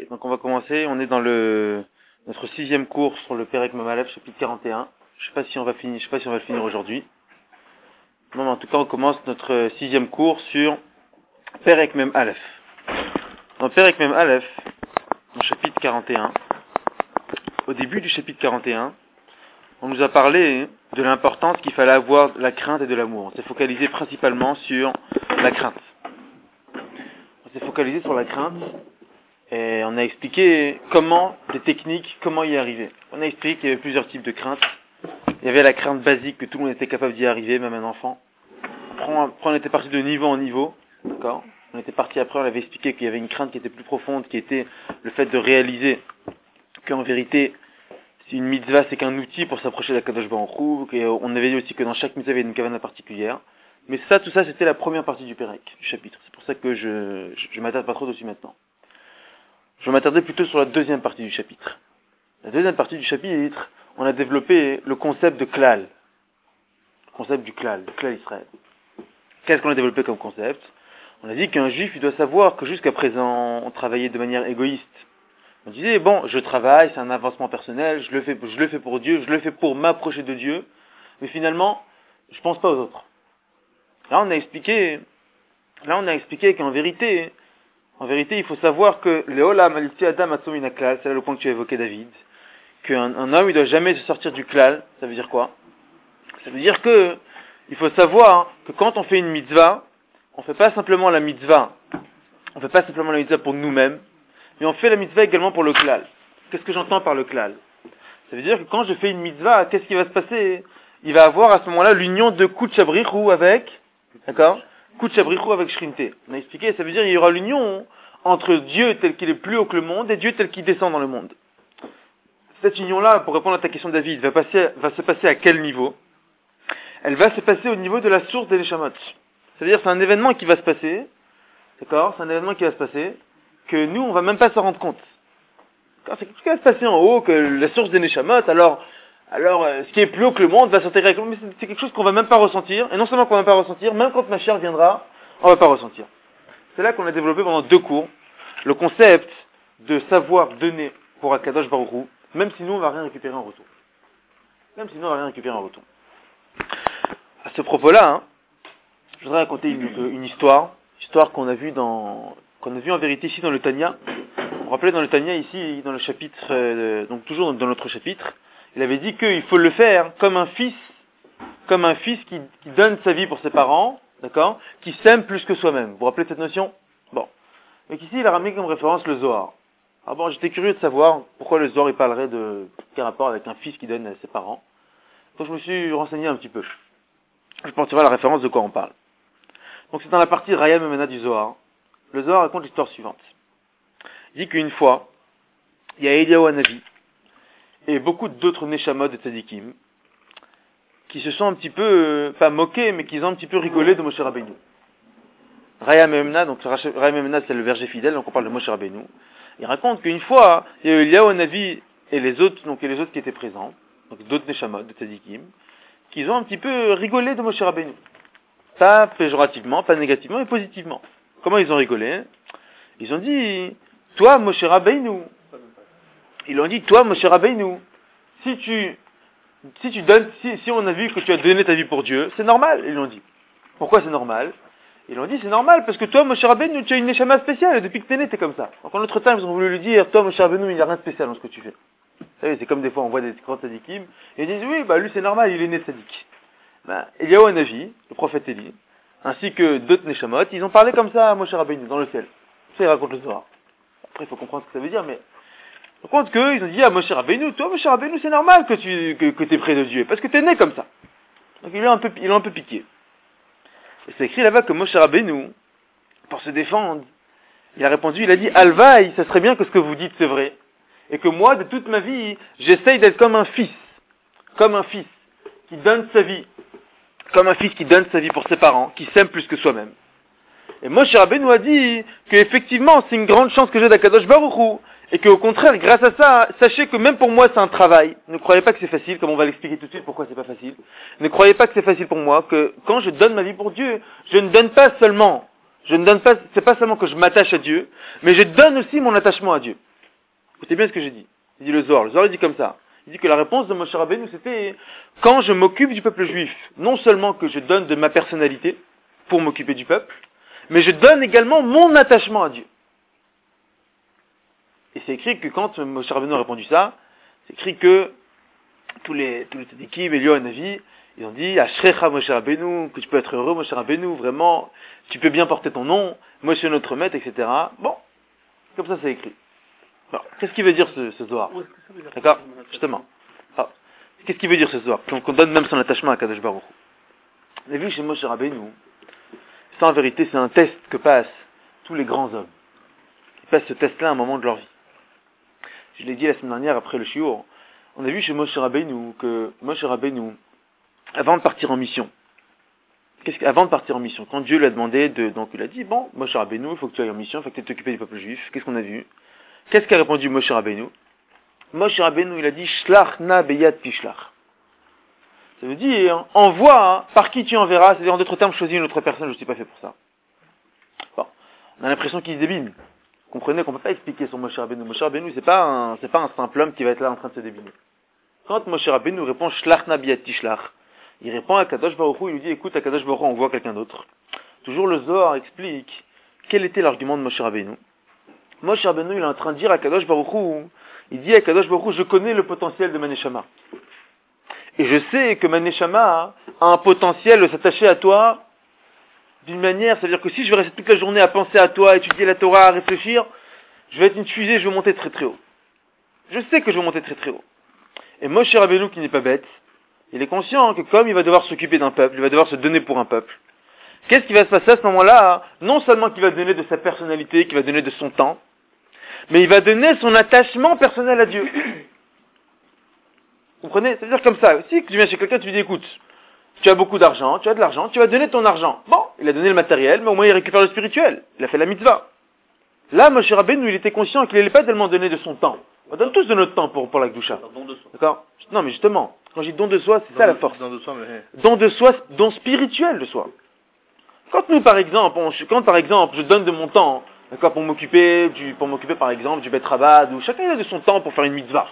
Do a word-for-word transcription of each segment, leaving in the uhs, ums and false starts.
donc on va commencer. On est dans le notre sixième cours sur le Perek Mem Aleph, chapitre quarante et un. Je sais pas si on va finir, je sais pas si on va le finir aujourd'hui. Non, mais en tout cas, on commence notre sixième cours sur Perek Mem Aleph. Dans Perek Mem Aleph, dans chapitre quarante et un, au début du chapitre quarante et un, on nous a parlé de l'importance qu'il fallait avoir de la crainte et de l'amour. On s'est focalisé principalement sur la crainte. On s'est focalisé sur la crainte et on a expliqué comment, des techniques, comment y arriver. On a expliqué qu'il y avait plusieurs types de craintes. Il y avait la crainte basique que tout le monde était capable d'y arriver, même un enfant. Après, on était parti de niveau en niveau, d'accord ? On était parti après, on avait expliqué qu'il y avait une crainte qui était plus profonde, qui était le fait de réaliser qu'en vérité, une mitzvah, c'est qu'un outil pour s'approcher d'Akadosh Baruch Hu. On avait dit aussi que dans chaque mitzvah, il y avait une kavana particulière. Mais ça, tout ça, c'était la première partie du Perek, du chapitre. C'est pour ça que je, je, je m'attarde pas trop dessus maintenant. Je vais m'attarder plutôt sur la deuxième partie du chapitre. La deuxième partie du chapitre, on a développé le concept de klal. Le concept du klal, le klal Israël. Qu'est-ce qu'on a développé comme concept ? On a dit qu'un juif, il doit savoir que jusqu'à présent, on travaillait de manière égoïste. On disait, bon, je travaille, c'est un avancement personnel, je le fais, je le fais pour Dieu, je le fais pour m'approcher de Dieu, mais finalement, je pense pas aux autres. Là, on a expliqué, là, on a expliqué qu'en vérité, en vérité, il faut savoir que le Olam Aliti Adam Atzomina Klal, c'est là le point que tu as évoqué, David, qu'un un homme, il doit jamais se sortir du klal. Ça veut dire quoi? Ça veut dire que, il faut savoir que quand on fait une mitzvah, on fait pas simplement la mitzvah, on fait pas simplement la mitzvah pour nous-mêmes, mais on fait la mitzvah également pour le klal. Qu'est-ce que j'entends par le klal? Ça veut dire que quand je fais une mitzvah, qu'est-ce qui va se passer? Il va avoir à ce moment-là l'union de Kutch Abrichou avec, d'accord? Kutch Abrichou avec Shrinte. On a expliqué, ça veut dire qu'il y aura l'union entre Dieu tel qu'il est plus haut que le monde et Dieu tel qu'il descend dans le monde. Cette union-là, pour répondre à ta question David, va, passer, va se passer à quel niveau? Elle va se passer au niveau de la source des Neshamot. Ça veut dire que c'est un événement qui va se passer, d'accord? C'est un événement qui va se passer, que nous, on va même pas s'en rendre compte. Quand c'est quelque chose qui va se passer en haut, que la source des Neshamot, alors, alors, euh, ce qui est plus haut que le monde va s'intégrer avec le monde, mais c'est, c'est quelque chose qu'on va même pas ressentir, et non seulement qu'on va pas ressentir, même quand ma chair viendra, on va pas ressentir. C'est là qu'on a développé pendant deux cours, le concept de savoir donner pour Akadosh Baruch Hu, même si nous, on va rien récupérer en retour. Même si nous, on va rien récupérer en retour. À ce propos-là, hein, je voudrais raconter une, une histoire, histoire qu'on a vue dans, qu'on a vue en vérité ici dans le Tanya. Vous vous rappelez dans le Tanya ici, dans le chapitre, euh, donc toujours dans notre chapitre, il avait dit qu'il faut le faire comme un fils, comme un fils qui, qui donne sa vie pour ses parents, d'accord, qui s'aime plus que soi-même. Vous vous rappelez de cette notion? Bon. Donc ici, il a ramené comme référence le Zohar. Ah bon, j'étais curieux de savoir pourquoi le Zohar il parlerait de quel rapport avec un fils qui donne à ses parents. Donc je me suis renseigné un petit peu. Je pense que tu vois la référence de quoi on parle. Donc c'est dans la partie Raya Memena du Zohar. Le Zohar raconte l'histoire suivante. Il dit qu'une fois, il y a Eliyahu Hanavi et beaucoup d'autres Neshamot de Tzadikim qui se sont un petit peu, euh, pas moqués, mais qui ont un petit peu rigolé de Moshe Rabbeinu. Raya Memena, donc Raya Memena c'est le verger fidèle, donc on parle de Moshe Rabbeinu. Il raconte qu'une fois, il y a eu Eliyahu Hanavi et les autres, donc et les autres qui étaient présents, donc d'autres Neshamot de Tzadikim, qui ont un petit peu rigolé de Moshe Rabbeinu. Pas péjorativement, pas négativement, mais positivement. Comment ils ont rigolé? Ils ont dit, toi, Moshe Rabbeinu, ils ont dit, toi, Moshe Rabbeinu, si tu, si tu donnes, si, si on a vu que tu as donné ta vie pour Dieu, c'est normal, ils l'ont dit. Pourquoi c'est normal? Ils l'ont dit, c'est normal, parce que toi, Moshe Rabbeinu, tu as une neshama spéciale, et depuis que t'es né, t'es comme ça. Donc en autre temps, ils ont voulu lui dire, toi, Moshe Rabbeinu, il n'y a rien de spécial dans ce que tu fais. Vous savez, c'est comme des fois, on voit des grands tzadikim, et ils disent, oui, bah, lui, c'est normal, il est né tzadik. Ben, Eliyahu Hanavi, le prophète Élie, ainsi que d'autres Neshamot, ils ont parlé comme ça à Moshe Rabbeinu, dans le ciel. Ça, il raconte le Zohar. Après, il faut comprendre ce que ça veut dire, mais, par contre, qu'eux, ils ont dit à Moshe Rabbeinu, toi, Moshe Rabbeinu, c'est normal que tu, que, que t'es près de Dieu, parce que t'es né comme ça. Donc, ils l'ont un peu, ils l'ont un peu piqué. Et c'est écrit là-bas que Moshe Rabbeinu, pour se défendre, il a répondu, il a dit, Alvaï, ça serait bien que ce que vous dites, c'est vrai. Et que moi, de toute ma vie, j'essaye d'être comme un fils. Comme un fils qui donne sa vie. Comme un fils qui donne sa vie pour ses parents, qui s'aime plus que soi-même. Et Moshe Rabbeinu a dit qu'effectivement, c'est une grande chance que j'ai d'Akadosh Baruch Hu, et qu'au contraire, grâce à ça, sachez que même pour moi, c'est un travail. Ne croyez pas que c'est facile, comme on va l'expliquer tout de suite pourquoi c'est pas facile. Ne croyez pas que c'est facile pour moi, que quand je donne ma vie pour Dieu, je ne donne pas seulement, je ne donne pas, c'est pas seulement que je m'attache à Dieu, mais je donne aussi mon attachement à Dieu. Écoutez bien ce que j'ai dit. Il dit le Zohar. Le Zohar, il dit comme ça. Il dit que la réponse de Moshe Rabbeinu, c'était quand je m'occupe du peuple juif, non seulement que je donne de ma personnalité pour m'occuper du peuple, mais je donne également mon attachement à Dieu. Et c'est écrit que quand Moshe Rabbeinu a répondu ça, c'est écrit que tous les tous les tzadikim, Elio et Navi, ils ont dit Ashrecha Moshe Rabbeinu, que tu peux être heureux Moshe Rabbeinu, vraiment, tu peux bien porter ton nom, Moshe notre maître, et cetera. Bon, comme ça c'est écrit. Alors, qu'est-ce qu'il veut dire ce, ce Zohar? D'accord? Justement. Alors, qu'est-ce qu'il veut dire ce Zohar? Donc on donne même son attachement à Kadosh Baruch Hu. On a vu chez Moshe Rabbeinu, ça en vérité c'est un test que passent tous les grands hommes. Ils passent ce test-là à un moment de leur vie. Je l'ai dit la semaine dernière après le shiur. On a vu chez Moshe Rabbeinu que Moshe Rabbeinu, avant de partir en mission, qu'est-ce que, avant de partir en mission, quand Dieu lui a demandé de, donc il a dit, bon, Moshe Rabbeinu, il faut que tu ailles en mission, il faut que tu t'occupes du peuple juif. Qu'est-ce qu'on a vu? Qu'est-ce qu'a répondu Moshe Rabbeinu? Moshe Rabbeinu, il a dit, Shlach na beyad pishlach. Ça veut dire, envoie par qui tu enverras, c'est-à-dire en d'autres termes, choisis une autre personne, je ne suis pas fait pour ça. Bon, on a l'impression qu'il se débine. Vous comprenez qu'on ne peut pas expliquer sur Moshe Rabbeinu. Moshe Rabbeinu, c'est pas un, c'est pas un simple homme qui va être là en train de se débiner. Quand Moshe Rabbeinu répond Shlach na beyad pishlach, il répond à Kadosh Baruch Hu, il lui dit, écoute, à Kadosh Baruch Hu, on voit quelqu'un d'autre. Toujours le Zohar explique quel était l'argument de Moshe Rabbeinu. Moshe Rabbeinu, il est en train de dire à Kadosh Baruch Hu, il dit à Kadosh Baruch Hu, je connais le potentiel de ma neshama. Et je sais que ma neshama a un potentiel de s'attacher à toi d'une manière, c'est-à-dire que si je vais rester toute la journée à penser à toi, à étudier la Torah, à réfléchir, je vais être une fusée, je vais monter très très haut. Je sais que je vais monter très très haut. Et Moshe Rabbeinu, qui n'est pas bête, il est conscient que comme il va devoir s'occuper d'un peuple, il va devoir se donner pour un peuple. Qu'est-ce qui va se passer à ce moment-là? Non seulement qu'il va donner de sa personnalité, qu'il va donner de son temps, mais il va donner son attachement personnel à Dieu. Vous comprenez? C'est-à-dire comme ça. Si tu viens chez quelqu'un, tu lui dis, écoute, tu as beaucoup d'argent, tu as de l'argent, tu vas donner ton argent. Bon, il a donné le matériel, mais au moins il récupère le spirituel. Il a fait la mitzvah. Là, Moshe Rabbeinu, il était conscient qu'il n'allait pas tellement donner de son temps. On donne tous de notre temps pour, pour la Gdusha. D'accord? Non, mais justement, quand je dis don de soi, c'est ça la force. Don de soi, mais... Don de soi, don spirituel de soi. Quand nous, par exemple, on, quand par exemple, je donne de mon temps, d'accord, pour m'occuper du, pour m'occuper par exemple du Bet Rabad, où chacun a de son temps pour faire une mitzvah.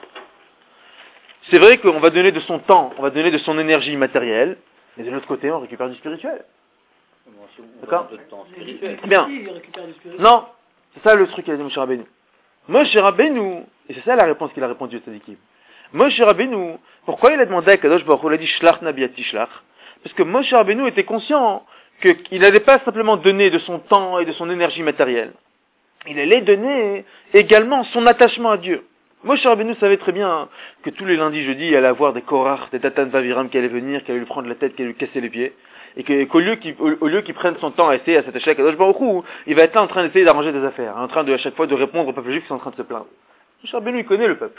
C'est vrai qu'on va donner de son temps, on va donner de son énergie matérielle, mais de l'autre côté, on récupère du spirituel. D'accord? Bien. Non, c'est ça le truc qu'il a dit Moshe Rabbeinu. Moshe Rabbeinu, et c'est ça la réponse qu'il a répondu au tzadikim. Moshe Rabbeinu, pourquoi il a demandé à Kadosh Baruch Hu, il a dit Shlach na beyad pishlach? Parce que Moshe Rabbeinu était conscient qu'il n'allait pas simplement donner de son temps et de son énergie matérielle. Il allait donner également son attachement à Dieu. Moshe Rabbeinu savait très bien que tous les lundis, jeudis, il allait avoir des Korach, des Datan Vaviram qui allaient venir, qui allaient lui prendre la tête, qui allaient lui casser les pieds. Et que, qu'au lieu qu'il, au, au lieu qu'il prenne son temps à essayer à s'attacher à Kadosh Baruch Hu, il va être là en train d'essayer d'arranger des affaires, en train de, à chaque fois, de répondre au peuple juif qui sont en train de se plaindre. Moshe Rabbeinu, il connaît le peuple.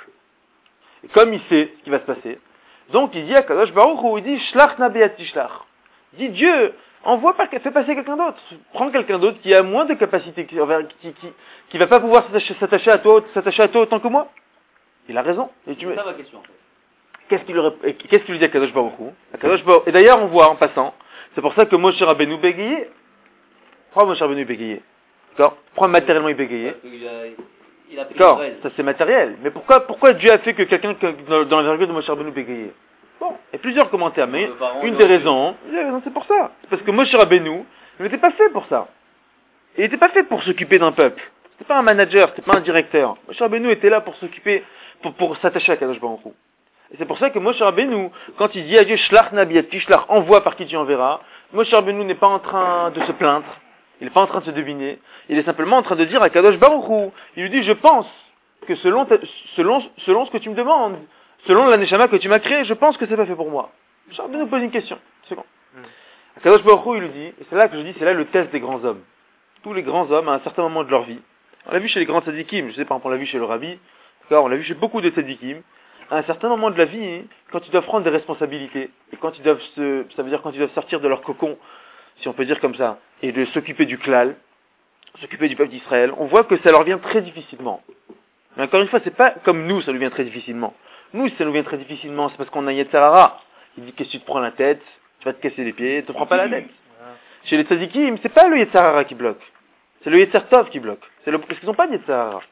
Et comme il sait ce qui va se passer, donc il dit à Kadosh Baruch Hu, il dit, Shlach na beyad pishlach. Il dit, Dieu, envoie par, fais passer quelqu'un d'autre. Prends quelqu'un d'autre qui a moins de capacités, qui, qui, qui, qui va pas pouvoir s'attacher, s'attacher à toi, s'attacher à toi autant que moi. Il a raison. Et tu c'est ça ma question, en fait. Qu'est-ce qu'il lui, qu'est-ce qu'il lui dit à Kadosh Baruch Hu? À Kadosh Baruch Hu. Et d'ailleurs, on voit, en passant, c'est pour ça que Moshe Rabbeinu bégayait. Pourquoi Moshe Rabbeinu bégayait? D'accord? Pourquoi matériellement il bégayait? Parce qu'il a, il a pris D'accord, Israël. ça c'est matériel. Mais pourquoi, pourquoi Dieu a fait que quelqu'un, dans, dans l'envergure de Moshe Rabbeinu bégayait? Bon, il y a plusieurs commentaires, mais une des raisons, c'est pour ça. C'est parce que Moshe Rabbeinu, il n'était pas fait pour ça. Il n'était pas fait pour s'occuper d'un peuple. C'était pas un manager, c'était pas un directeur. Moshe Rabbeinu était là pour s'occuper, pour, pour s'attacher à Kadosh Baruch Hu. Et c'est pour ça que Moshe Rabbeinu, quand il dit à Dieu, Shlach na beyad pishlach, envoie par qui tu enverras, Moshe Rabbeinu n'est pas en train de se plaindre, il n'est pas en train de se deviner, il est simplement en train de dire à Kadosh Baruch Hu, il lui dit, je pense que selon, ta, selon, selon ce que tu me demandes, selon la neshama que tu m'as créée, je pense que c'est pas fait pour moi. Moshe Rabbeinu pose une question, c'est bon. Mm. Kadosh Baruch Hu, il lui dit, et c'est là que je dis, c'est là le test des grands hommes. Tous les grands hommes, à un certain moment de leur vie, on l'a vu chez les grands tzadikim, je sais pas, on l'a vu chez le Rabbi, d'accord, on l'a vu chez beaucoup de tzadikim, à un certain moment de la vie, quand ils doivent prendre des responsabilités, et quand ils doivent se, ça veut dire quand ils doivent sortir de leur cocon, si on peut dire comme ça, et de s'occuper du klal, s'occuper du peuple d'Israël, on voit que ça leur vient très difficilement. Mais encore une fois, c'est pas comme nous, ça nous vient très difficilement. Nous, si ça nous vient très difficilement, c'est parce qu'on a Yetzer Hara. Il dit, qu'est-ce que tu te prends la tête? Tu vas te casser les pieds, tu te prends pas la tête. Chez les tzadikim, c'est pas le Yetzer Hara qui bloque. C'est le Yetzer Tov qui bloque. C'est le, parce qu'ils n'ont pas de Yetzer Hara.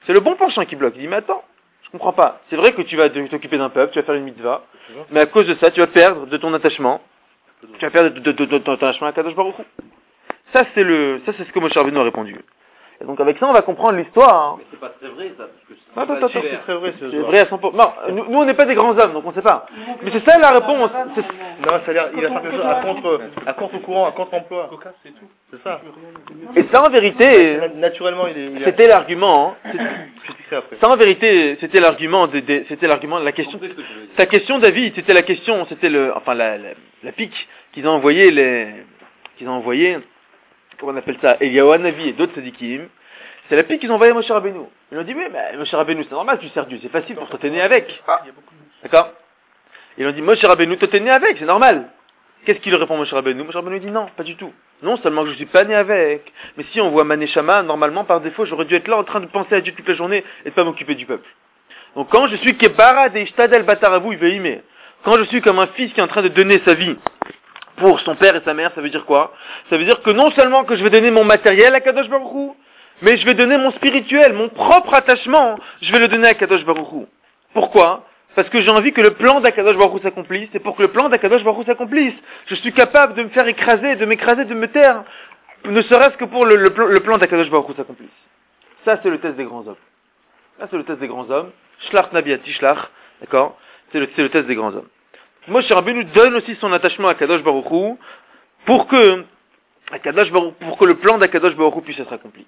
C'est le bon penchant qui bloque. Il dit, mais attends, je comprends pas. C'est vrai que tu vas t'occuper d'un peuple, tu vas faire une mitzvah, mais à cause de ça, tu vas perdre de ton attachement. Tu vas perdre de, de, de, de ton attachement à Kadosh Baruch Hu. Ça, c'est le, ça, c'est ce que Moshe Rabbeinu a répondu. Et donc, avec ça, on va comprendre l'histoire. Hein. Mais c'est pas très vrai, ça. Parce que Attends, attends, attends. C'est très vrai, ce C'est vrai à cent pour cent. Non, nous, nous, on n'est pas des grands hommes, donc on sait pas. Mais c'est ça la réponse. C'est... Non, c'est-à-dire, il a fait quelque chose à contre, à contre-courant, à contre-emploi. C'est tout. C'est ça. Et ça, en vérité, naturellement, il est, il c'était l'argument. Hein. C'est... après. Ça, en vérité, c'était l'argument de, de c'était l'argument de la question. Ta question, David, c'était la question, c'était le, enfin, la, la, la pique qu'ils ont envoyé les, qu'ils ont envoyé, comment on appelle ça, Eliyahu Hanavi et d'autres tzadikim. C'est la pique qu'ils ont envoyé à Moshe Rabbeinu. Ils ont dit, oui, mais Moshe Rabbeinu, c'est normal, tu sers Dieu, c'est facile pour toi, t'es né avec. Ah. D'accord? Ils ont dit, Moshe Rabbeinu, toi, t'es né avec, c'est normal. Qu'est-ce qu'il répond, Moshe Rabbeinu? Moshe Rabbeinu dit, non, pas du tout. Non seulement que je suis pas né avec, mais si on voit Maneshama, normalement, par défaut, j'aurais dû être là en train de penser à Dieu toute la journée et de pas m'occuper du peuple. Donc, quand je suis Kebara de Ishtadel Bataravu Iveime, quand je suis comme un fils qui est en train de donner sa vie pour son père et sa mère, ça veut dire quoi? Ça veut dire que non seulement que je vais donner mon matériel à Kadosh Baruch Hu, mais je vais donner mon spirituel, mon propre attachement, je vais le donner à Kadosh Baruch Hu. Pourquoi? Parce que j'ai envie que le plan d'Akadosh Baruch Hu s'accomplisse, et pour que le plan d'Akadosh Baruch Hu s'accomplisse, je suis capable de me faire écraser, de m'écraser, de me taire, ne serait-ce que pour le, le, le plan d'Akadosh Baruch Hu s'accomplisse. Ça, c'est le test des grands hommes. Ça, c'est le test des grands hommes. Shlach Nabiati Shlach, d'accord? C'est le, c'est le test des grands hommes. Moshe Rabbeinu donne aussi son attachement à Kadosh Baruch Hu pour que, Akadosh Baruch, pour que le plan d'Akadosh Baruch Hu puisse être accompli.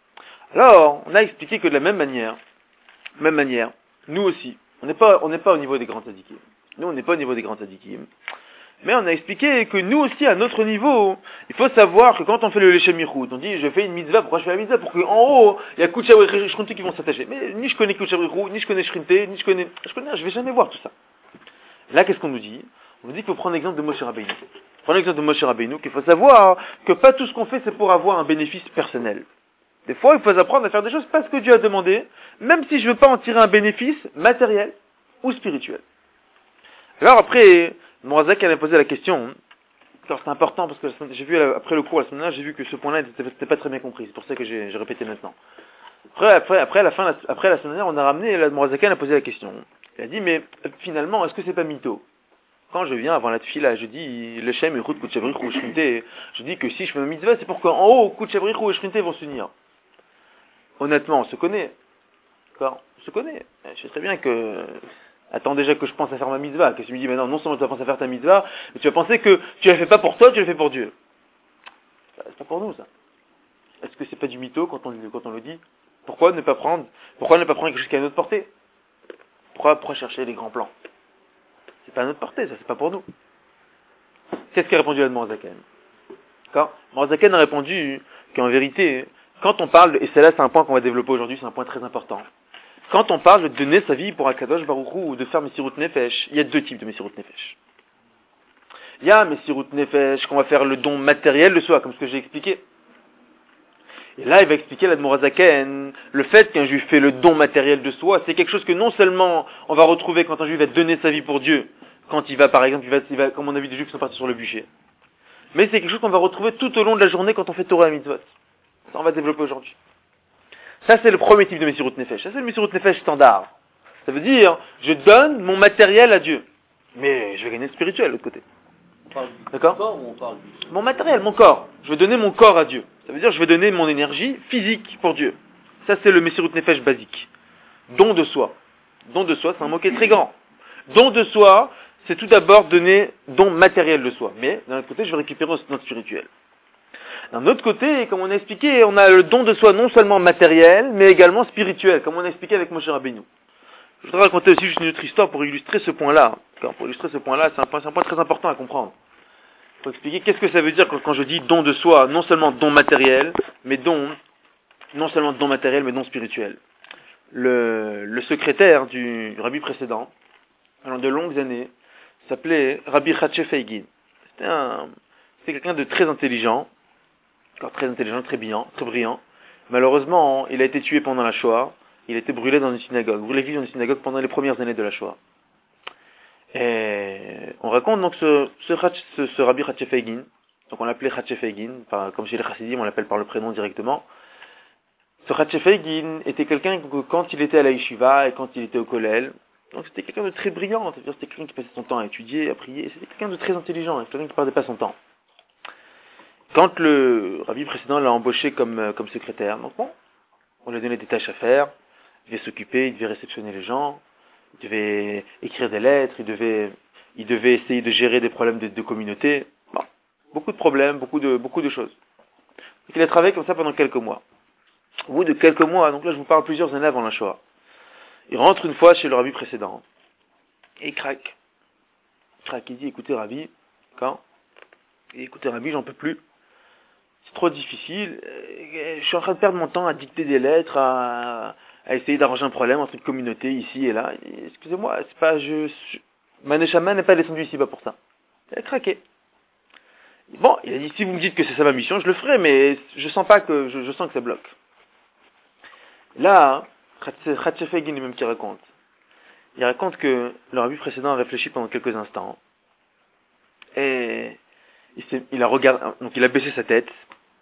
Alors, on a expliqué que de la même manière, même manière, nous aussi, on n'est pas, on n'est pas au niveau des grands tzadikim. Nous, on n'est pas au niveau des grands tzadikim. Mais on a expliqué que nous aussi, à notre niveau, il faut savoir que quand on fait le Leshem Yichud, on dit, je fais une mitzvah, pourquoi je fais la mitzvah? Pour qu'en haut, il y a Kutcha et Shrinte qui vont s'attacher. Mais ni je connais Kutcha ni je connais Shrinte, ni je connais, je connais, je vais jamais voir tout ça. Là, qu'est-ce qu'on nous dit? On nous dit qu'il faut prendre l'exemple de Moshe Rabbeinu. Prendre l'exemple de Moshe Rabbeinu, qu'il faut savoir que pas tout ce qu'on fait, c'est pour avoir un bénéfice personnel. Des fois, il faut apprendre à faire des choses parce que Dieu a demandé, même si je ne veux pas en tirer un bénéfice matériel ou spirituel. Alors après, Morazak avait posé la question, alors c'est important parce que j'ai vu après le cours la semaine dernière, j'ai vu que ce point-là n'était pas très bien compris, c'est pour ça que j'ai, j'ai répété maintenant. Après, après, après, la fin, après la semaine dernière, on a ramené, la Morazak a posé la question. Il a dit, mais finalement, est-ce que c'est pas mytho? Quand je viens avant la tefila, je dis, le Shem, Yichud, Kutchabrichu ou Shrinte, je dis que si je fais ma mitzvah, c'est pour qu'en haut, Kutchabrichu et Shrinte vont s'unir. Honnêtement, on se connaît. D'accord? On se connaît. Je sais très bien que, attends déjà que je pense à faire ma mitzvah, que tu me dis, mais non, non seulement tu vas penser à faire ta mitzvah, mais tu vas penser que tu la fais pas pour toi, tu la fais pour Dieu. C'est pas pour nous, ça. Est-ce que c'est pas du mytho quand on, quand on le dit? Pourquoi ne pas prendre, pourquoi ne pas prendre quelque chose qui est à notre portée? Pourquoi, pourquoi chercher les grands plans? C'est pas à notre portée, ça, c'est pas pour nous. Qu'est-ce qu'a répondu Admor Zaken? D'accord? Admor Zaken a répondu qu'en vérité, quand on parle, et c'est là, c'est un point qu'on va développer aujourd'hui, c'est un point très important. Quand on parle de donner sa vie pour Akadosh Baruch Hu ou de faire Messirut Nefesh, il y a deux types de Messirut Nefesh. Il y a Messirut Nefesh, qu'on va faire le don matériel de soi, comme ce que j'ai expliqué. Et là, il va expliquer l'Admor Zaken, le fait qu'un juif fait le don matériel de soi, c'est quelque chose que non seulement on va retrouver quand un juif va donner sa vie pour Dieu, quand il va, par exemple, il va, il va comme on a vu des juifs qui sont partis sur le bûcher, mais c'est quelque chose qu'on va retrouver tout au long de la journée quand on fait Torah et Mitzvot. Ça, on va développer aujourd'hui. Ça, c'est le premier type de Messirut Nefesh. Ça, c'est le Messirut Nefesh standard. Ça veut dire, je donne mon matériel à Dieu. Mais je vais gagner le spirituel de l'autre côté. On parle D'accord? du corps ou on parle du... Mon matériel, mon corps. Je vais donner mon corps à Dieu. Ça veut dire, je vais donner mon énergie physique pour Dieu. Ça, c'est le Messirut Nefesh basique. Don de soi. Don de soi, c'est un mot qui est très grand. Don de soi, c'est tout d'abord donner don matériel de soi. Mais, d'un autre côté, je vais récupérer aussi notre spirituel. D'un autre côté, comme on a expliqué, on a le don de soi non seulement matériel, mais également spirituel, comme on a expliqué avec Moshe Rabbeinu. Je voudrais raconter aussi juste une autre histoire pour illustrer ce point-là. Pour illustrer ce point-là, c'est un point, c'est un point très important à comprendre. Pour expliquer qu'est-ce que ça veut dire quand, quand je dis don de soi, non seulement don matériel, mais don, non seulement don matériel, mais don spirituel. Le, le secrétaire du, du rabbi précédent, pendant de longues années, s'appelait Rabbi Chatzé Feigin. C'était un, c'était quelqu'un de très intelligent, encore très intelligent, très brillant, très brillant. Malheureusement, il a été tué pendant la Shoah. Il a été brûlé dans une synagogue, brûlé vif dans une synagogue pendant les premières années de la Shoah. Et on raconte donc ce, ce, ce, ce Rabbi Chatzé Feigin, donc on l'appelait Chatzé Feigin, enfin, comme chez les Chassidim, on l'appelle par le prénom directement. ce Ratchefegin était quelqu'un que quand il était à la yeshiva et quand il était au kollel, donc c'était quelqu'un de très brillant, c'est-à-dire c'était quelqu'un qui passait son temps à étudier, à prier, c'était quelqu'un de très intelligent, quelqu'un qui ne perdait pas son temps. Quand le rabbi précédent l'a embauché comme, comme secrétaire, donc bon, on lui a donné des tâches à faire, il devait s'occuper, il devait réceptionner les gens, il devait écrire des lettres, il devait, il devait essayer de gérer des problèmes de, de communauté, bon, beaucoup de problèmes, beaucoup de, beaucoup de choses. Donc il a travaillé comme ça pendant quelques mois. Au bout de quelques mois, donc là je vous parle plusieurs années avant la Shoah, il rentre une fois chez le rabbi précédent, et il craque. Il craque, il dit, écoutez rabbi, quand et écoutez rabbi, j'en peux plus. C'est trop difficile, je suis en train de perdre mon temps à dicter des lettres, à, à essayer d'arranger un problème entre une communauté ici et là. Et, excusez-moi, c'est pas, je, je ma neshama n'est pas descendue ici, pas pour ça. Il a craqué. Bon, il a dit, si vous me dites que c'est ça ma mission, je le ferai, mais je sens pas que, je, je sens que ça bloque. Là, Ratchefegin lui-même qui raconte. Il raconte que le rabbi précédent a réfléchi pendant quelques instants. Et il, s'est, il a regardé, donc il a baissé sa tête.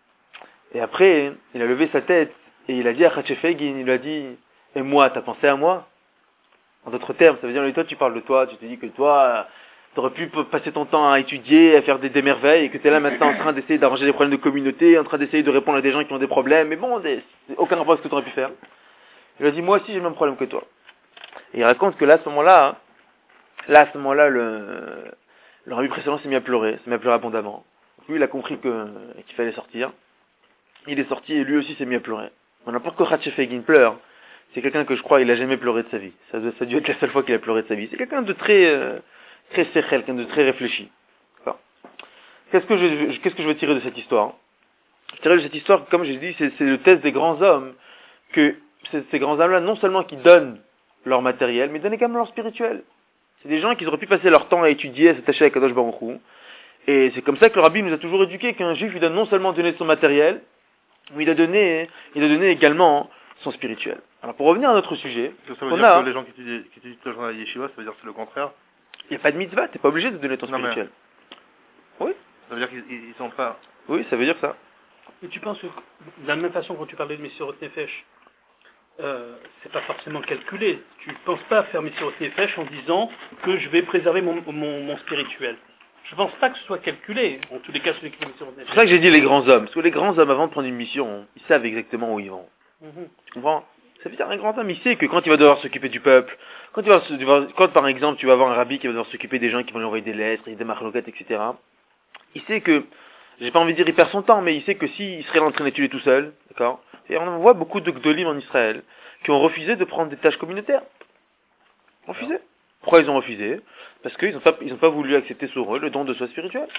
Et après, il a levé sa tête et il a dit à Ratchefegin, il lui a dit, et moi, t'as pensé à moi? En d'autres termes, ça veut dire, toi, tu parles de toi, tu te dis que toi, t'aurais pu passer ton temps à étudier, à faire des, des merveilles, et que t'es là maintenant en train d'essayer d'arranger des problèmes de communauté, en train d'essayer de répondre à des gens qui ont des problèmes, mais bon, des, c'est aucun rapport avec ce que t'aurais pu faire. Il lui a dit, moi aussi, j'ai le même problème que toi. Et il raconte que là, à ce moment-là, là, à ce moment-là, le, le rabbi précédent s'est mis à pleurer, s'est mis à pleurer abondamment. Lui, il a compris que, qu'il fallait sortir. Il est sorti et lui aussi s'est mis à pleurer. On n'a pas que Ratchefegin pleure. C'est quelqu'un que je crois, il a jamais pleuré de sa vie. Ça, ça a dû être la seule fois qu'il a pleuré de sa vie. C'est quelqu'un de très, euh, très sérieux, quelqu'un de très réfléchi. D'accord. Qu'est-ce que je, qu'est-ce que je veux tirer de cette histoire? Je tirer de cette histoire, comme j'ai dit, c'est, c'est le test des grands hommes, que ces, ces grands hommes-là, non seulement qui donnent leur matériel, mais donnent également leur spirituel. C'est des gens qui auraient pu passer leur temps à étudier, à s'attacher à Kadosh Baruch Hu. Et c'est comme ça que le rabbi nous a toujours éduqué qu'un juif lui donne non seulement donner son matériel, mais il a donné, il a donné également son spirituel. Alors pour revenir à notre sujet, ça veut on dire a, que les gens qui étudient, qui étudient toute la journée à Yeshiva, ça veut dire que c'est le contraire. Il n'y a pas de mitzvah, t'es pas obligé de donner ton non, spirituel. Oui. Ça veut dire qu'ils ils sont pas. Oui, ça veut dire ça. Et tu penses que de la même façon quand tu parlais de Messirot Nefesh, euh, c'est pas forcément calculé. Tu ne penses pas faire Messirot Nefesh en disant que je vais préserver mon, mon, mon spirituel. Je pense pas que ce soit calculé. En tous les cas, celui qui fait Messirot Nefesh. C'est pour ça que j'ai dit les grands hommes. Parce que les grands hommes, avant de prendre une mission, ils savent exactement où ils vont. Mm-hmm. Tu comprends? Ça veut dire un grand homme, il sait que quand il va devoir s'occuper du peuple, quand, il va, quand par exemple tu vas avoir un rabbi qui va devoir s'occuper des gens qui vont lui envoyer des lettres, des marloquettes, et cetera. Il sait que, j'ai pas envie de dire il perd son temps, mais il sait que s'il serait là en train d'étudier tout seul, d'accord? Et on voit beaucoup de gdolim en Israël qui ont refusé de prendre des tâches communautaires. Refusé. Pourquoi ils ont refusé? Parce qu'ils n'ont pas, ils ont pas voulu accepter sur eux le don de soi spirituel.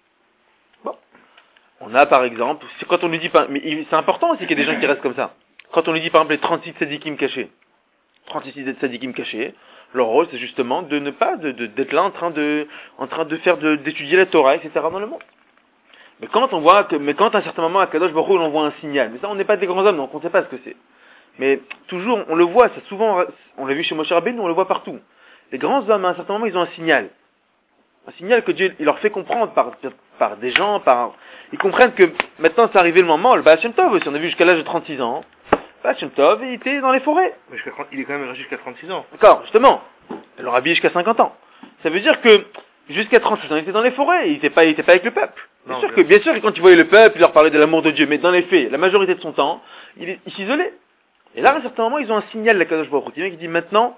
Bon. On a par exemple, c'est quand on lui dit pas, mais c'est important aussi qu'il y ait des gens qui restent comme ça. Quand on lui dit par exemple les trente-six tzadikim cachés, trente-six tzadikim cachés, leur rôle c'est justement de ne pas, de, de, d'être là en train de, en train de faire, de, d'étudier la Torah, et cetera dans le monde. Mais quand on voit que, mais quand à un certain moment à Kadosh Baruch Hu on voit un signal, mais ça on n'est pas des grands hommes donc on ne sait pas ce que c'est. Mais toujours on le voit, c'est souvent, on l'a vu chez Moshe Rabbeinu, on le voit partout. Les grands hommes à un certain moment ils ont un signal. Un signal que Dieu il leur fait comprendre par, par des gens, par, ils comprennent que maintenant c'est arrivé le moment, le Baal Shem Tov aussi, on a vu jusqu'à l'âge de trente-six ans. Baal Shem Tov, il était dans les forêts. Mais il est quand même resté jusqu'à trente-six ans. D'accord, justement. Il leur habillé jusqu'à cinquante ans. Ça veut dire que jusqu'à trente-six ans, il était dans les forêts, il était pas, il était pas avec le peuple. Bien non, sûr que, bien sûr que quand il voyait le peuple, il leur parlait de l'amour de Dieu, mais dans les faits, la majorité de son temps, il, il s'isolait. Et là, à un certain moment, ils ont un signal de la Kadosh Baruch Hu qui dit maintenant,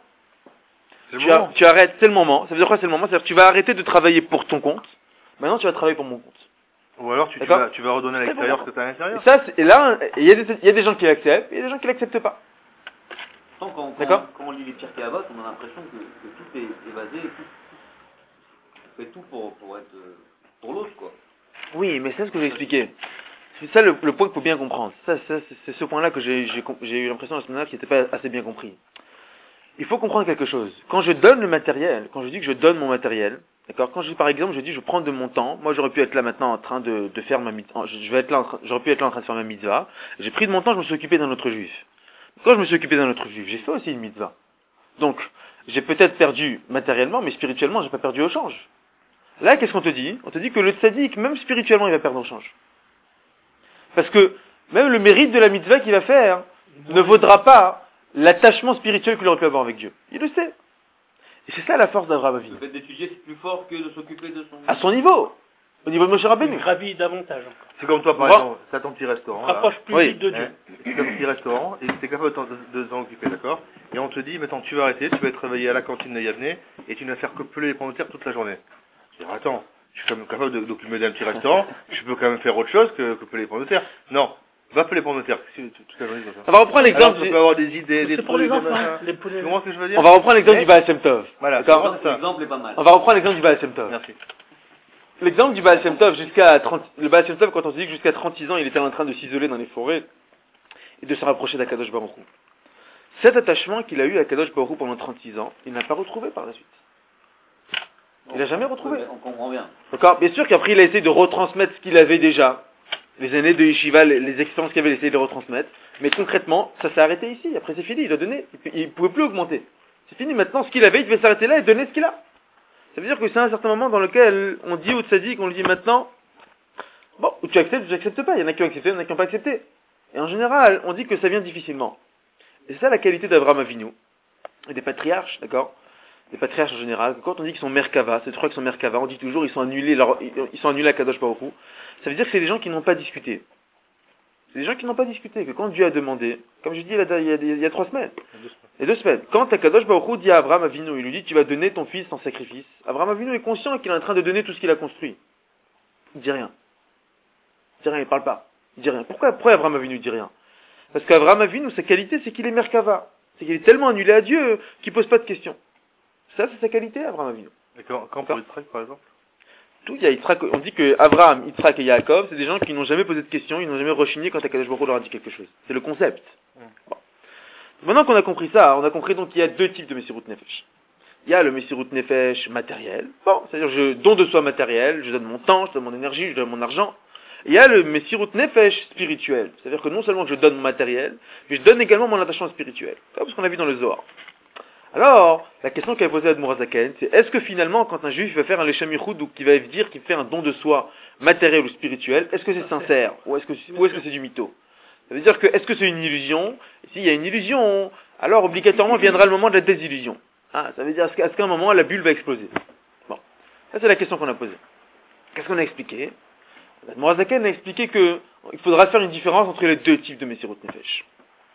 tu, as, tu arrêtes, c'est le moment. Ça veut dire quoi, c'est le moment? C'est-à-dire que tu vas arrêter de travailler pour ton compte. Maintenant, tu vas travailler pour mon compte. Ou alors tu, tu, vas, tu vas redonner à l'extérieur ce que tu as à l'intérieur. Et, ça, et là, il y, y a des gens qui l'acceptent, et il y a des gens qui l'acceptent pas. Quand, quand, quand, quand on lit les Pirkei Avot, on a l'impression que, que tout est, est basé, tout, on fait tout pour, pour être pour l'autre, quoi. Oui, mais c'est ce que j'ai expliqué. C'est ça le, le point qu'il faut bien comprendre. Ça, ça, c'est ce point-là que j'ai, j'ai, j'ai eu l'impression à ce moment-là qui n'était pas assez bien compris. Il faut comprendre quelque chose. Quand je donne le matériel, quand je dis que je donne mon matériel, d'accord, quand je dis par exemple, je dis je prends de mon temps, moi j'aurais pu être là maintenant en train de, de faire ma mitzvah, je vais être là, j'aurais pu être là en train de faire ma mitzvah, j'ai pris de mon temps, je me suis occupé d'un autre juif. Quand je me suis occupé d'un autre juif, j'ai fait aussi une mitzvah. Donc, j'ai peut-être perdu matériellement, mais spirituellement, j'ai pas perdu au change. Là, qu'est-ce qu'on te dit? On te dit que le tzaddik, même spirituellement, il va perdre au change. Parce que, même le mérite de la mitzvah qu'il va faire, ne vaudra pas l'attachement spirituel qu'il aurait pu avoir avec Dieu. Il le sait. Et c'est ça la force d'Abraham Avinu. Le fait d'étudier, c'est plus fort que de s'occuper de son... À son niveau. Au niveau de Moshe Rabbeinu. Il gravit davantage encore. C'est comme toi, par Bon. exemple, t'as ton petit restaurant. là. Rapproche plus Oui. vite de Dieu. Hein, tu as ton petit restaurant et tu es capable de t'en- de t'en occuper, d'accord? Et on te dit, maintenant tu vas arrêter, tu vas être réveillé à la cantine de Yavne et tu ne vas faire que peler les pommes de terre toute la journée. Je dis, attends, je suis quand même capable de- d'occuper d'un petit restaurant, je peux quand même faire autre chose que, que peler les pommes de terre. Non, va peler les pommes de terre, qu'est-ce que tu- toute la journée comme ça. On va reprendre Alors, l'exemple tu du... peux avoir des idées, des C'est trucs, pour les des enfants. machins. Les poulets. Tu comprends ce que je veux dire? On va reprendre l'exemple Mais- du Baal Shem Tov. Voilà, D'accord. c'est ça. L'exemple est pas mal. On va reprendre l'exemple du Baal Shem Tov. Merci. L'exemple du Baal Shem Tov jusqu'à trente... Le Baal Shem Tov, quand on se dit que jusqu'à trente-six ans, il était en train de s'isoler dans les forêts et de se rapprocher d'Akadosh Baruch Hu. Cet attachement qu'il a eu à Akadosh Baruch Hu pendant trente-six ans, il n'a pas retrouvé par la suite. Il n'a jamais retrouvé. On comprend bien. D'accord. Bien sûr qu'après, il a essayé de retransmettre ce qu'il avait déjà. Les années de Yeshiva, les, les expériences qu'il avait, il a essayé de retransmettre. Mais concrètement, ça s'est arrêté ici. Après, c'est fini. Il a donné. Il ne pouvait plus augmenter. C'est fini. Maintenant, ce qu'il avait, il devait s'arrêter là et donner ce qu'il a. Ça veut dire que c'est un certain moment dans lequel on dit au tzaddik, on lui dit maintenant, bon, ou tu acceptes ou tu n'acceptes pas. Il y en a qui ont accepté, il y en a qui n'ont pas accepté. Et en général, on dit que ça vient difficilement. Et c'est ça la qualité d'Abraham Avinu et des patriarches, d'accord? Des patriarches en général. Quand on dit qu'ils sont Merkava, c'est trois qui sont Merkava, on dit toujours ils sont annulés, leur, ils sont annulés à Kadosh Baruch Hu. Ça veut dire que c'est des gens qui n'ont pas discuté. C'est des gens qui n'ont pas discuté. Que quand Dieu a demandé, comme je dis il y a, il y a, il y a trois semaines, il y a deux semaines, quand Kadosh Baruch Hu dit à Abraham Avinu, il lui dit tu vas donner ton fils en sacrifice. Abraham Avinu est conscient qu'il est en train de donner tout ce qu'il a construit. Il dit rien. Il dit rien, il parle pas. Il dit rien. Pourquoi, pourquoi Abraham Avinu dit rien? Parce qu'Abraham Avinu, sa qualité, c'est qu'il est Merkava. C'est qu'il est tellement annulé à Dieu qu'il pose pas de questions. Ça, c'est sa qualité, Abraham Avinu. Et quand, quand pour Yitzhak, par exemple? Tout, il y a Yitzhak, on dit que Abraham, Yitzhak et Yaakov, c'est des gens qui n'ont jamais posé de questions, ils n'ont jamais rechigné quand Akadosh Baruch Hu leur a dit quelque chose. C'est le concept. Mm. Bon. Maintenant qu'on a compris ça, on a compris donc qu'il y a deux types de Messirut Nefesh. Il y a le Messirut Nefesh matériel. Bon, c'est-à-dire je don de soi matériel, je donne mon temps, je donne mon énergie, je donne mon argent. Et il y a le Messirut Nefesh spirituel. C'est-à-dire que non seulement je donne mon matériel, mais je donne également mon attachement spirituel. Comme ce qu'on a vu dans le Zohar. Alors, la question qu'elle a posée à Admour Hazaken, c'est est-ce que finalement, quand un juif va faire un Leshem Yichud, ou qui va dire qu'il fait un don de soi matériel ou spirituel, est-ce que c'est sincère ou est-ce que, ou est-ce que c'est du mytho? Ça veut dire que, est-ce que c'est une illusion? Et s'il y a une illusion, alors obligatoirement viendra le moment de la désillusion. Ah, ça veut dire, est-ce qu'à, est-ce qu'à un moment, la bulle va exploser? Bon. Ça, c'est la question qu'on a posée. Qu'est-ce qu'on a expliqué? Admour Hazaken a expliqué que il faudra faire une différence entre les deux types de Messirut Nefesh.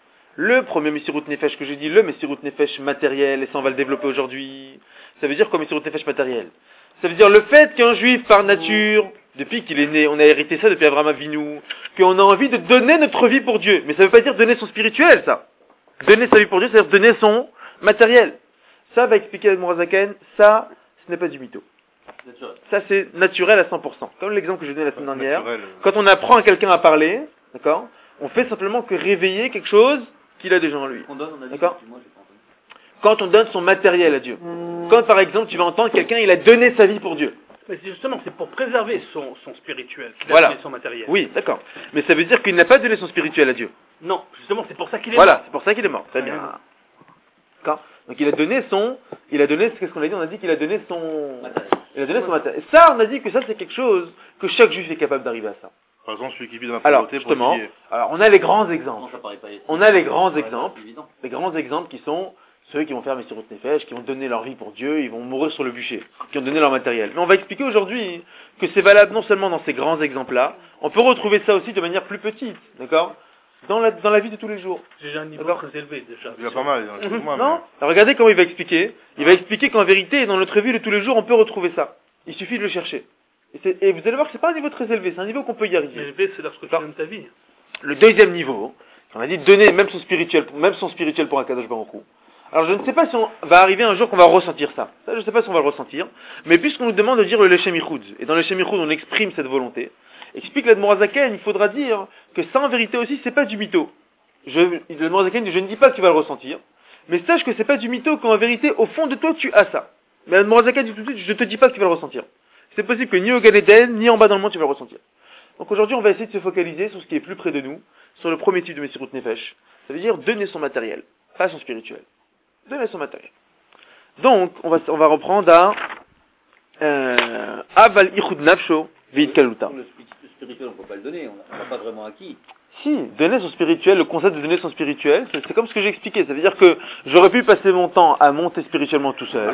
Le premier Messirut Nefesh que j'ai dit, le Messirut Nefesh matériel, et ça on va le développer aujourd'hui, ça veut dire quoi Messirut Nefesh matériel? Ça veut dire le fait qu'un juif par nature, depuis qu'il est né, on a hérité ça depuis Abraham Avinu, qu'on a envie de donner notre vie pour Dieu. Mais ça veut pas dire donner son spirituel, ça. Donner sa vie pour Dieu, c'est-à-dire donner son matériel. Ça va expliquer Admour Hazaken, ça, ce n'est pas du mytho. Ça c'est naturel à cent pour cent. Comme l'exemple que je donnais la semaine dernière, Naturel. quand on apprend à quelqu'un à parler, d'accord, on fait simplement que réveiller quelque chose qu'il a déjà en lui. On donne, on a dit, D'accord. moi, j'ai pas entendu. Quand on donne son matériel à Dieu. Quand par exemple tu vas entendre quelqu'un, il a donné sa vie pour Dieu. Mais c'est justement, c'est pour préserver son, son spirituel, qu'il a Voilà. donné son matériel. Oui, d'accord. Mais ça veut dire qu'il n'a pas donné son spirituel à Dieu. Non, justement, c'est pour ça qu'il est Voilà, mort. c'est pour ça qu'il est mort. Très bien. D'accord. Donc il a donné son, il a donné, qu'est-ce qu'on a dit? On a dit qu'il a donné son, Matériel. il a donné son matériel. Et ça, on a dit que ça c'est quelque chose que chaque juif est capable d'arriver à ça. Par exemple, celui qui vit dans la Alors, pauvreté pour justement, étudier. alors on a les grands Non, exemples. ça paraît pas évident. On a les grands Ça paraît pas exemples. évident. Les grands exemples qui sont ceux qui vont faire Messirut Nefesh, qui vont donner leur vie pour Dieu, ils vont mourir sur le bûcher, qui ont donné leur matériel. Mais on va expliquer aujourd'hui que c'est valable non seulement dans ces grands exemples-là, on peut retrouver ça aussi de manière plus petite, d'accord, dans la, dans la vie de tous les jours. J'ai déjà un niveau D'accord. très élevé, déjà. Il y a pas mal. hein, excuse-moi, Non. mais- Alors regardez comment il va expliquer. Il va expliquer qu'en vérité, dans notre vie de tous les jours, on peut retrouver ça. Il suffit de le chercher. Et, c'est- et vous allez voir que c'est pas un niveau très élevé, c'est un niveau qu'on peut y arriver. Élevé, c'est lorsque tu donnes ta vie. Le deuxième niveau, on a dit donner même son spirituel, même son spirituel pour un Kadosh Baruch Hu. Alors je ne sais pas si on va arriver un jour qu'on va ressentir ça. Ça, je ne sais pas si on va le ressentir. Mais puisqu'on nous demande de dire le Leshem Yichud, et dans le Leshem Yichud on exprime cette volonté, explique l'Admour Hazaken, il faudra dire que ça en vérité aussi c'est pas du mytho. Je, l'Admour Hazaken dit je ne dis pas que tu vas le ressentir, mais sache que c'est pas du mytho qu'en vérité au fond de toi tu as ça. Mais l'Admour Hazaken dit tout de suite je ne te dis pas que tu vas le ressentir. C'est possible que ni au Gan Eden, ni en bas dans le monde tu vas le ressentir. Donc aujourd'hui on va essayer de se focaliser sur ce qui est plus près de nous, sur le premier type de Messirut Nefesh. Ça veut dire donner son matériel, pas son spirituel. Donner son matériel. Donc, on va, on va reprendre à euh, Aval Ichud Nafsho Veit Kaluta. Le spirituel, on ne peut pas le donner, on l'a pas vraiment acquis. Si, donner son spirituel, le concept de donner son spirituel, c'est, c'est comme ce que j'ai expliqué. Ça veut dire que j'aurais pu passer mon temps à monter spirituellement tout seul,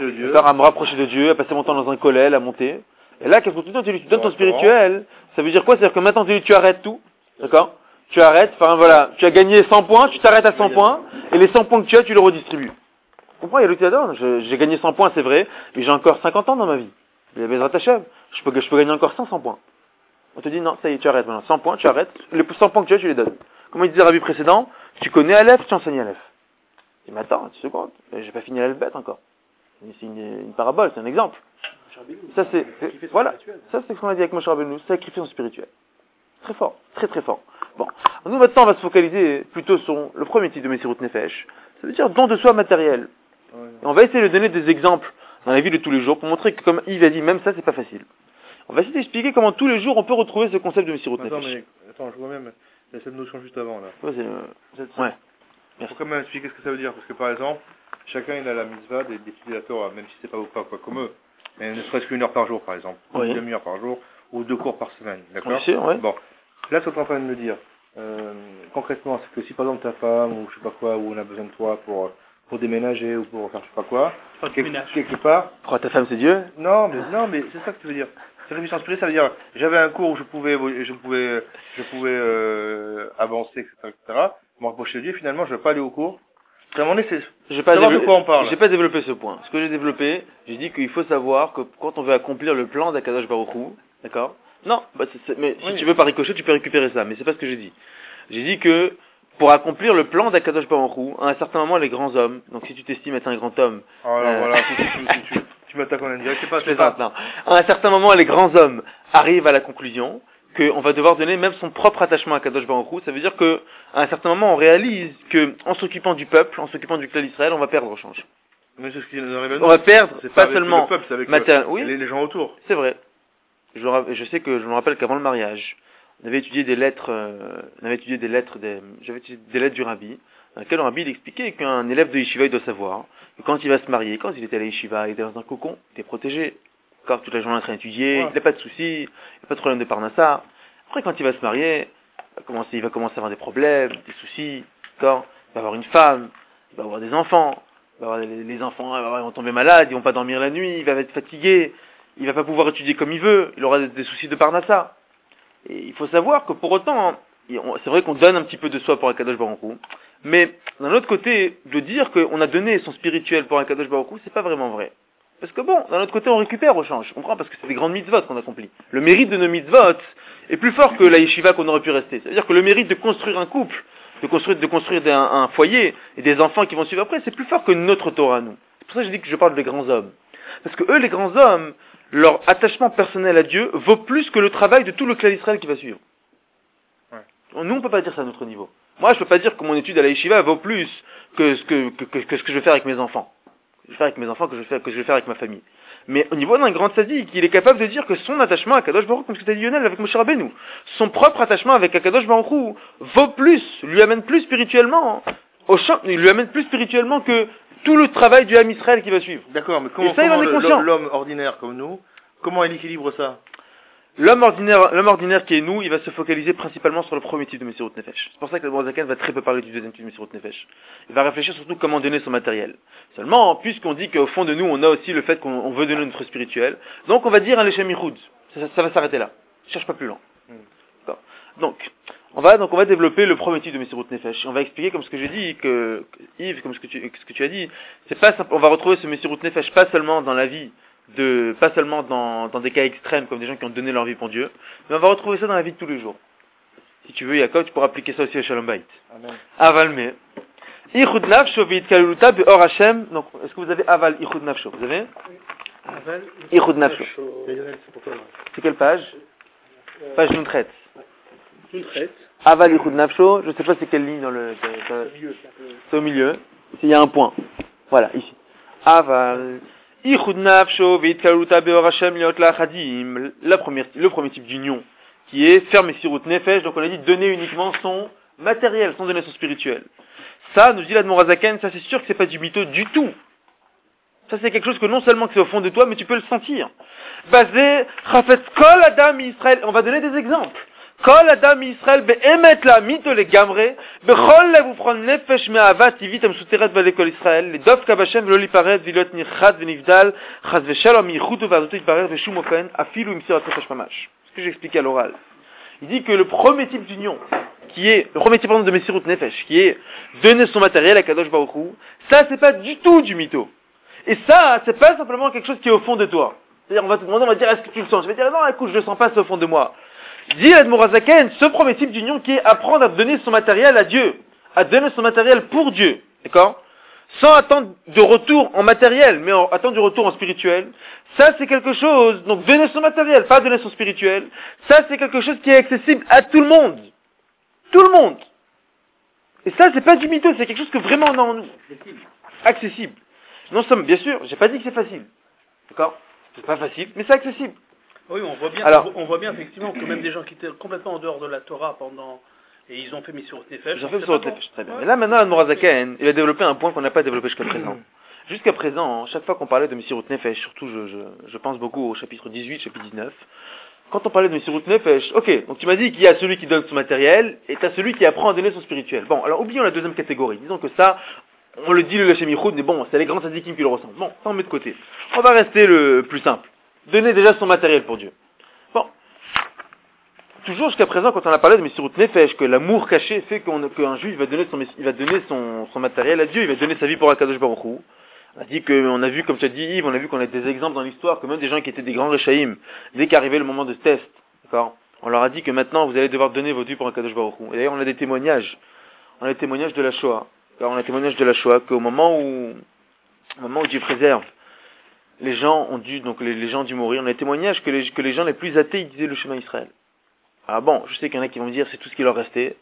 à me rapprocher de Dieu, à passer mon temps dans un collège, à monter. Et là, qu'est-ce que tu donnes? Tu donnes ton spirituel. Ça veut dire quoi? C'est-à-dire que maintenant tu, tu arrêtes tout. D'accord? Tu arrêtes, enfin voilà, tu as gagné cent points, tu t'arrêtes à cent points, et les cent points que tu as, tu les redistribues. Tu comprends? Il y a l'utilisateur. J'ai gagné cent points, c'est vrai, mais j'ai encore cinquante ans dans ma vie. Il y a Bezrat Hashem. Je peux, je peux gagner encore cinq cents points. On te dit non, ça y est, tu arrêtes maintenant. cent points, tu arrêtes. Les cent points que tu as, tu les donnes. Comme il disait Rabbi précédent, tu connais Aleph, tu enseignes Aleph. Et mais attends, tu secondes, j'ai pas fini l'alphabet encore. C'est une, une parabole, c'est un exemple. Ça c'est, c'est voilà, ça c'est ce qu'on a dit avec Moshe Rabbeinu, sacrifice spirituel. Très fort, très très fort. Bon, nous maintenant on va se focaliser plutôt sur le premier type de Messirut Nefesh. Ça veut dire don de soi matériel. Et on va essayer de donner des exemples dans la vie de tous les jours pour montrer que comme Yves a dit, même ça c'est pas facile. On va essayer d'expliquer comment tous les jours on peut retrouver ce concept de Messirut Nefesh. Attends, mais, attends, je vois même, il y a cette notion juste avant là. Ouais, c'est, euh, c'est, ouais. Il faut quand même expliquer ce que ça veut dire, parce que par exemple, chacun il a la mitzvah d'étudier la Torah, même si c'est pas pas, pas comme eux, mais ne serait-ce qu'une heure par jour par exemple, ou oui. une demi-heure par jour, ou deux cours par semaine, d'accord? Bien sûr, ouais. Bon, là ce que tu es en train de me dire, euh, concrètement, c'est que si par exemple ta femme, ou je sais pas quoi, ou on a besoin de toi pour, pour déménager, ou pour faire je sais pas quoi, quelque, quelque part... Pourquoi ta femme c'est Dieu? Non, mais, non, mais c'est ça que tu veux dire. Sacrifice inspiré, ça veut dire, j'avais un cours où je pouvais, je pouvais, je pouvais euh, avancer, et cetera, et cetera. Me rapprocher de Dieu, finalement, je vais pas aller au cours. À un moment donné, c'est j'ai pas, développé, de quoi on parle. J'ai pas développé ce point. Ce que j'ai développé, j'ai dit qu'il faut savoir que quand on veut accomplir le plan d'Akadosh Baruch Hu, d'accord? Non, bah c'est, c'est, mais oui. Si tu veux par ricochet, tu peux récupérer ça, mais c'est pas ce que j'ai dit. J'ai dit que pour accomplir le plan d'Akadosh Baruch Hu, à un certain moment, les grands hommes, donc si tu t'estimes être un grand homme... Oh là, euh... voilà, si tu, si tu, tu m'attaques en indirect, c'est pas... C'est pas, non. À un certain moment, les grands hommes arrivent à la conclusion qu'on va devoir donner même son propre attachement à Kadosh Baruch Hu. Ça veut dire que à un certain moment, on réalise que en s'occupant du peuple, en s'occupant du clan d'Israël, on va perdre au change. Mais c'est ce qui nous arrive. On va perdre c'est pas pas seulement le peuple, c'est avec matériel. Le, oui, les, les gens autour. C'est vrai. Je, je sais que je me rappelle qu'avant le mariage, on avait étudié des lettres, euh, on avait étudié des lettres, des, j'avais étudié des lettres du Rabbi, dans lesquelles le Rabbi il expliquait qu'un élève de Yeshiva il doit savoir que quand il va se marier, quand il était à la Yeshiva, il était dans un cocon, il était protégé. Quand toute la journée en train d'étudier, ouais. Il n'a pas de soucis, il n'a pas de problème de parnassa. Après, quand il va se marier, il va commencer, il va commencer à avoir des problèmes, des soucis, d'accord? Il va avoir une femme, il va avoir des enfants, il va avoir les, les enfants ils vont tomber malades, ils vont pas dormir la nuit, il va être fatigué, il va pas pouvoir étudier comme il veut, il aura des, des soucis de parnassa. Et il faut savoir que pour autant, c'est vrai qu'on donne un petit peu de soi pour un Kadosh Baruch Hu, mais d'un autre côté, de dire qu'on a donné son spirituel pour un Kadosh Baruch Hu, c'est pas vraiment vrai. Parce que bon, d'un autre côté, on récupère au change. Je comprends, parce que c'est des grandes mitzvot qu'on accomplit. Le mérite de nos mitzvot est plus fort que la yeshiva qu'on aurait pu rester. C'est-à-dire que le mérite de construire un couple, de construire, de construire un, un foyer et des enfants qui vont suivre après, c'est plus fort que notre Torah, nous. C'est pour ça que j'ai dit que je parle des grands hommes. Parce que eux, les grands hommes, leur attachement personnel à Dieu vaut plus que le travail de tout le clan d'Israël qui va suivre. Ouais. Nous, on peut pas dire ça à notre niveau. Moi, je peux pas dire que mon étude à la yeshiva vaut plus que ce que, que, que, que ce que je vais faire avec mes enfants. Je vais faire avec mes enfants, que je vais faire, que je vais faire avec ma famille. Mais au niveau d'un grand sadique, il est capable de dire que son attachement à Kadosh Baruch Hu, comme ce que tu as dit Lionel avec Moshe Rabbeinu, son propre attachement avec Kadosh Baruch Hu vaut plus, lui amène plus spirituellement, au champ, il lui amène plus spirituellement que tout le travail du Ham Israël qui va suivre. D'accord, mais comment, ça, comment le, l'homme ordinaire comme nous, comment il équilibre ça? L'homme ordinaire, l'homme ordinaire qui est nous, il va se focaliser principalement sur le premier type de Messirut Nefesh. C'est pour ça que le Zaken va très peu parler du deuxième type de Messirut Nefesh. Il va réfléchir surtout comment donner son matériel. Seulement, puisqu'on dit qu'au fond de nous, on a aussi le fait qu'on on veut donner notre spirituel, donc on va dire un Leshem Yichud. Ça, ça, ça va s'arrêter là. Je cherche pas plus loin. Mm. Donc, on va, donc on va développer le premier type de Messirut Nefesh. On va expliquer comme ce que j'ai dit, que, Yves, comme ce que tu, ce que tu as dit, c'est pas simple, on va retrouver ce Messirut Nefesh pas seulement dans la vie de, pas seulement dans, dans des cas extrêmes comme des gens qui ont donné leur vie pour Dieu, mais on va retrouver ça dans la vie de tous les jours. Si tu veux, Yaakov, tu pourras appliquer ça aussi à Shalom Bayit. Avalme. Ichud nafsho v'itkaluta be'or Hashem. Donc, est-ce que vous avez aval ichud nafsho? Vous avez? Aval ichud nafsho. C'est quelle page? Page Nuntret. Nuntret. Aval ichud nafsho. Je ne sais pas c'est quelle ligne dans le, c'est au milieu. S'il y a un point. Voilà, ici. Aval. Ichud nafsho v'itkaluta be'or Hashem liot la'achadim. La première, le premier type d'union, qui est faire Messirut Nefesh. Donc on a dit donner uniquement son matériel, sans donner son spirituel. Ça, nous dit l'Admor Hazaken, ça c'est sûr que c'est pas du mytho du tout. Ça c'est quelque chose que non seulement que c'est au fond de toi, mais tu peux le sentir. Basé, Chafetz Kol Adam Israël. On va donner des exemples. Kol Adam Israël be'emet la mito le gamre, bechol lev ufron nefesh me'avat tivit amsuteret balekol Israël, le dov kabashem v'lo liparet v'lot nirchat v'nivdal, chaz v'shalom yichut v'azoto yiparet v'shum ofen, afilu imsirat nefesh mamash. Ce que j'ai expliqué à l'oral. Il dit que le premier type d'union, qui est, le premier type de Messirut Nefesh, qui est donner son matériel à Kadosh Baruch Hu, ça c'est pas du tout du mytho. Et ça, c'est pas simplement quelque chose qui est au fond de toi. C'est-à-dire, on va te demander, on va dire, est-ce que tu le sens? Je vais dire, non, écoute, je le sens pas, c'est au fond de moi. Dit Admorazaken, ce premier type d'union qui est apprendre à donner son matériel à Dieu, à donner son matériel pour Dieu, d'accord? Sans attendre de retour en matériel, mais en attendre du retour en spirituel. Ça, c'est quelque chose, donc donner son matériel, pas donner son spirituel. Ça, c'est quelque chose qui est accessible à tout le monde. Tout le monde. Et ça, c'est pas du mytho, c'est quelque chose que vraiment on a en nous. Accessible. Non, somme, bien sûr, j'ai pas dit que c'est facile. D'accord? C'est pas facile, mais c'est accessible. Oui, on voit bien, Alors, on voit bien effectivement que même des gens qui étaient complètement en dehors de la Torah pendant, et ils ont fait Messirut Nefesh. Ils ont fait Messirut Nefesh, très bien. Mais là, maintenant, Admorazaken, il a développé un point qu'on n'a pas développé jusqu'à présent. Jusqu'à présent, chaque fois qu'on parlait de Messirut Nefesh, surtout je, je, je pense beaucoup au chapitre dix-huit, chapitre dix-neuf, quand on parlait de Messirut Nefesh, ok, donc tu m'as dit qu'il y a celui qui donne son matériel, et tu as celui qui apprend à donner son spirituel. Bon, alors oublions la deuxième catégorie, disons que ça, on le dit le Lachem Yichud, mais bon, c'est les grands tzadikim qui le ressentent. Bon, ça on met de côté. On va rester le plus simple. Donner déjà son matériel pour Dieu. Bon. Toujours jusqu'à présent, quand on a parlé de Messirut Nefesh, que l'amour caché fait qu'on, qu'un juif va donner son, il va donner son, son matériel à Dieu, il va donner sa vie pour Akadosh Baruch Hu. On a dit que, on a vu, comme tu as dit Yves, on a vu qu'on a des exemples dans l'histoire, que même des gens qui étaient des grands Rechaïm, dès qu'arrivait le moment de test, d'accord, on leur a dit que maintenant vous allez devoir donner vos vies pour Akadosh Baruch Hu. Et d'ailleurs, on a des témoignages. On a des témoignages de la Shoah. Alors, on a des témoignages de la Shoah qu'au moment où, au moment où Dieu préserve, les gens ont dû, donc les, les gens ont dû mourir. On a des témoignages que les, que les gens les plus athées, ils disaient le chemin Israël. Ah bon, je sais qu'il y en a qui vont me dire c'est tout ce qui leur restait.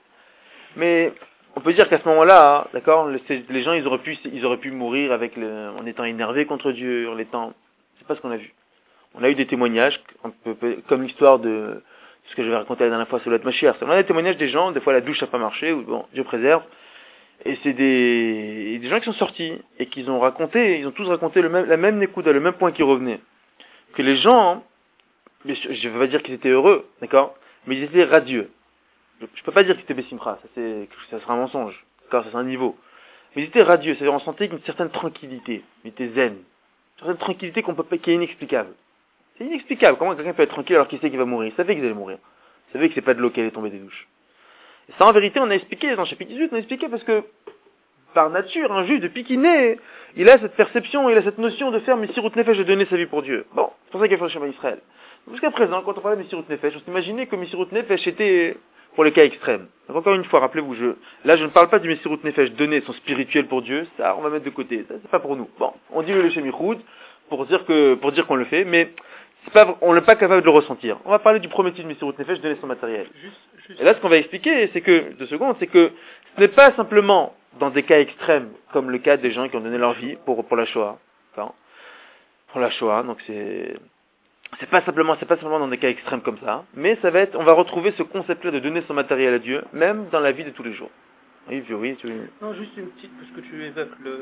Mais, on peut dire qu'à ce moment-là, hein, d'accord, les, les gens, ils auraient pu, ils auraient pu mourir avec le, en étant énervés contre Dieu, en étant, c'est pas ce qu'on a vu. On a eu des témoignages, peu, peu, comme l'histoire de, ce que je vais raconter la dernière fois sur le Mashiach. On a des témoignages des gens, des fois la douche n'a pas marché, ou bon, Dieu préserve. Et c'est des, des gens qui sont sortis, et qui ont raconté, ils ont tous raconté le même, la même Nekuda, le même point qui revenait. Que les gens, je ne veux pas dire qu'ils étaient heureux, d'accord, mais ils étaient radieux. Je ne peux pas dire qu'ils étaient Bessimra, ça, c'est, ça sera un mensonge, d'accord, ça c'est un niveau. Mais ils étaient radieux, c'est-à-dire on sentait une certaine tranquillité, ils étaient zen. Une certaine tranquillité qu'on peut pas, qui est inexplicable. C'est inexplicable, comment quelqu'un peut être tranquille alors qu'il sait qu'il va mourir, il savait qu'ils allaient mourir. Il savait que c'est pas de l'eau qui allait tomber des douches. Et ça, en vérité, on a expliqué, dans le chapitre dix-huit, on a expliqué parce que, par nature, un juif, depuis qu'il naît, il a cette perception, il a cette notion de faire Messirut Nefesh, de donner sa vie pour Dieu. Bon, c'est pour ça qu'il a fait le chemin Israël. Jusqu'à présent, quand on parlait de Messirut Nefesh, on s'imaginait que Messirut Nefesh était pour les cas extrêmes. Donc encore une fois, rappelez-vous, je, là, je ne parle pas du Messirut Nefesh, donner son spirituel pour Dieu, ça, on va mettre de côté, ça, c'est pas pour nous. Bon, on dit le Lechem Yichud, pour dire que, pour dire qu'on le fait, mais, c'est pas, on n'est pas capable de le ressentir. On va parler du premier type de Messirut Nefesh, donner son matériel. Juste, juste. Et là, ce qu'on va expliquer, c'est que, deux secondes, c'est que ce n'est pas simplement dans des cas extrêmes, comme le cas des gens qui ont donné leur vie pour, pour la Shoah. Enfin, pour la Shoah, donc c'est, c'est pas simplement, c'est pas simplement dans des cas extrêmes comme ça, mais ça va être, on va retrouver ce concept-là de donner son matériel à Dieu, même dans la vie de tous les jours. Oui, oui, tu... Non, juste une petite, parce que tu évoques le,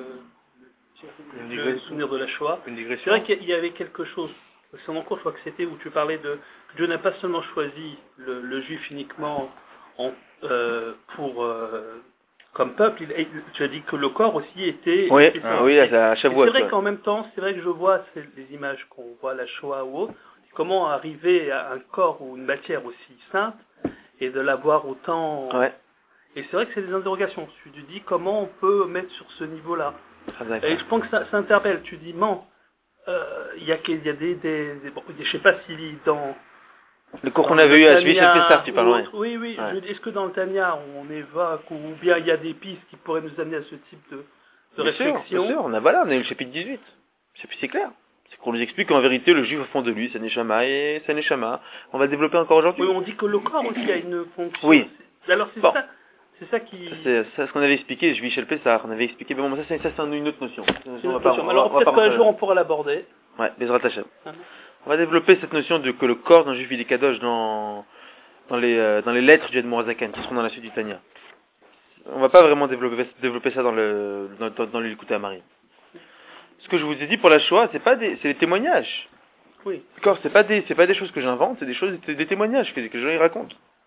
le, le le souvenir de la Shoah. Une digression. C'est vrai qu'il y avait quelque chose, c'est en cours, je crois que c'était où tu parlais de, que Dieu n'a pas seulement choisi le, le juif uniquement en, euh, pour, euh, comme peuple, il, tu as dit que le corps aussi était... Oui, était ah, oui, à Shavuot. C'est vrai qu'en même temps, c'est vrai que je vois les images qu'on voit, la Shoah ou autre, comment arriver à un corps ou une matière aussi sainte et de l'avoir autant... Ouais. Et c'est vrai que c'est des interrogations. Tu te dis comment on peut mettre sur ce niveau-là. Et je pense que ça, ça interpelle. Tu dis, non, il euh, y, y a des... des, des bon, je ne sais pas si dans... Le cours qu'on avait eu à Shvish Pesach, tu parles, autre, oui. Oui, oui. Ouais. Est-ce que dans le Tanya, on évoque, ou bien il y a des pistes qui pourraient nous amener à ce type de, de bien réflexion? Sûr, bien sûr, on a, voilà, on a eu le chapitre dix-huit. C'est clair. C'est qu'on nous explique qu'en vérité, le juif au fond de lui, c'est Neshama et c'est Neshama. On va développer encore aujourd'hui. Oui, on dit que le corps aussi a une fonction. Oui. Alors c'est bon. ça. C'est ça qui... C'est ce qu'on avait expliqué, je Michel Pessard, on avait expliqué, mais bon, ça c'est, ça, c'est une autre notion. Une autre notion. Alors peut-être qu'un jour on pourra l'aborder. Ouais, Bezrat Hashem. Uh-huh. On va développer cette notion de que le corps d'un juif il est kadosh dans, dans, les, euh, dans les lettres du Admor Zaken, qui seront dans la suite du Tanya. On va pas vraiment développer, développer ça dans le, dans, dans, dans l'Ilkutei Amarim. Ce que je vous ai dit pour la Shoah, c'est pas des, c'est des témoignages. Oui. D'accord, c'est pas des, c'est pas des choses que j'invente, c'est des choses, c'est des témoignages que, que les gens y racontent.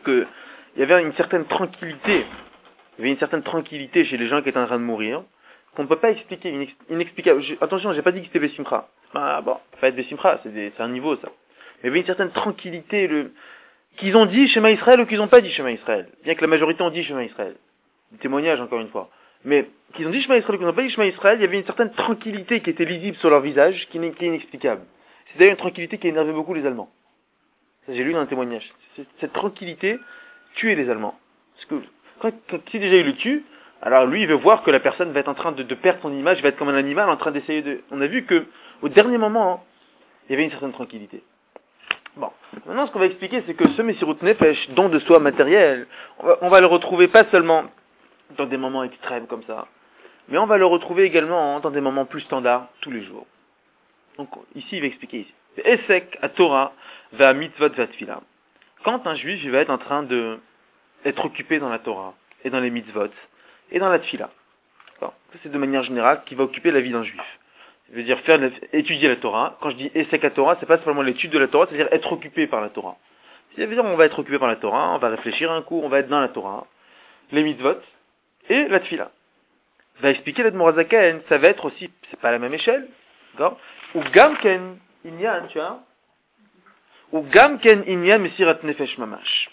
que il y avait une certaine tranquillité, il y avait une certaine tranquillité chez les gens qui étaient en train de mourir, qu'on ne peut pas expliquer, inex- inexplicable. Je, attention, j'ai pas dit que c'était Bessimcha. Ah bon, ça va être Bessimcha, c'est, des, c'est un niveau ça. Mais il y avait une certaine tranquillité, le, qu'ils ont dit Shema Israël ou qu'ils n'ont pas dit Shema Israël. Bien que la majorité ont dit Shema Israël. Des témoignages encore une fois. Mais qu'ils ont dit Shema Israël ou qu'ils n'ont pas dit Shema Israël, il y avait une certaine tranquillité qui était lisible sur leur visage, qui n'est, qui est inexplicable. C'est d'ailleurs une tranquillité qui énervait beaucoup les Allemands. Ça, j'ai lu dans un témoignage. Cette, cette tranquillité tuait les Allemands. Parce que quand, quand, si déjà il le tue, alors lui il veut voir que la personne va être en train de, de perdre son image, va être comme un animal en train d'essayer de... On a vu que au dernier moment, hein, il y avait une certaine tranquillité. Bon, maintenant ce qu'on va expliquer, c'est que ce Messirut Nefesh, don de soi matériel, on va, on va le retrouver pas seulement dans des moments extrêmes comme ça, mais on va le retrouver également dans des moments plus standards, tous les jours. Donc ici, il va expliquer ici. Esek à Torah va mitzvot va tefila. Quand un juif il va être en train de être occupé dans la Torah et dans les mitzvot et dans la tefila. Ça c'est de manière générale qui va occuper la vie d'un juif. Je veux dire faire étudier la Torah. Quand je dis Esek à Torah, c'est pas seulement l'étude de la Torah, c'est-à-dire être occupé par la Torah. Ça veut dire on va être occupé par la Torah, on va réfléchir un coup, on va être dans la Torah, les mitzvot et la tefila. Va expliquer l'Admor HaZaken, ça va être aussi, c'est pas à la même échelle, d'accord? Ou Gamken Inyan, tu vois? Ou Gamken Inyan Mesirat Nefesh Mamash.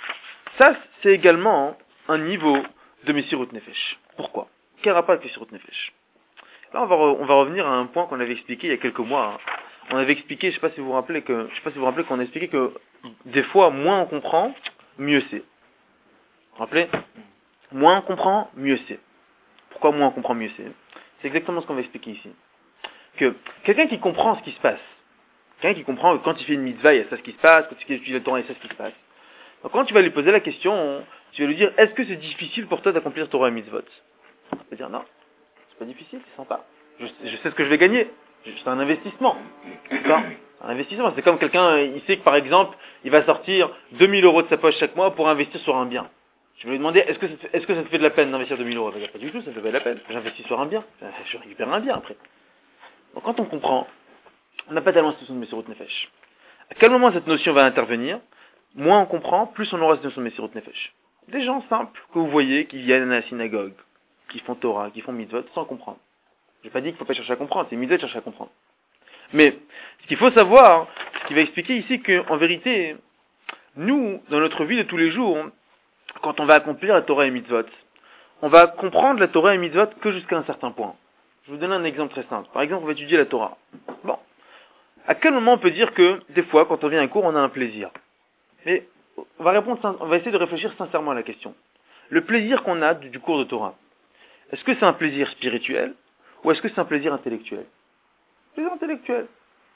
Ça, c'est également un niveau de Messirut Nefesh. Pourquoi? Quel rapport avec Messirut Nefesh? Là, on va, re, on va revenir à un point qu'on avait expliqué il y a quelques mois. Hein. On avait expliqué, je sais pas si vous vous rappelez que, je sais pas si vous vous rappelez qu'on a expliqué que des fois, moins on comprend, mieux c'est. Vous vous rappelez? Moins on comprend, mieux c'est. Pourquoi moins on comprend, mieux c'est? C'est exactement ce qu'on va expliquer ici. Que quelqu'un qui comprend ce qui se passe, quelqu'un qui comprend que quand il fait une mitzvah, il y a ça ce qui se passe, quand il étudie le Torah, il y a ça ce qui se passe. Donc quand tu vas lui poser la question, tu vas lui dire, est-ce que c'est difficile pour toi d'accomplir Torah et mitzvot? Il va dire, non, c'est pas difficile, c'est sympa. Je, je sais ce que je vais gagner. C'est un investissement. D'accord? Un investissement. C'est comme quelqu'un, il sait que par exemple, il va sortir deux mille euros de sa poche chaque mois pour investir sur un bien. Je vais lui demander, est-ce que ça te fait, est-ce que ça te fait de la peine d'investir deux mille euros? Il va dire, pas du tout, ça me fait pas de la peine. J'investis sur un bien. Je récupère un bien après. Donc quand on comprend, on n'a pas tellement cette notion de Messirut Nefesh. À quel moment cette notion va intervenir? Moins on comprend, plus on aura cette notion de Messirut Nefesh. Des gens simples que vous voyez qui viennent à la synagogue, qui font Torah, qui font mitzvot, sans comprendre. J'ai pas dit qu'il faut pas chercher à comprendre, c'est mitzvot de chercher à comprendre. Mais ce qu'il faut savoir, ce qui va expliquer ici qu'en vérité, nous, dans notre vie de tous les jours, quand on va accomplir la Torah et mitzvot, on va comprendre la Torah et mitzvot que jusqu'à un certain point. Je vais vous donner un exemple très simple. Par exemple, on va étudier la Torah. Bon. À quel moment on peut dire que, des fois, quand on vient à un cours, on a un plaisir? Mais, on va répondre, on va essayer de réfléchir sincèrement à la question. Le plaisir qu'on a du, du cours de Torah, est-ce que c'est un plaisir spirituel, ou est-ce que c'est un plaisir intellectuel? Plaisir intellectuel.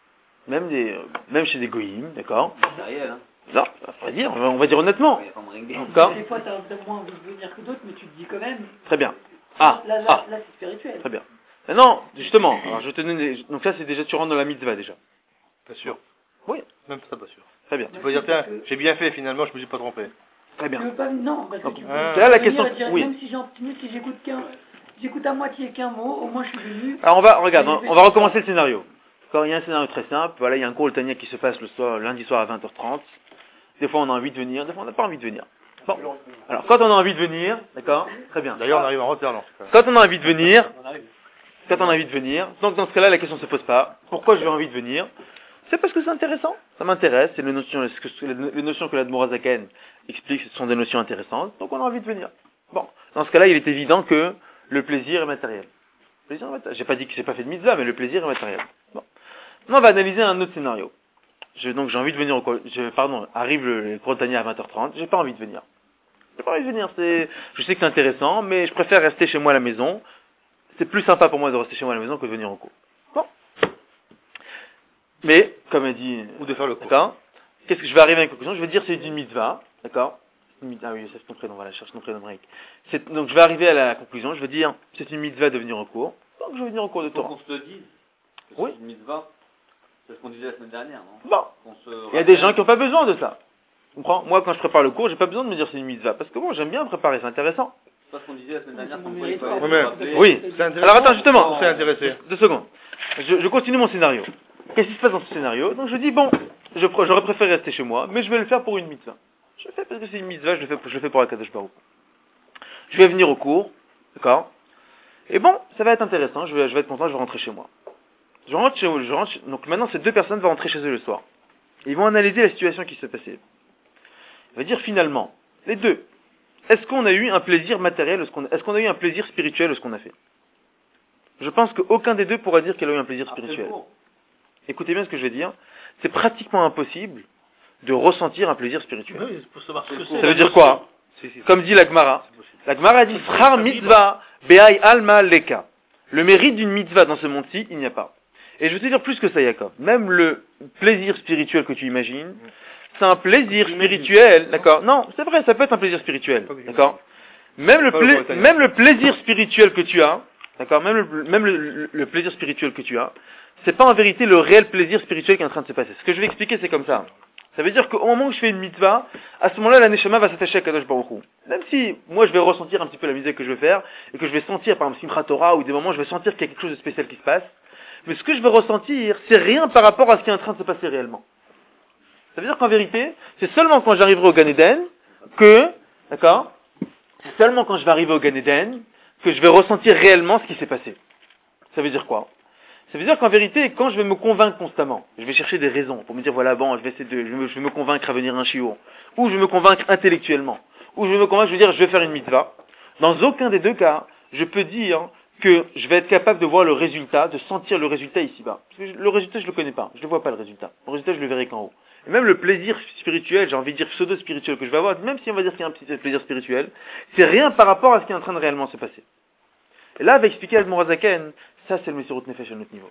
Même des, même chez des goïms, d'accord? Matériel, hein. Non, on va dire, on va dire honnêtement. D'accord. Des fois, tu as moins envie de venir que d'autres, mais tu te dis quand même. Très bien. Ah, là, là, ah. là c'est spirituel. Très bien. Mais non, justement. Alors, je vais te donner. Donc là, c'est déjà tu rentres dans la mitzvah déjà. Pas sûr. Oui. Même ça, pas sûr. Très bien. Tu peux dire, tiens, j'ai bien fait finalement, je me suis pas trompé. Très bien. Tu veux pas, non, parce que Donc, tu peux. ah. Là, la question. Dire, oui. Même si j'en, même si j'écoute qu'un, j'écoute à moitié qu'un mot, au moins je suis venu. Alors on va, regarde, on, on va recommencer le scénario. Quand il y a un scénario très simple, voilà, il y a un cours le Tania qui se passe le soir, lundi soir à vingt heures trente. Des fois on a envie de venir, des fois on n'a pas envie de venir. Bon. Alors quand on a envie de venir, d'accord, très bien. D'ailleurs on arrive en retard là. Quand on a envie de venir, quand on a envie de venir, donc dans ce cas-là la question ne se pose pas. Pourquoi j'ai envie de venir? C'est parce que c'est intéressant. Ça m'intéresse, c'est les notions, les notions que l'Admor HaZaken explique, ce sont des notions intéressantes, donc on a envie de venir. Bon, dans ce cas-là, il est évident que le plaisir est matériel. Le plaisir est matériel. J'ai pas dit que j'ai pas fait de mitzvah, mais le plaisir est matériel. Bon. Maintenant, on va analyser un autre scénario. Je, donc j'ai envie de venir au cours, je, pardon, arrive le, le cours de Tania à vingt heures trente, j'ai pas envie de venir. J'ai pas envie de venir, c'est, je sais que c'est intéressant, mais je préfère rester chez moi à la maison. C'est plus sympa pour moi de rester chez moi à la maison que de venir au cours. Bon. Mais, comme elle dit, ou de faire le cours. D'accord. Qu'est-ce que je vais arriver à une conclusion? Je vais dire c'est une mitzvah, d'accord? Ah oui, c'est ton prénom, voilà, je cherche ton prénom break. Donc je vais arriver à la conclusion, je vais dire c'est une mitzvah de venir au cours, donc je vais venir au cours de Torah. Faut qu'on se le dise. Que Oui. c'est une mitzvah. C'est ce qu'on disait la semaine dernière, non? Bon. Qu'on se Il y a des gens qui n'ont pas besoin de ça. Tu comprends? Moi, quand je prépare le cours, j'ai pas besoin de me dire c'est une mitzvah, parce que bon, j'aime bien préparer, c'est intéressant. C'est pas ce qu'on disait la semaine dernière. Comme Oui, quoi, il oui, fallait mais- se rappeler. Oui. C'est intéressant. Alors attends, justement. On s'est intéressé. Deux secondes. Je, je continue mon scénario. Qu'est-ce qui se passe dans ce scénario? Donc je dis bon, je pr- j'aurais préféré rester chez moi, mais je vais le faire pour une mitzvah. Je le fais parce que c'est une mitzvah, je le fais, je le fais pour Akadosh Baruch. Je vais venir au cours, d'accord? Et bon, ça va être intéressant, je vais, je vais être content, je vais rentrer chez moi. Je rentre chez je rentre, donc maintenant ces deux personnes vont rentrer chez eux le soir. Ils vont analyser la situation qui s'est passée. Il va dire finalement, les deux, est-ce qu'on a eu un plaisir matériel, est-ce qu'on a eu un plaisir spirituel de ce qu'on a fait? Je pense qu'aucun des deux pourra dire qu'il a eu un plaisir spirituel. Écoutez bien ce que je vais dire. C'est pratiquement impossible de ressentir un plaisir spirituel. Oui, pour savoir ce que c'est. Ça veut dire quoi? Comme dit la Gemara. La Gemara dit Schar mitzvah be'ay alma leka. Le mérite d'une mitzvah dans ce monde-ci, il n'y a pas. Et je vais te dire plus que ça, Jacob. Même le plaisir spirituel que tu imagines, c'est un plaisir spirituel, d'accord? Non, c'est vrai, ça peut être un plaisir spirituel, d'accord? Même le, pla- même le plaisir spirituel que tu as, d'accord? Même, le, même le, le, le plaisir spirituel que tu as, c'est pas en vérité le réel plaisir spirituel qui est en train de se passer. Ce que je vais expliquer, c'est comme ça. Ça veut dire qu'au moment où je fais une mitzvah, à ce moment-là, la neshama va s'attacher à Kadosh Baruch Hu. Même si, moi, je vais ressentir un petit peu la mitzvah que je vais faire, et que je vais sentir, par exemple, Simchat Torah, ou des moments, je vais sentir qu'il y a quelque chose de spécial qui se passe, mais ce que je vais ressentir, c'est rien par rapport à ce qui est en train de se passer réellement. Ça veut dire qu'en vérité, c'est seulement quand j'arriverai au Gan Eden, que, d'accord, c'est seulement quand je vais arriver au Gan Eden, que je vais ressentir réellement ce qui s'est passé. Ça veut dire quoi? Ça veut dire qu'en vérité, quand je vais me convaincre constamment, je vais chercher des raisons pour me dire, voilà, bon, je vais essayer de, je vais me, je vais me convaincre à venir à un shiur, ou je vais me convaincre intellectuellement, ou je vais me convaincre, je vais dire, je vais faire une mitzvah. Dans aucun des deux cas, je peux dire que je vais être capable de voir le résultat, de sentir le résultat ici-bas. Parce que le résultat, je le connais pas. Je ne vois pas le résultat. Le résultat, je le verrai qu'en haut. Et même le plaisir spirituel, j'ai envie de dire pseudo-spirituel que je vais avoir, même si on va dire qu'il y a un petit plaisir spirituel, c'est rien par rapport à ce qui est en train de réellement se passer. Et là, va expliquer Admor Hazaken, ça c'est le Messirut Nefesh à notre niveau.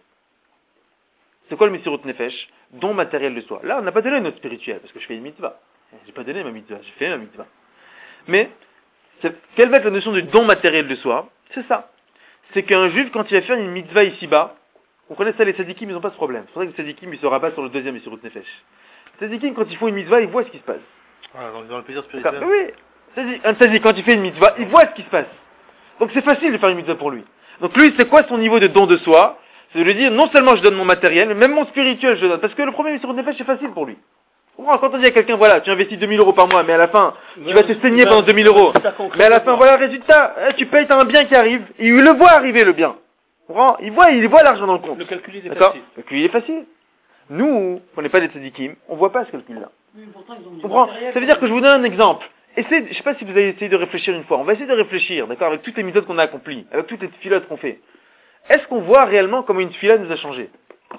C'est quoi le Messirut Nefesh? Don matériel de soi. Là, on n'a pas donné notre spirituel, parce que je fais une mitzvah. J'ai pas donné ma mitzvah, j'ai fait ma mitzvah. Mais, quelle va être la notion de don matériel de soi? C'est ça. C'est qu'un juif, quand il va faire une mitzvah ici-bas, on connaît ça, les tzadikim, ils n'ont pas ce problème. C'est vrai que les tzadikim, ils se rabattent sur le deuxième Messirut Nefesh. Les tzadikim, quand ils font une mitzvah, ils voient ce qui se passe. Ah, dans, dans le plaisir spirituel. Oui. Un tzadik, quand il fait une mitzvah, il voit ce qui se passe. Donc c'est facile de faire une mitzvah pour lui. Donc lui, c'est quoi son niveau de don de soi? C'est de lui dire, non seulement je donne mon matériel, mais même mon spirituel je donne. Parce que le premier Messirut Nefesh, c'est facile pour lui. Quand on dit à quelqu'un, voilà, tu investis deux mille euros par mois, mais à la fin, tu vas te saigner pendant deux mille euros. Mais à la fin, voilà le résultat. Tu payes, t'as un bien qui arrive, et il le voit arriver, le bien. Il voit, il voit l'argent dans le compte. Le calcul, il est D'accord? facile. Le calcul, il est facile. Nous, on n'est pas des tzadikim, on voit pas ce calcul-là. Oui, pourtant, ils ont du Comprends? matériel. Ça veut dire que je vous donne un exemple. Essayez, je sais pas si vous avez essayé de réfléchir une fois. On va essayer de réfléchir, d'accord, avec toutes les méthodes qu'on a accomplies, avec toutes les filotes qu'on fait. Est-ce qu'on voit réellement comment une filote nous a changé?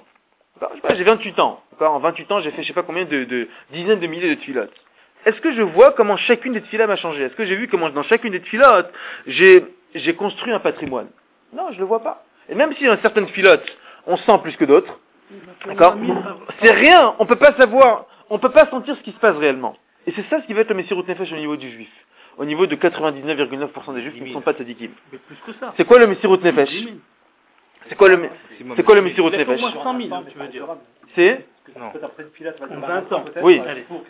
Je sais pas, j'ai vingt-huit ans. D'accord, en vingt-huit ans, j'ai fait je sais pas combien de, de dizaines de milliers de filotes. Est-ce que je vois comment chacune des filotes m'a changé? Est-ce que j'ai vu comment dans chacune des filotes, j'ai, j'ai construit un patrimoine? Non, je le vois pas. Et même si dans certaines filotes, on sent plus que d'autres, d'accord, c'est rien, on peut pas savoir, on peut pas sentir ce qui se passe réellement. Et c'est ça ce qui va être le Messirut Nefesh au niveau du juif. Au niveau de quatre-vingt-dix-neuf virgule neuf pour cent des juifs qui ne sont pas tzadikim. Mais plus que ça. C'est quoi le Messirut Nefesh? C'est quoi le, c'est quoi le Messirut Il faut au Nefesh? moins cent mille, tu veux dire. C'est? Non. En vingt ans. Oui.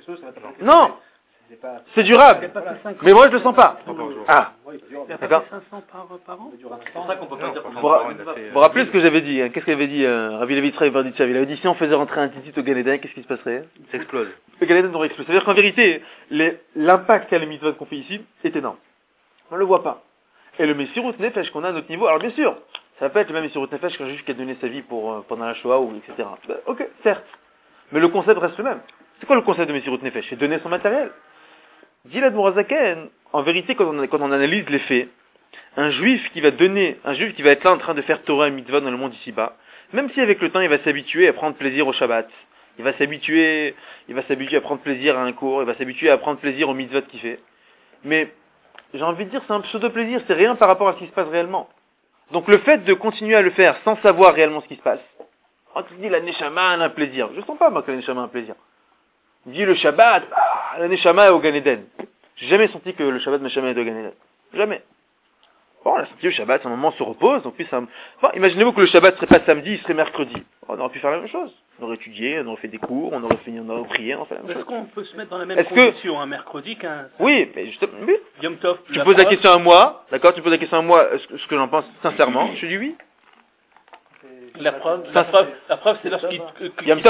Non. C'est durable. Mais moi je le sens pas. Ah. Il y a D'accord. pas cinq cents par, par an? C'est pour ça qu'on peut pas dire qu'on Vous ra- vous vous rappelez ce que j'avais dit, hein? Qu'est-ce qu'avait dit euh, Rabbi Levi Yitzhak Berditchev? Il avait dit si on faisait rentrer un titit au Gan Eden, qu'est-ce qui se passerait? Ça explose. Le Gan Eden aurait explosé. C'est-à-dire qu'en vérité, les- l'impact qu'a le mitzvot qu'on fait ici est énorme. On le voit pas. Et le Messirut Nefesh qu'on a à notre niveau, alors bien sûr, ça va pas être le même Messirut Nefesh qu'un juif qui a donné sa vie pour, euh, pendant la Shoah ou et cetera. Ben, ok, certes. Mais le concept reste le même. C'est quoi le concept de Messirut Nefesh? C'est donner son matériel. Dit l'Admor Hazaken, en vérité, quand on, quand on analyse les faits, un juif qui va donner, un juif qui va être là en train de faire Torah et mitzvah dans le monde ici-bas, même si avec le temps il va s'habituer à prendre plaisir au Shabbat, il va s'habituer, il va s'habituer à prendre plaisir à un cours, il va s'habituer à prendre plaisir au mitzvot qu'il fait. Mais, j'ai envie de dire, c'est un pseudo-plaisir, c'est rien par rapport à ce qui se passe réellement. Donc le fait de continuer à le faire sans savoir réellement ce qui se passe, quand tu dis la Neshama a un plaisir, je sens pas moi que la Neshama a un plaisir. Dis le Shabbat, ah, la Neshama est au Gan Eden. J'ai jamais senti que le Shabbat Neshama est au Gan Eden. Jamais. Bon, on a senti le Shabbat, à un moment on se repose, donc puis ça... Enfin, imaginez-vous que le Shabbat serait pas samedi, il serait mercredi. On aurait pu faire la même chose. On aurait étudié, on aurait fait des cours, on aurait fini, on aurait prié, on aurait fait la même Est-ce chose. qu'on peut se mettre dans la même Est-ce que- condition un mercredi qu'un Oui, mais justement, oui. Yom Tov? Tu me poses la question à moi, d'accord, tu me poses la question à moi, ce que, ce que j'en pense sincèrement, je dis oui. La preuve, la preuve, la preuve, c'est lorsqu'il qu'il Yom qu'il Tov. faut,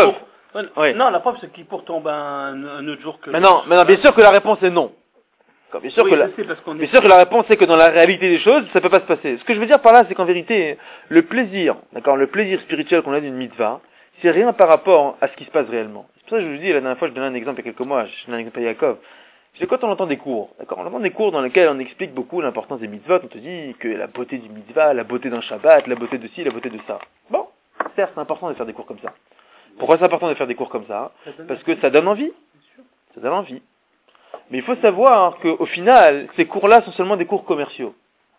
Ouais, Ouais. Non, la preuve, c'est qu'il pourtant ben, un, un autre jour que... Mais non, mais non, bien sûr que la réponse est non. D'accord, Bien sûr, Oui, que la... je sais, parce qu'on est... bien sûr que la réponse est que dans la réalité des choses, ça peut pas se passer. Ce que je veux dire par là, c'est qu'en vérité, le plaisir, d'accord, le plaisir spirituel qu'on a d'une mitzvah, c'est rien par rapport à ce qui se passe réellement. C'est pour ça que je vous dis, la dernière fois, je donnais un exemple il y a quelques mois, je donnais un exemple à Yaakov. Je dis, quand on entend des cours, d'accord, on entend des cours dans lesquels on explique beaucoup l'importance des mitzvot, on te dit que la beauté du mitzvah, la beauté d'un Shabbat, la beauté de ci, la beauté de ça. Bon, certes, c'est important de faire des cours comme ça. Pourquoi c'est important de faire des cours comme ça? Parce que ça donne envie. Ça donne envie. Mais il faut savoir qu'au final, ces cours-là sont seulement des cours commerciaux.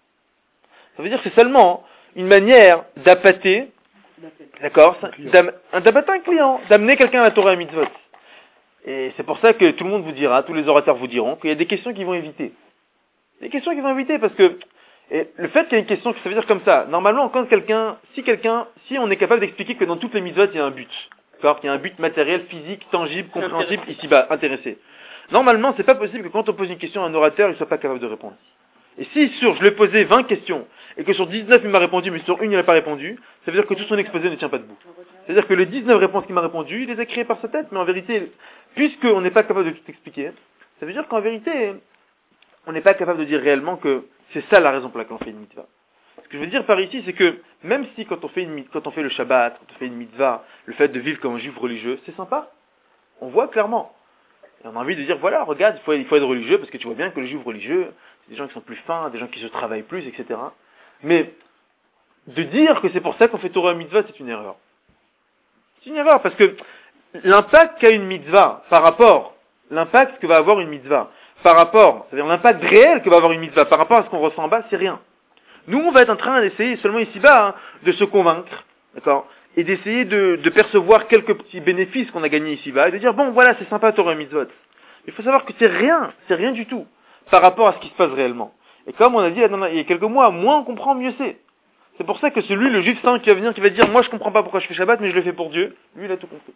Ça veut dire que c'est seulement une manière d'appâter, d'accord, d'am- d'appâter un client, d'amener quelqu'un à la Torah et à mitzvot. Et c'est pour ça que tout le monde vous dira, tous les orateurs vous diront, qu'il y a des questions qu'ils vont éviter. Des questions qu'ils vont éviter parce que et le fait qu'il y ait une question, ça veut dire comme ça. Normalement, quand quelqu'un, si quelqu'un, si on est capable d'expliquer que dans toutes les mitzvot, il y a un but, d'accord, qu'il y a un but matériel, physique, tangible, compréhensible, ici-bas, intéressé. Normalement, c'est pas possible que quand on pose une question à un orateur, il soit pas capable de répondre. Et si sur, je lui ai posé vingt questions, et que sur dix-neuf il m'a répondu, mais sur une il n'a pas répondu, ça veut dire que tout son exposé ne tient pas debout. C'est-à-dire que les dix-neuf réponses qu'il m'a répondu, il les a créées par sa tête, mais en vérité, puisqu'on n'est pas capable de tout expliquer, ça veut dire qu'en vérité, on n'est pas capable de dire réellement que c'est ça la raison pour laquelle on fait une mitzvah. Ce que je veux dire par ici, c'est que, même si quand on fait une, quand on fait le Shabbat, quand on fait une mitzvah, le fait de vivre comme un juif religieux, c'est sympa. On voit clairement. Et on a envie de dire, voilà, regarde, il faut, il faut être religieux, parce que tu vois bien que les juifs religieux, c'est des gens qui sont plus fins, des gens qui se travaillent plus, et cetera. Mais, de dire que c'est pour ça qu'on fait Torah et mitzvah, c'est une erreur. C'est une erreur, parce que l'impact qu'a une mitzvah, par rapport, l'impact que va avoir une mitzvah, par rapport, c'est-à-dire l'impact réel que va avoir une mitzvah, par rapport à ce qu'on ressent en bas, c'est rien. Nous, on va être en train d'essayer, seulement ici-bas, hein, de se convaincre, d'accord, et d'essayer de, de percevoir quelques petits bénéfices qu'on a gagnés ici-bas, et de dire, bon, voilà, c'est sympa Torah et mitzvot. Il faut savoir que c'est rien, c'est rien du tout, par rapport à ce qui se passe réellement. Et comme on a dit il y a quelques mois, moins on comprend, mieux c'est. C'est pour ça que celui, le juif saint qui va venir, qui va dire, moi je comprends pas pourquoi je fais Shabbat, mais je le fais pour Dieu, lui il a tout compris.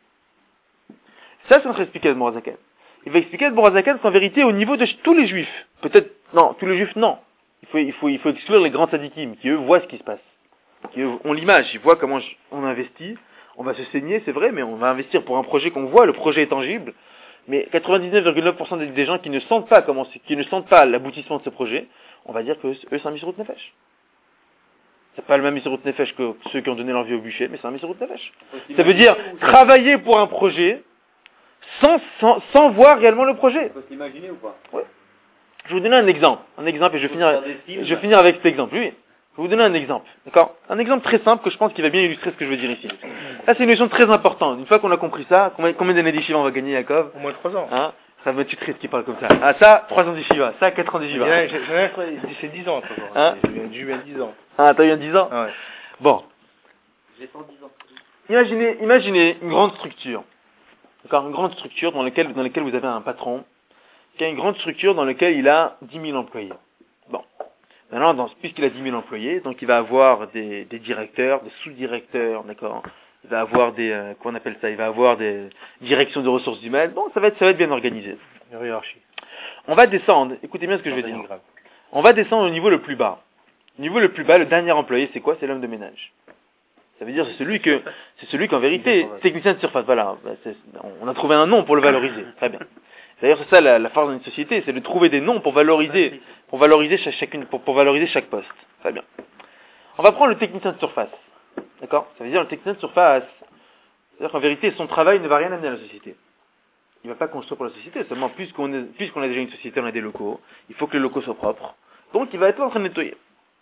Ça, c'est notre explication de Morazakan. Il va expliquer à Morazakan qu'en vérité, au niveau de tous les juifs, peut-être, non, tous les juifs, non. Il faut, il faut, il faut exclure les grands tzadikim, qui eux voient ce qui se passe. Qui eux ont l'image, ils voient comment on investit, on va se saigner, c'est vrai, mais on va investir pour un projet qu'on voit, le projet est tangible. Mais quatre-vingt-dix-neuf virgule neuf pour cent des gens qui ne sentent pas comment, qui ne sentent pas l'aboutissement de ce projet, on va dire que eux, c'est un Misirut Nefesh. C'est pas le même Misirut Nefesh que ceux qui ont donné leur vie au bûcher, mais c'est un Misirut Nefesh. Ça veut dire travailler pour un projet sans, sans, sans voir réellement le projet. On peut s'imaginer ou pas? Ouais. Je vais vous donner un exemple. Un exemple et je vais finir, je vais finir avec cet exemple. Oui. Je vais vous donner un exemple. D'accord? Un exemple très simple que je pense qu'il va bien illustrer ce que je veux dire ici. Là, c'est une notion très importante. Une fois qu'on a compris ça, combien, combien d'années d'Yeshiva on va gagner, Yaakov? Au moins trois ans. Hein? Ça va être triste qui parle comme ça. Ah, ça, trois ans d'Yeshiva. Ça, quatre ans d'Yeshiva. C'est dix ans, trois ans. Hein? J'ai eu dix ans. Ah, t'as eu un dix ans? Ah ouais. Bon. J'ai cent dix ans. Imaginez, imaginez une grande structure. D'accord? Une grande structure dans laquelle, dans laquelle vous avez un patron qui a une grande structure dans laquelle il a dix mille employés. Bon. Maintenant, dans, puisqu'il a dix mille employés, donc il va avoir des, des directeurs, des sous-directeurs, d'accord? Il va avoir des, euh, qu'on appelle ça? Il va avoir des directions de ressources humaines. Bon, ça va être, ça va être bien organisé. Une hiérarchie. On va descendre. Écoutez bien ce que je vais dire. On va descendre au niveau le plus bas. Au niveau le plus bas, le dernier employé, c'est quoi? C'est l'homme de ménage. Ça veut dire, c'est celui que, c'est celui qu'en vérité, technicien de surface, voilà. On a trouvé un nom pour le valoriser. Très bien. D'ailleurs, c'est ça la, la force d'une société, c'est de trouver des noms pour valoriser, pour valoriser chaque, chacune, pour, pour valoriser chaque poste. Très bien. On va prendre le technicien de surface. D'accord? Ça veut dire le technicien de surface. C'est-à-dire qu'en vérité, son travail ne va rien amener à la société. Il ne va pas construire pour la société. Seulement, puisqu'on est, puisqu'on a déjà une société, on a des locaux. Il faut que les locaux soient propres. Donc, il va être là en train de nettoyer.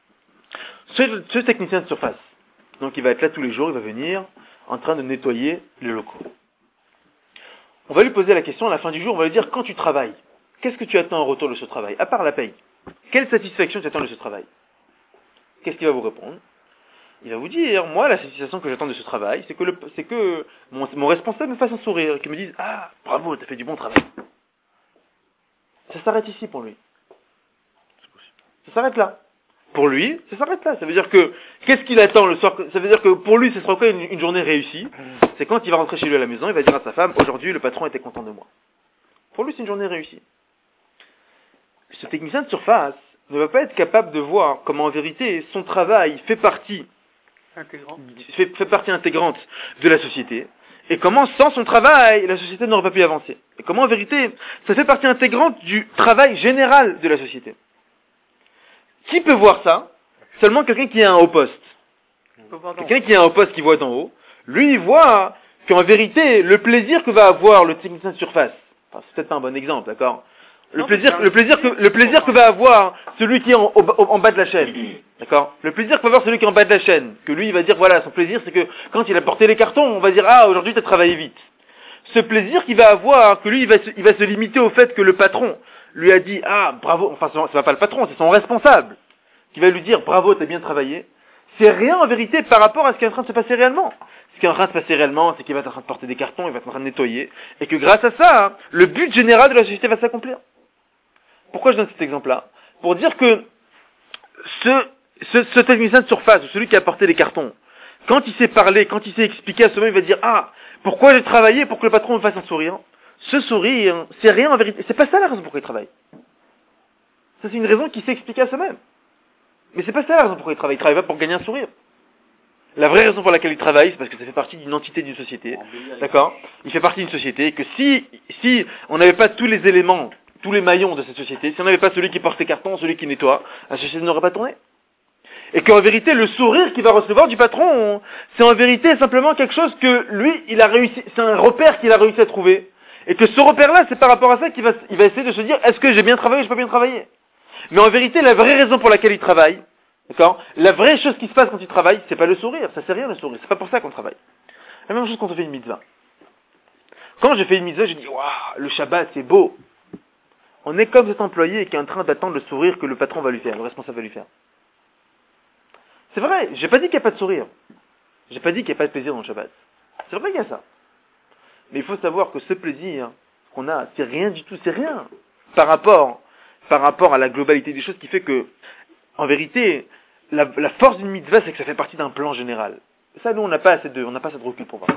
Ce, ce technicien de surface. Donc, il va être là tous les jours. Il va venir en train de nettoyer les locaux. On va lui poser la question à la fin du jour, on va lui dire, quand tu travailles, qu'est-ce que tu attends en retour de ce travail? À part la paye. Quelle satisfaction tu attends de ce travail? Qu'est-ce qu'il va vous répondre? Il va vous dire, moi, la satisfaction que j'attends de ce travail, c'est que, le, c'est que mon, mon responsable me fasse un sourire, et qu'il me dise, ah, bravo, t'as fait du bon travail. Ça s'arrête ici pour lui. Ça s'arrête là. Pour lui, ça s'arrête là. Ça veut dire que, qu'est-ce qu'il attend le soir? Ça veut dire que pour lui, ce sera quoi une, une journée réussie? C'est quand il va rentrer chez lui à la maison, il va dire à sa femme, aujourd'hui, le patron était content de moi. Pour lui, c'est une journée réussie. Ce technicien de surface ne va pas être capable de voir comment, en vérité, son travail fait partie, Intégrant. fait, fait partie intégrante de la société, et comment sans son travail, la société n'aurait pas pu avancer. Et comment en vérité, ça fait partie intégrante du travail général de la société. Qui peut voir ça? Seulement quelqu'un qui a un haut poste. Quelqu'un qui a un haut poste qui voit d'en haut, lui il voit qu'en vérité, le plaisir que va avoir le technicien de surface, enfin, c'est peut-être pas un bon exemple, d'accord? Le plaisir, le plaisir que, le plaisir que va avoir celui qui est en, au, en bas de la chaîne, d'accord? Le plaisir que va avoir celui qui est en bas de la chaîne, que lui il va dire voilà, son plaisir c'est que quand il a porté les cartons, on va dire ah aujourd'hui t'as travaillé vite. Ce plaisir qu'il va avoir, que lui il va se, il va se limiter au fait que le patron lui a dit ah bravo, enfin c'est pas pas le patron, c'est son responsable, qui va lui dire bravo t'as bien travaillé. C'est rien en vérité par rapport à ce qui est en train de se passer réellement. Ce qui est en train de se passer réellement, c'est qu'il va être en train de porter des cartons, il va être en train de nettoyer, et que grâce à ça, hein, le but général de la société va s'accomplir. Pourquoi je donne cet exemple-là? Pour dire que ce, ce, ce technicien de surface, ou celui qui a porté les cartons, quand il sait parler, quand il sait expliquer à ce moment, il va dire ah, pourquoi j'ai travaillé pour que le patron me fasse un sourire? Ce sourire, c'est rien en vérité, c'est pas ça la raison pour laquelle il travaille. Ça c'est une raison qu'il sait expliquer à soi-même. Mais c'est pas ça la raison pour laquelle il travaille. Il travaille pas pour gagner un sourire. La vraie raison pour laquelle il travaille, c'est parce que ça fait partie d'une entité d'une société. D'accord? Il fait partie d'une société et que si, si on n'avait pas tous les éléments, tous les maillons de cette société, si on n'avait pas celui qui porte ses cartons, celui qui nettoie, la société n'aurait pas tourné. Et qu'en vérité, le sourire qu'il va recevoir du patron, c'est en vérité simplement quelque chose que lui, il a réussi, c'est un repère qu'il a réussi à trouver. Et que ce repère-là, c'est par rapport à ça qu'il va, il va essayer de se dire, est-ce que j'ai bien travaillé ou j'ai pas bien travaillé? Mais en vérité, la vraie raison pour laquelle il travaille, d'accord, la vraie chose qui se passe quand il travaille, c'est pas le sourire, ça sert à rien le sourire, c'est pas pour ça qu'on travaille. La même chose quand on fait une mitzvah. Quand j'ai fait une mitzvah, je dis, waouh, le Shabbat, c'est beau. On est comme cet employé qui est en train d'attendre le sourire que le patron va lui faire, le responsable va lui faire. C'est vrai, j'ai pas dit qu'il n'y a pas de sourire. J'ai pas dit qu'il n'y a pas de plaisir dans le Shabbat. C'est vrai qu'il y a ça. Mais il faut savoir que ce plaisir qu'on a, c'est rien du tout, c'est rien. Par rapport, par rapport à la globalité des choses qui fait que, en vérité, la, la force d'une mitzvah, c'est que ça fait partie d'un plan général. Ça, nous, on n'a pas assez de, on n'a pas assez de recul pour voir.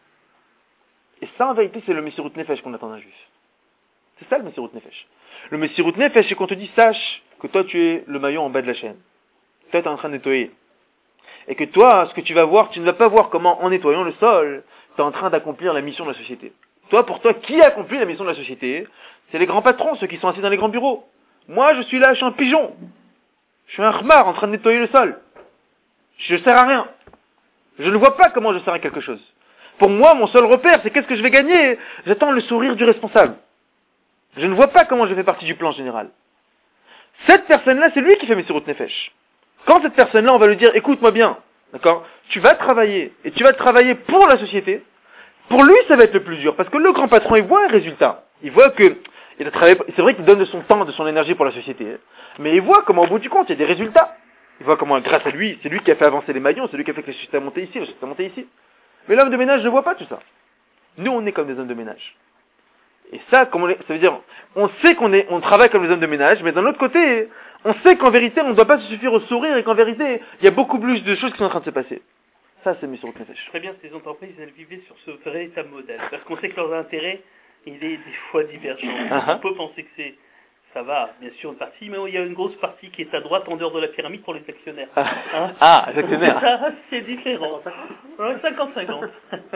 Et ça, en vérité, c'est le Messirut Nefesh qu'on attend d'un juif. C'est ça le Messirut Nefesh. Le Messirut Nefesh, c'est qu'on te dit, sache que toi, tu es le maillon en bas de la chaîne. Toi, tu es en train de nettoyer. Et que toi, ce que tu vas voir, tu ne vas pas voir comment, en nettoyant le sol, tu es en train d'accomplir la mission de la société. Toi, pour toi, qui accomplit la mission de la société? C'est les grands patrons, ceux qui sont assis dans les grands bureaux. Moi, je suis là, je suis un pigeon. Je suis un khmar en train de nettoyer le sol. Je ne sers à rien. Je ne vois pas comment je sers à quelque chose. Pour moi, mon seul repère, c'est qu'est-ce que je vais gagner? J'attends le sourire du responsable. Je ne vois pas comment je fais partie du plan général. Cette personne-là, c'est lui qui fait Messirut Nefesh. Quand cette personne-là, on va lui dire, écoute-moi bien, d'accord, tu vas travailler, et tu vas travailler pour la société, pour lui, ça va être le plus dur, parce que le grand patron, il voit un résultat. Il voit que, il a travaillé, c'est vrai qu'il donne de son temps, de son énergie pour la société, mais il voit comment, au bout du compte, il y a des résultats. Il voit comment, grâce à lui, c'est lui qui a fait avancer les maillons, c'est lui qui a fait que la société a monté ici, la société a monté ici. Mais l'homme de ménage ne voit pas tout ça. Nous, on est comme des hommes de ménage. Et ça, comme on est, ça veut dire, on sait qu'on est, on travaille comme les hommes de ménage, mais d'un autre côté, on sait qu'en vérité, on ne doit pas se suffire au sourire et qu'en vérité, il y a beaucoup plus de choses qui sont en train de se passer. Ça, c'est Messirut Nefesh. Très bien, ces entreprises, elles vivaient sur ce véritable modèle. Parce qu'on sait que leurs intérêts, il est des fois divergent. Uh-huh. On peut penser que c'est, ça va, bien sûr, une partie, mais il y a une grosse partie qui est à droite, en dehors de la pyramide, pour les actionnaires. Hein? Ah, les actionnaires. Ça, c'est différent. cinquante cinquante.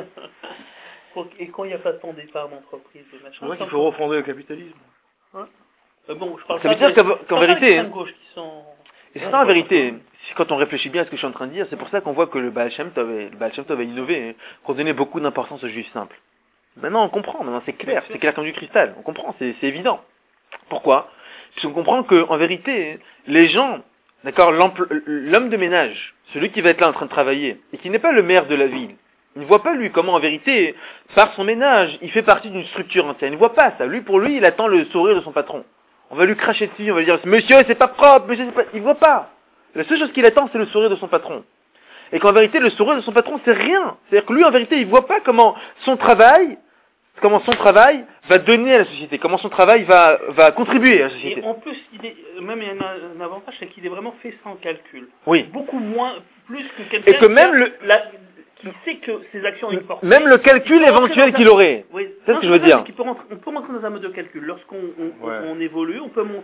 Et quand il n'y a pas tant d'épargne d'entreprise et machin. C'est vrai qu'il faut refonder le capitalisme. Hein? Euh, bon, je parle ça pas veut dire de, qu'en, qu'en vérité, hein, gauche qui sont... et c'est ça en vérité, quand on réfléchit bien à ce que je suis en train de dire, c'est pour ça qu'on voit que le Baal Shem Tov, le Baal Shem Tov a innové, hein, qu'on donnait beaucoup d'importance aux juifs simples. Maintenant on comprend, maintenant c'est clair, c'est clair comme du cristal, on comprend, c'est, c'est évident. Pourquoi? Parce qu'on comprend qu'en vérité, les gens, d'accord, l'homme de ménage, celui qui va être là en train de travailler, et qui n'est pas le maire de la ville, il ne voit pas lui comment en vérité, par son ménage, il fait partie d'une structure entière. Il ne voit pas ça. Lui, pour lui, il attend le sourire de son patron. On va lui cracher dessus, on va lui dire, monsieur, c'est pas propre, monsieur, c'est pas... Il ne voit pas. La seule chose qu'il attend, c'est le sourire de son patron. Et qu'en vérité, le sourire de son patron, c'est rien. C'est-à-dire que lui, en vérité, il ne voit pas comment son travail, comment son travail va donner à la société, comment son travail va, va contribuer à la société. Et en plus, il est, même il y a un, un avantage, c'est qu'il est vraiment fait sans calcul. Oui. Beaucoup moins, plus que quelqu'un Et que même le... La, qui sait que ses actions ont une portée. Même le calcul éventuel qu'il aurait. Oui. C'est ce que je veux dire. Peut rentrer, on peut rentrer dans un mode de calcul. Lorsqu'on on, ouais. on, on évolue, on peut montrer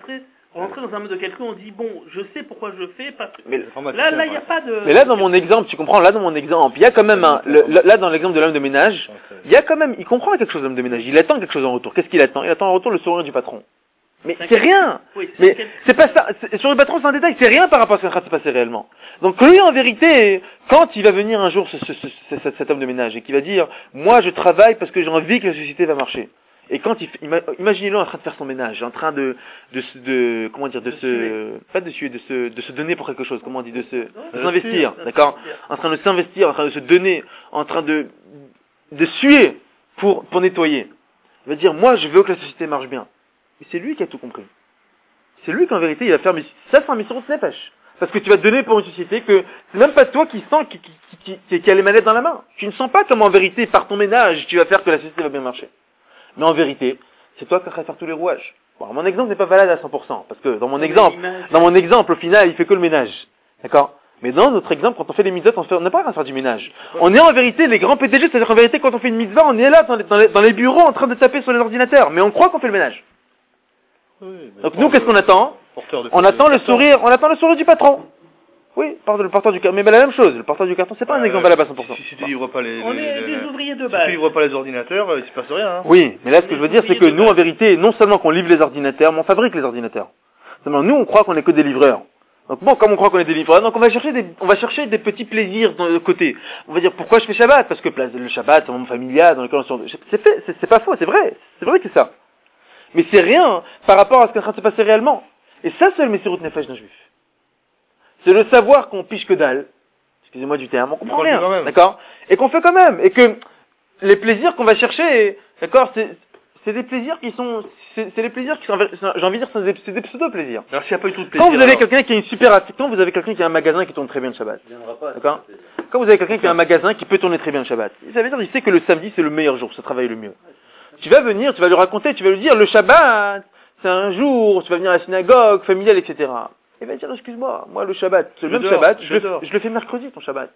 rentrer dans un mode de calcul, on dit, bon, je sais pourquoi je fais, parce que... Mais, Là, là, il n'y a pas de... mais là, dans mon exemple, tu comprends, là, dans mon exemple, il y a quand même un, le- là, dans l'exemple de l'homme de ménage, il y a quand même, il comprend quelque chose, l'homme de ménage. Il attend quelque chose en retour. Qu'est-ce qu'il attend? Il attend en retour le sourire du patron. Mais C'est un c'est calcul. rien. Oui, c'est Mais un calcul. c'est pas ça. C'est- Sur le patron, c'est un détail. C'est rien par rapport à ce qui est en train de se passer réellement. Donc lui, en vérité, quand il va venir un jour, ce, ce- ce- ce- cet homme de ménage, et qu'il va dire, moi, je travaille parce que j'ai envie que la société va marcher. Et quand il, fait- ima- imaginez-le en train de faire son ménage, en train de, de, se- de comment dire, de, De se, suer. pas de suer, de se, de se donner pour quelque chose. Comment on dit, de se, de de s'investir, suer, d'accord, de s'investir. en train de s'investir, en train de se donner, en train de, de suer pour, pour nettoyer. Il va dire, moi, je veux que la société marche bien. Et c'est lui qui a tout compris. C'est lui qu'en vérité, il va faire, mais ça, c'est un mission de nefesh. Parce que tu vas te donner pour une société que c'est même pas toi qui sens qui, qui, qui, qui, qui a les manettes dans la main. Tu ne sens pas comment en vérité, par ton ménage, tu vas faire que la société va bien marcher. Mais en vérité, c'est toi qui vas faire tous les rouages. Bon, mon exemple n'est pas valable à cent pour cent. Parce que dans mon Mais exemple, l'image- dans mon exemple, au final, il fait que le ménage. D'accord? Mais dans notre exemple, quand on fait les mitzvot, on fait- on n'a pas à faire du ménage. On est en vérité les grands P D G, c'est-à-dire qu'en vérité, quand on fait une mitzvah, on est là dans les, dans les, dans les bureaux en train de taper sur les ordinateurs. Mais on croit qu'on fait le ménage. Oui, mais Donc bon, nous, qu'est-ce qu'on attend? porteur de- On attend le carton. sourire, on attend le sourire du patron. Oui, pardon, le porteur du carton. Mais ben, la même chose, le porteur du carton, c'est pas un Euh, exemple valable à cent pour cent. Si, si tu livres pas les, On les- est les- des ouvriers de si base. tu livres pas les ordinateurs, euh, il se passe rien. Hein. Oui, mais là, ce que je veux dire, c'est que nous, en vérité, non seulement qu'on livre les ordinateurs, mais on fabrique les ordinateurs. Seulement, nous, on croit qu'on est que des livreurs. Donc bon, comme on croit qu'on est des livreurs, donc on va chercher des, on va chercher des petits plaisirs de côté. On va dire, pourquoi je fais Shabbat? Parce que le Shabbat, c'est un moment familial dans lequel on se... C'est fait, c'est, c'est pas faux, c'est vrai. C'est vrai que c'est ça. Mais c'est rien par rapport à ce qui est en train de se passer réellement. Et ça, c'est le Messirut Nefesh d'un juif. C'est le savoir qu'on piche que dalle. Excusez-moi du terme, on comprend On le fait quand rien. même. D'accord? Et qu'on fait quand même. Et que les plaisirs qu'on va chercher, d'accord, c'est, c'est des plaisirs qui sont, c'est, c'est les plaisirs qui sont, j'ai envie de dire, c'est des, c'est des pseudo-plaisirs. Alors s'il n'y a pas eu tout de plaisir. Quand vous avez alors- quelqu'un qui a une super assiette, quand vous avez quelqu'un qui a un magasin qui tourne très bien le Shabbat, Il viendra pas. d'accord? c'est- Quand vous avez quelqu'un qui a un magasin qui peut tourner très bien le Shabbat, ça veut dire qu'il sait que le samedi c'est le meilleur jour, ça travaille le mieux. Tu vas venir, tu vas lui raconter, tu vas lui dire le Shabbat, c'est un jour, tu vas venir à la synagogue, familiale, et cetera. Il va dire excuse-moi, moi le Shabbat, c'est le Je même dors, Shabbat, je je, le, dors. je le fais mercredi ton Shabbat.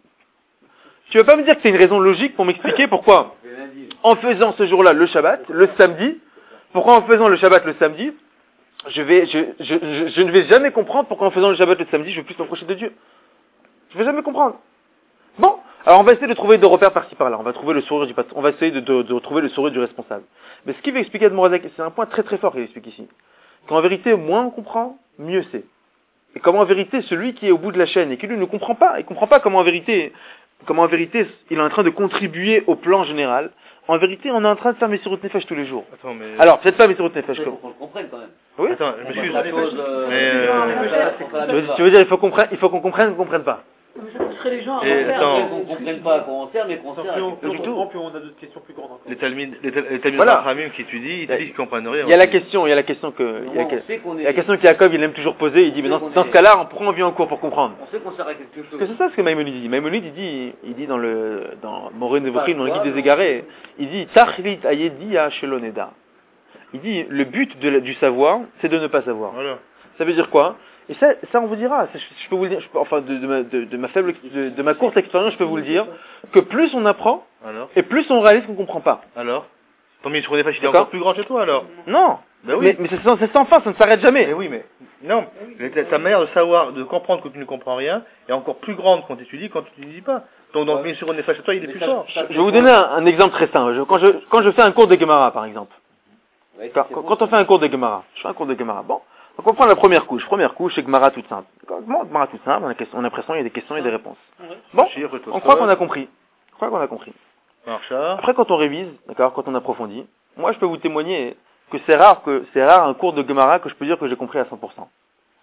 Tu vas pas me dire que c'est une raison logique pour m'expliquer pourquoi, Je vais rien dire. en faisant ce jour-là le Shabbat, le samedi, pourquoi en faisant le Shabbat le samedi, je vais, je, je, je, je ne vais jamais comprendre pourquoi en faisant le Shabbat le samedi, je vais plus m'approcher de Dieu. Je vais jamais comprendre. Bon, alors on va essayer de trouver des repères par-ci par-là. On va trouver le sourire du patron. On va essayer de, de, de retrouver le sourire du responsable. Mais ce qu'il veut expliquer à Morazek, c'est un point très très fort qu'il explique ici. Qu'en vérité, moins on comprend, mieux c'est. Et comment en vérité, celui qui est au bout de la chaîne et qui lui ne comprend pas, il comprend pas comment en vérité, comment en vérité, il est en train de contribuer au plan général. En vérité, on est en train de faire Messirut Nefesh tous les jours. Attends, mais. Alors, peut-être pas Messirut Nefesh. Il faut comme- qu'on le comprenne quand même. Oui. Attends, je m'excuse. La chose, euh, Mais, euh, on fait la- on fait la Tu veux, même tu veux dire, il faut qu'on comprenne, il faut qu'on comprenne, qu'on comprenne pas. Mais ça pousserait les gens à Et refaire. attends. chose. Qu'on ne comprenne pas à quoi on sert, mais qu'on sert à Plus on, quelque plus on du tout. comprend, plus on a d'autres questions plus grandes encore. Les Talmud, les Tal- les Talmud Voilà. Rachamim qui étudient, ils te disent qu'ils comprennent rien. Il y a la aussi. question, il y a la question que, il y a, On que- sait qu'on il y a la est. question que Yaakov, il aime toujours poser. Il dit, mais dans, dans ce cas-là, pourquoi on vient en cours pour comprendre? On sait qu'on sert à quelque chose. Parce que c'est ça ce que Maïmonide dit. Maïmonide, il dit, il dit dans le, dans Moré Nevochim, dans le guide des égarés, il dit, Tachlit ayediya sheloneda. Il dit, le but de la- du savoir, c'est de ne pas savoir. Voilà. Ça veut dire quoi? Et ça, ça on vous dira. Ça, je, je peux vous le dire, je peux- enfin, de, de ma, de, de ma faible, ex- de, de ma courte expérience, je peux vous le dire, que plus on apprend, Alors, et plus on réalise qu'on comprend pas. alors, ton ministre des Fâches, il est D'accord. encore plus grand chez toi alors. Non. Ben oui. Mais, mais c'est sans, c'est sans fin, ça ne s'arrête jamais. Mais oui, mais non. Mais ta, ta manière de savoir, de comprendre que tu ne comprends rien, est encore plus grande quand tu étudies, quand tu n'étudies pas. Donc, dans le ministre des Fâches, chez toi, il est Mais plus ça- fort. ça, Je vais vous donner un, un exemple très simple. Je- quand, je, quand je fais un cours de Gemara, par exemple, Ouais, quand, c'est quand- bon, quand on fait un cours de Gemara, je fais un cours de Gemara, bon, donc on prend la première couche. Première couche, c'est Gemara toute simple. Bon, Gemara toute simple, on a, question- on a l'impression, il y a des questions et des réponses. Bon, Chir, Tosfot, on croit qu'on a compris. On croit qu'on a compris. Marchard. Après, quand on révise, d'accord, quand on approfondit, moi, je peux vous témoigner que c'est rare que, c'est rare un cours de Gemara que je peux dire que j'ai compris à cent pour cent.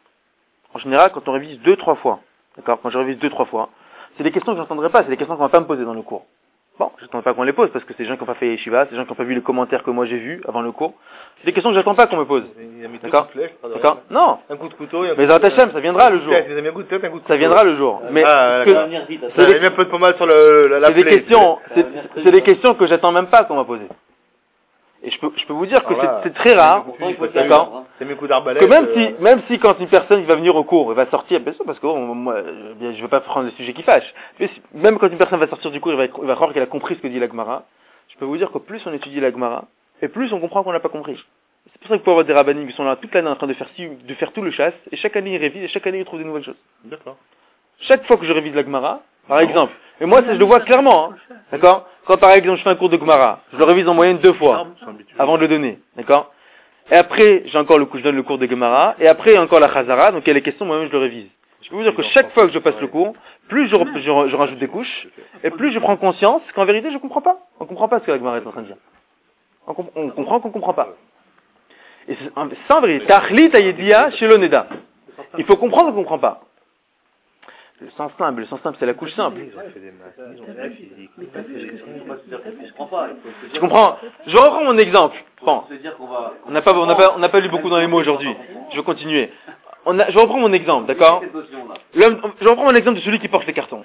En général, quand on révise deux, trois fois, d'accord, quand je révise deux, trois fois, c'est des questions que j'entendrai pas, c'est des questions qu'on va pas me poser dans le cours. Bon, j'attends pas qu'on les pose parce que c'est des gens qui n'ont pas fait Yeshiva, c'est des gens qui n'ont pas vu les commentaires que moi j'ai vus avant le cours. C'est des questions que j'attends pas qu'on me pose. Il a mis deux D'accord. coups de flèche, pas de D'accord? rien. Non. Un coup de couteau et un coup Mais de- Zat Hashem, ça viendra le jour. Il a mis un coup de tête, un coup de couteau. Ça viendra le jour. Mais Ah, ce que- Ça va venir vite. Ça, C'est il des- a mis un peu de pommade sur le, la, la c'est des plaie. questions, Ça c'est va venir très c'est des vite. questions que j'attends même pas qu'on m'a posées. Et je peux, je peux vous dire que Alors là, c'est c'est très rare. Pourtant, il faut D'accord. savoir, hein. C'est mis un coup d'arbalète. Que même euh, si, même si quand une personne va venir au cours, elle va sortir, bien sûr, parce que bon, moi, euh, bien, je veux pas prendre le sujet qui fâche. Mais si- même quand une personne va sortir du cours, il va, il va croire qu'elle a compris ce que dit la Gemara. Je peux vous dire que plus on étudie la Gemara, et plus on comprend qu'on n'a pas compris. C'est pour ça que vous pouvez avoir des rabbinim qui sont là toute l'année en train de faire, de faire tout le chasse, et chaque année ils révisent, et chaque année ils trouvent des nouvelles choses. D'accord. Chaque fois que je révise la Gemara, par exemple, et moi ça je le vois clairement, hein, d'accord? Quand par exemple je fais un cours de Gemara, je le révise en moyenne deux fois, avant de le donner, d'accord? Et après, j'ai encore le coup, je donne le cours de Gemara, et après il y a encore la Chazara, donc il y a les questions, moi-même je le révise. Je peux vous dire que chaque fois que je passe le cours, plus je, je, je rajoute des couches, et plus je prends conscience qu'en vérité je comprends pas. On comprend pas ce que la Gemara est en train de dire. On, comp- on comprend qu'on comprend pas. Et c'est en vérité, Tachlit Ayediya chez l'Oneda. Il faut comprendre qu'on comprend pas. Le sens simple, le sens simple, c'est la couche simple. Tu comprends? Je reprends mon exemple. Bon, on n'a pas, on n'a pas, on n'a pas lu beaucoup dans les mots aujourd'hui. Je vais continuer. On a, je reprends mon exemple, d'accord? L'homme, je reprends mon exemple de celui qui porte les cartons.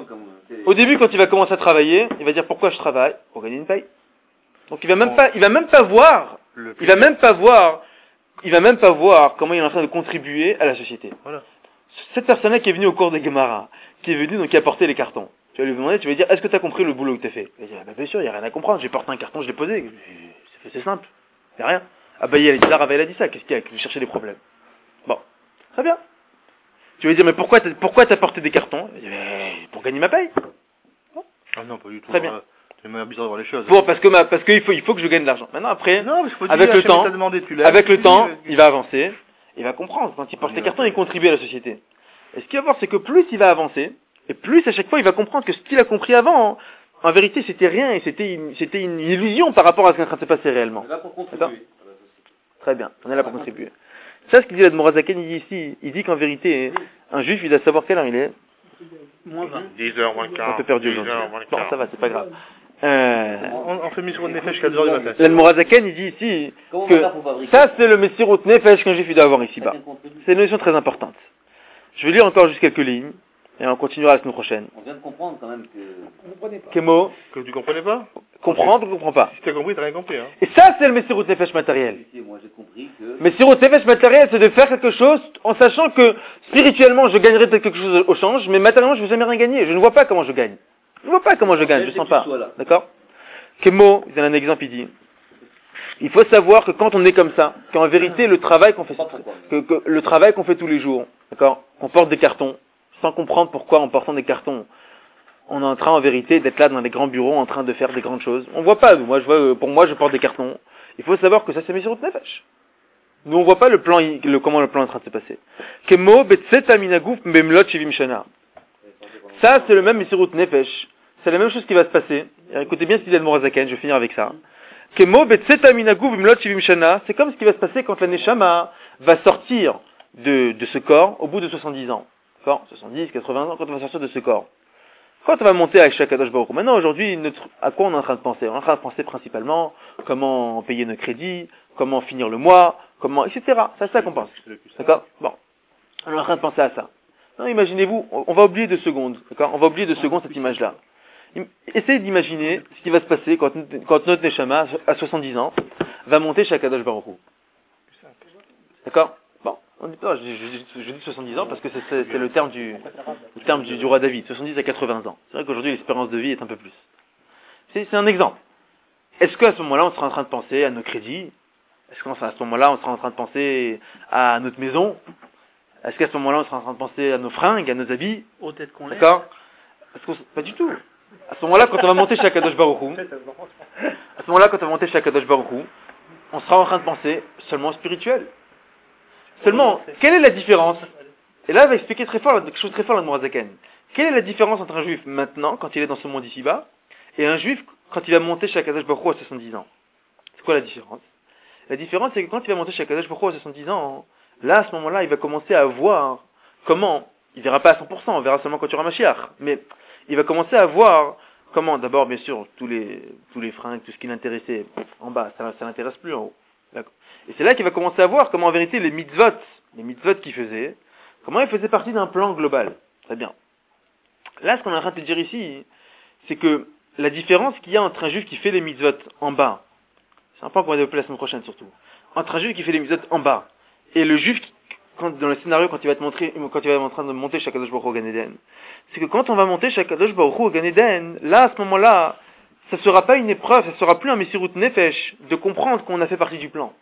Au début, quand il va commencer à travailler, il va dire pourquoi je travaille? Pour gagner une paye. Donc il va même pas, il va même pas voir, il va même pas voir, il va même pas voir comment il est en train de contribuer à la société. Voilà. Cette personne-là qui est venue au cours des Gemara, qui est venue donc qui a porté les cartons, tu vas lui demander, tu vas lui dire, est-ce que tu as compris le boulot que tu as fait? Il va dire, bah, bien sûr, il n'y a rien à comprendre, j'ai porté un carton, je l'ai posé, c'est, c'est simple, il n'y a rien. Ah bah il a dit ça, Rava, il a dit ça, qu'est-ce qu'il y a, vous cherchez des problèmes? Bon, très bien. Tu vas lui dire, mais pourquoi t'as, pourquoi t'as porté des cartons? Il va dire, mais pour gagner ma paye. Bon. Ah non, pas du tout. Très bien. C'est même bizarre de voir les choses. Bon, parce que ma, parce qu'il faut, il faut que je gagne de l'argent. Maintenant, après, non, parce qu'il faut avec dire, le temps, demandé, tu avec le tu temps, dis, il va avancer, il va comprendre. Quand il porte les cartons, il contribue à la société. Et ce qu'il va voir, c'est que plus il va avancer, et plus à chaque fois, il va comprendre que ce qu'il a compris avant, en vérité, c'était rien, et c'était une, c'était une illusion par rapport à ce qui est en train de se passer réellement. On est là pour contribuer. Très bien, on est là pour contribuer. Ça, ce qu'il dit l'Admor Hazaken, il dit ici, il dit qu'en vérité, un juif, il doit savoir quelle heure il est. Moins vingt. dix heures moins quart. Un peu perdu aujourd'hui. Bon, ça va, c'est pas grave. Euh, On, on fait Messirut Nefesh jusqu'à deux heures du matin. L'Admor Hazaken, il dit ici Comment on que va faire pour fabriquer? ça, c'est le Messirut Nefesh qu'un juif il doit avoir ici-bas. C'est une notion très importante. Je vais lire encore juste quelques lignes, et on continuera la semaine prochaine. On vient de comprendre quand même que... Vous comprenez pas. Kemo, Que tu comprenais pas? comprendre ou comprends pas. Si t'as compris, t'as rien compris, hein. Et ça, c'est le Messirut Nefesh matériel. Moi j'ai compris que... Messirut Nefesh matériel, c'est de faire quelque chose en sachant que spirituellement, je gagnerai peut-être quelque chose au change, mais matériellement, je ne vais jamais rien gagner. Je ne vois pas comment je gagne. Je ne vois pas comment je gagne, je ne sens pas. D'accord? Kemo, il donne un exemple, il dit, il faut savoir que quand on est comme ça, qu'en vérité, le travail qu'on fait, que, que le travail qu'on fait tous les jours, d'accord, qu'on porte des cartons, sans comprendre pourquoi en portant des cartons, on est en train en vérité d'être là dans les grands bureaux en train de faire des grandes choses. On voit pas, moi je vois, pour moi je porte des cartons. Il faut savoir que ça c'est Messirut Nefesh. Nous on voit pas le plan, le, comment le plan est en train de se passer. Kemo betset aminaguf bemlot shivim shana. Ça c'est le même Messirut Nefesh. C'est la même chose qui va se passer. Et écoutez bien ce qu'il dit l'Admor Hazaken, je vais finir avec ça. Kemo betset aminaguf bemlot shivim shana. C'est comme ce qui va se passer quand la Neshama va sortir de, de ce corps au bout de soixante-dix ans. D'accord, soixante-dix, quatre-vingts ans, quand on va sortir de ce corps. Quand on va monter avec Shakadosh Baruch Hu, maintenant aujourd'hui, notre, à quoi on est en train de penser? On est en train de penser principalement comment payer nos crédits, comment finir le mois, comment, et cetera. C'est à ça qu'on pense. D'accord? Bon. On est en train de penser à ça. Non, imaginez-vous, on va oublier deux secondes. D'accord? On va oublier deux secondes cette image-là. Essayez d'imaginer ce qui va se passer quand, quand notre Neshama, à soixante-dix ans, va monter Shakadosh Baruch Hu. D'accord? Bon. On dit, non, je, je, je dis soixante-dix ans parce que c'est, c'est, c'est le terme du, le terme du, du roi David, soixante-dix à quatre-vingts ans. C'est vrai qu'aujourd'hui l'espérance de vie est un peu plus. C'est, c'est un exemple. Est-ce qu'à ce moment-là on sera en train de penser à nos crédits? Est-ce qu'à ce moment-là on sera en train de penser à notre maison? Est-ce qu'à ce moment-là on sera en train de penser à nos fringues, à nos habits? Aux têtes qu'on lève. D'accord? Est-ce qu'on, pas du tout. À ce moment-là, quand on va monter chez Akadosh Baruch Hu, à ce moment-là, quand on va monter chez Akadosh Baruch Hu, on sera en train de penser seulement au spirituel. Seulement, quelle est la différence? Et là, il va expliquer très fort, quelque chose de très fort, l'Admor Hazaken. Quelle est la différence entre un juif maintenant, quand il est dans ce monde ici-bas, et un juif quand il va monter chez Akadosh Baruch Hu à soixante-dix ans? C'est quoi la différence? La différence, c'est que quand il va monter chez Akadosh Baruch Hu à soixante-dix ans, là, à ce moment-là, il va commencer à voir comment, il verra pas à cent pour cent, on verra seulement quand il y aura Mashiach, mais il va commencer à voir comment, d'abord, bien sûr, tous les, tous les fringues, tout ce qui l'intéressait en bas, ça, ça l'intéresse plus en haut. D'accord. Et c'est là qu'il va commencer à voir comment, en vérité, les mitzvot, les mitzvot qu'il faisait, comment ils faisaient partie d'un plan global. Très bien. Là, ce qu'on est en train de te dire ici, c'est que la différence qu'il y a entre un juif qui fait les mitzvot en bas, c'est un point qu'on va développer la semaine prochaine surtout, entre un juif qui fait les mitzvot en bas, et le juif qui, quand, dans le scénario, quand il va te montrer, quand il va être en train de monter chez Akadosh Baruch Hu au Gan Eden, c'est que quand on va monter chez Akadosh Baruch Hu au Gan Eden, là, à ce moment-là, ça sera pas une épreuve, ça sera plus un Messirut Nefesh de comprendre qu'on a fait partie du plan.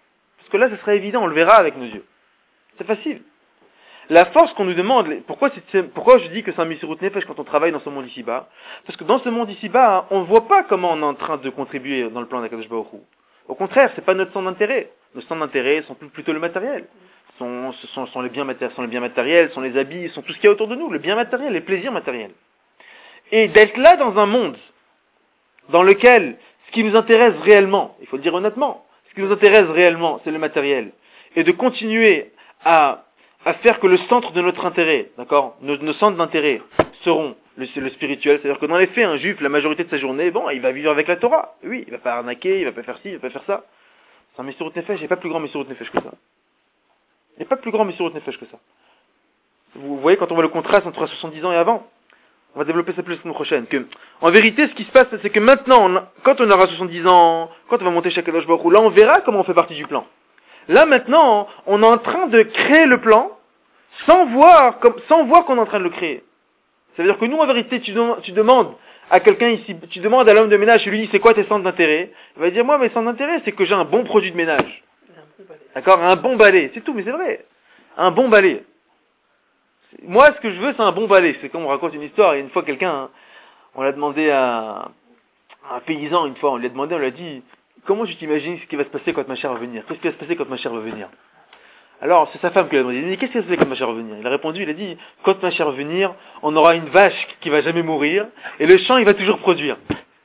Parce que là, ce sera évident, on le verra avec nos yeux. C'est facile. La force qu'on nous demande, pourquoi, c'est, pourquoi je dis que c'est un Messirut Nefesh quand on travaille dans ce monde ici-bas? Parce que dans ce monde ici-bas, on ne voit pas comment on est en train de contribuer dans le plan d'Akadosh Baruch Hu. Au contraire, c'est pas notre centre d'intérêt. Nos centres d'intérêt sont plutôt le matériel. Sont, ce sont, sont, les biens matériels, sont les biens matériels, sont les habits, sont tout ce qu'il y a autour de nous, le bien matériel, les plaisirs matériels. Et d'être là dans un monde dans lequel ce qui nous intéresse réellement, il faut le dire honnêtement, ce qui nous intéresse réellement, c'est le matériel, et de continuer à à faire que le centre de notre intérêt, d'accord, nos, nos centres d'intérêt seront le, le spirituel, c'est-à-dire que dans les faits, un juif, la majorité de sa journée, bon, il va vivre avec la Torah, oui, il va pas arnaquer, il va pas faire ci, il va pas faire ça. C'est un Messirut Nefesh, il n'y a pas plus grand Messirut Nefesh que ça. Il n'y a pas plus grand Messirut Nefesh que ça. Vous voyez, quand on voit le contraste entre soixante-dix ans et avant, on va développer ça plus la semaine prochaine, que, en vérité, ce qui se passe, c'est que maintenant, on, quand on aura soixante-dix ans, quand on va monter chez Akadosh Baruch Hu, là, on verra comment on fait partie du plan. Là, maintenant, on est en train de créer le plan, sans voir, comme, sans voir qu'on est en train de le créer. Ça veut dire que nous, en vérité, tu, dem- tu demandes à quelqu'un ici, tu demandes à l'homme de ménage, tu lui dis, c'est quoi tes centres d'intérêt? Il va dire, moi, mes centres d'intérêt, c'est que j'ai un bon produit de ménage. D'accord? Un bon balai. C'est tout, mais c'est vrai. Un bon balai. Moi, ce que je veux, c'est un bon balai. C'est comme on raconte une histoire, et une fois, quelqu'un, hein, on l'a demandé à, à un paysan, une fois, on lui a demandé, on lui a dit, comment tu t'imagines ce qui va se passer quand ma chère va venir? Qu'est-ce qui va se passer quand ma chère va venir? Alors, c'est sa femme qui lui a demandé, il a dit, qu'est-ce qui va se passer quand ma chère va venir? Il a répondu, il a dit, quand ma chère va venir, on aura une vache qui va jamais mourir, et le champ, il va toujours produire.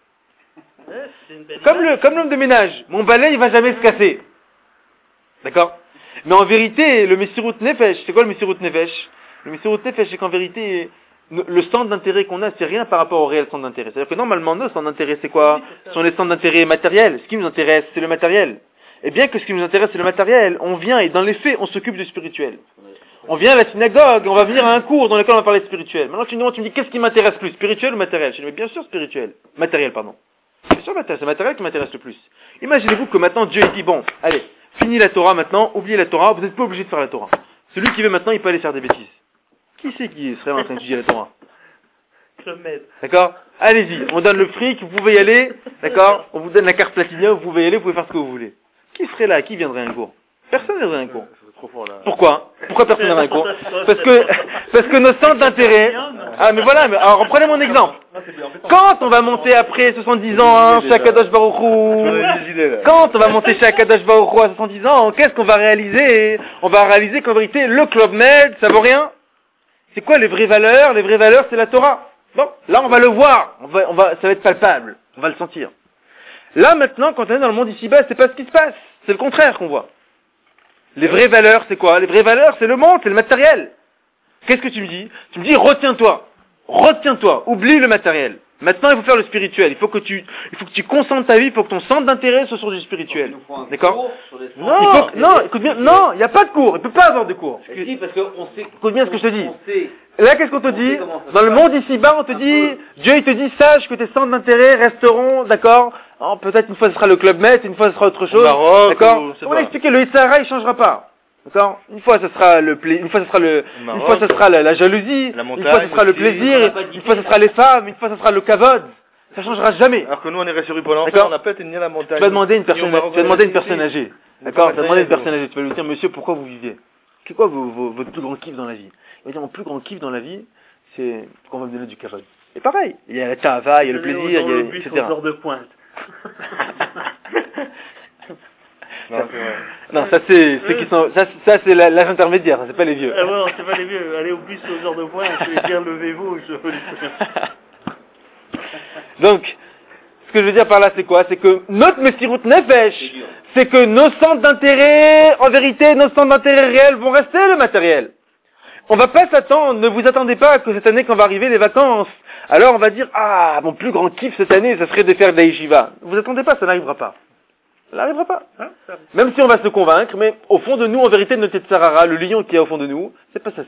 Comme le, comme l'homme de ménage, mon balai, il va jamais se casser. D'accord? Mais en vérité, le Messirut Nefesh, c'est quoi le Messirut Nefesh? Le Messirut Nefesh, c'est qu'en vérité, le centre d'intérêt qu'on a, c'est rien par rapport au réel centre d'intérêt. C'est-à-dire que normalement, nos centres d'intérêt, c'est quoi? Ce sont les centres d'intérêt matériels. Ce qui nous intéresse, c'est le matériel. Et bien que ce qui nous intéresse, c'est le matériel, on vient, et dans les faits, on s'occupe du spirituel. On vient à la synagogue, on va venir à un cours dans lequel on va parler de spirituel. Maintenant, tu me demandes, tu me dis, qu'est-ce qui m'intéresse plus, spirituel ou matériel? Je dis, mais bien sûr spirituel. Matériel, pardon. Bien sûr matériel, c'est le matériel qui m'intéresse le plus. Imaginez-vous que maintenant, Dieu, il dit, bon, allez, fini la Torah maintenant, oubliez la Torah, vous n'êtes pas obligé de faire la Torah. Celui qui veut maintenant, il peut aller faire des bêtises. Qui c'est qui serait en train d'étudier la Torah? D'accord? Allez-y, on donne le fric, vous pouvez y aller, d'accord? On vous donne la carte Platinum, vous pouvez y aller, vous pouvez faire ce que vous voulez. Qui serait là? Qui viendrait à un cours? Personne ne viendrait à un cours. Pourquoi? Pourquoi personne ne viendrait à un cours? Parce que, parce que nos centres d'intérêt, ah, mais voilà, mais alors, reprenez mon exemple. Quand on va monter après soixante-dix ans, hein, chez Akadosh Baruch Hu, quand on va monter chez Akadosh Baruch Hu à soixante-dix ans, qu'est-ce qu'on va réaliser? On va réaliser qu'en vérité, le Club Med, ça vaut rien. C'est quoi les vraies valeurs? Les vraies valeurs, c'est la Torah. Bon, là, on va le voir. On va, on va, ça va être palpable. On va le sentir. Là, maintenant, quand on est dans le monde ici-bas, c'est pas ce qui se passe. C'est le contraire qu'on voit. Les vraies valeurs, c'est quoi? Les vraies valeurs, c'est le monde, c'est le matériel. Qu'est-ce que tu me dis? Tu me dis, retiens-toi. Retiens-toi. Oublie le matériel. Maintenant, il faut faire le spirituel. Il faut que tu, il faut que tu concentres ta vie, il faut que ton centre d'intérêt soit sur du spirituel. D'accord? Non, il faut, non, écoute bien, non, il n'y a pas de cours. Il peut pas avoir de cours. Si, parce qu'on sait. Écoute bien ce que je te dis. Sait, Là, qu'est-ce qu'on te dit? Dans le monde ici-bas, on te dit, Dieu, il te dit, sache que tes centres d'intérêt resteront, d'accord? Alors, peut-être une fois ce sera le Club Med, une fois ce sera autre chose. D'accord? On va expliquer, le Yitzhara, il changera pas. D'accord? Une fois ce sera le pla... une fois ce sera le, une fois ce sera la, la jalousie, la montagne, une fois ce sera le plaisir, une fois ce sera les femmes, une fois ce sera le kavod. Ça changera jamais. Alors que nous, on est resté sur Paul Enfant, on n'a pas été ni à la montagne. Tu vas demander à une personne, tu vas demander à une personne âgée. D'accord? Tu vas demander à une personne âgée. Tu vas lui dire, monsieur, pourquoi vous vivez? C'est quoi vos, vos, votre plus grand kiff dans la vie? Il va dire, mon plus grand kiff dans la vie, c'est qu'on va me donner du kavod. Et pareil. Il y a la tava, il y a le plaisir, il y a, et cetera. De pointe. Non, c'est vrai. Non, ça c'est ceux qui sont, ça, ça c'est la- l'âge intermédiaire, c'est pas les vieux. Ah ouais, non, c'est pas les vieux. Allez au bus aux heures de pointe, et bien levez-vous. Je... Donc, ce que je veux dire par là, c'est quoi? C'est que notre Messirut Nefesh, c'est que nos centres d'intérêt, en vérité, nos centres d'intérêt réels vont rester le matériel. On va pas s'attendre, ne vous attendez pas que cette année, quand va arriver les vacances, alors on va dire, ah, mon plus grand kiff cette année, ça serait de faire de la yeshiva. Vous attendez pas, ça n'arrivera pas. Ça n'arrivera pas. Hein? Même si on va se convaincre, mais au fond de nous, en vérité, notre Yetzirah, le lion qui est au fond de nous, c'est pas ça ce qu'il veut.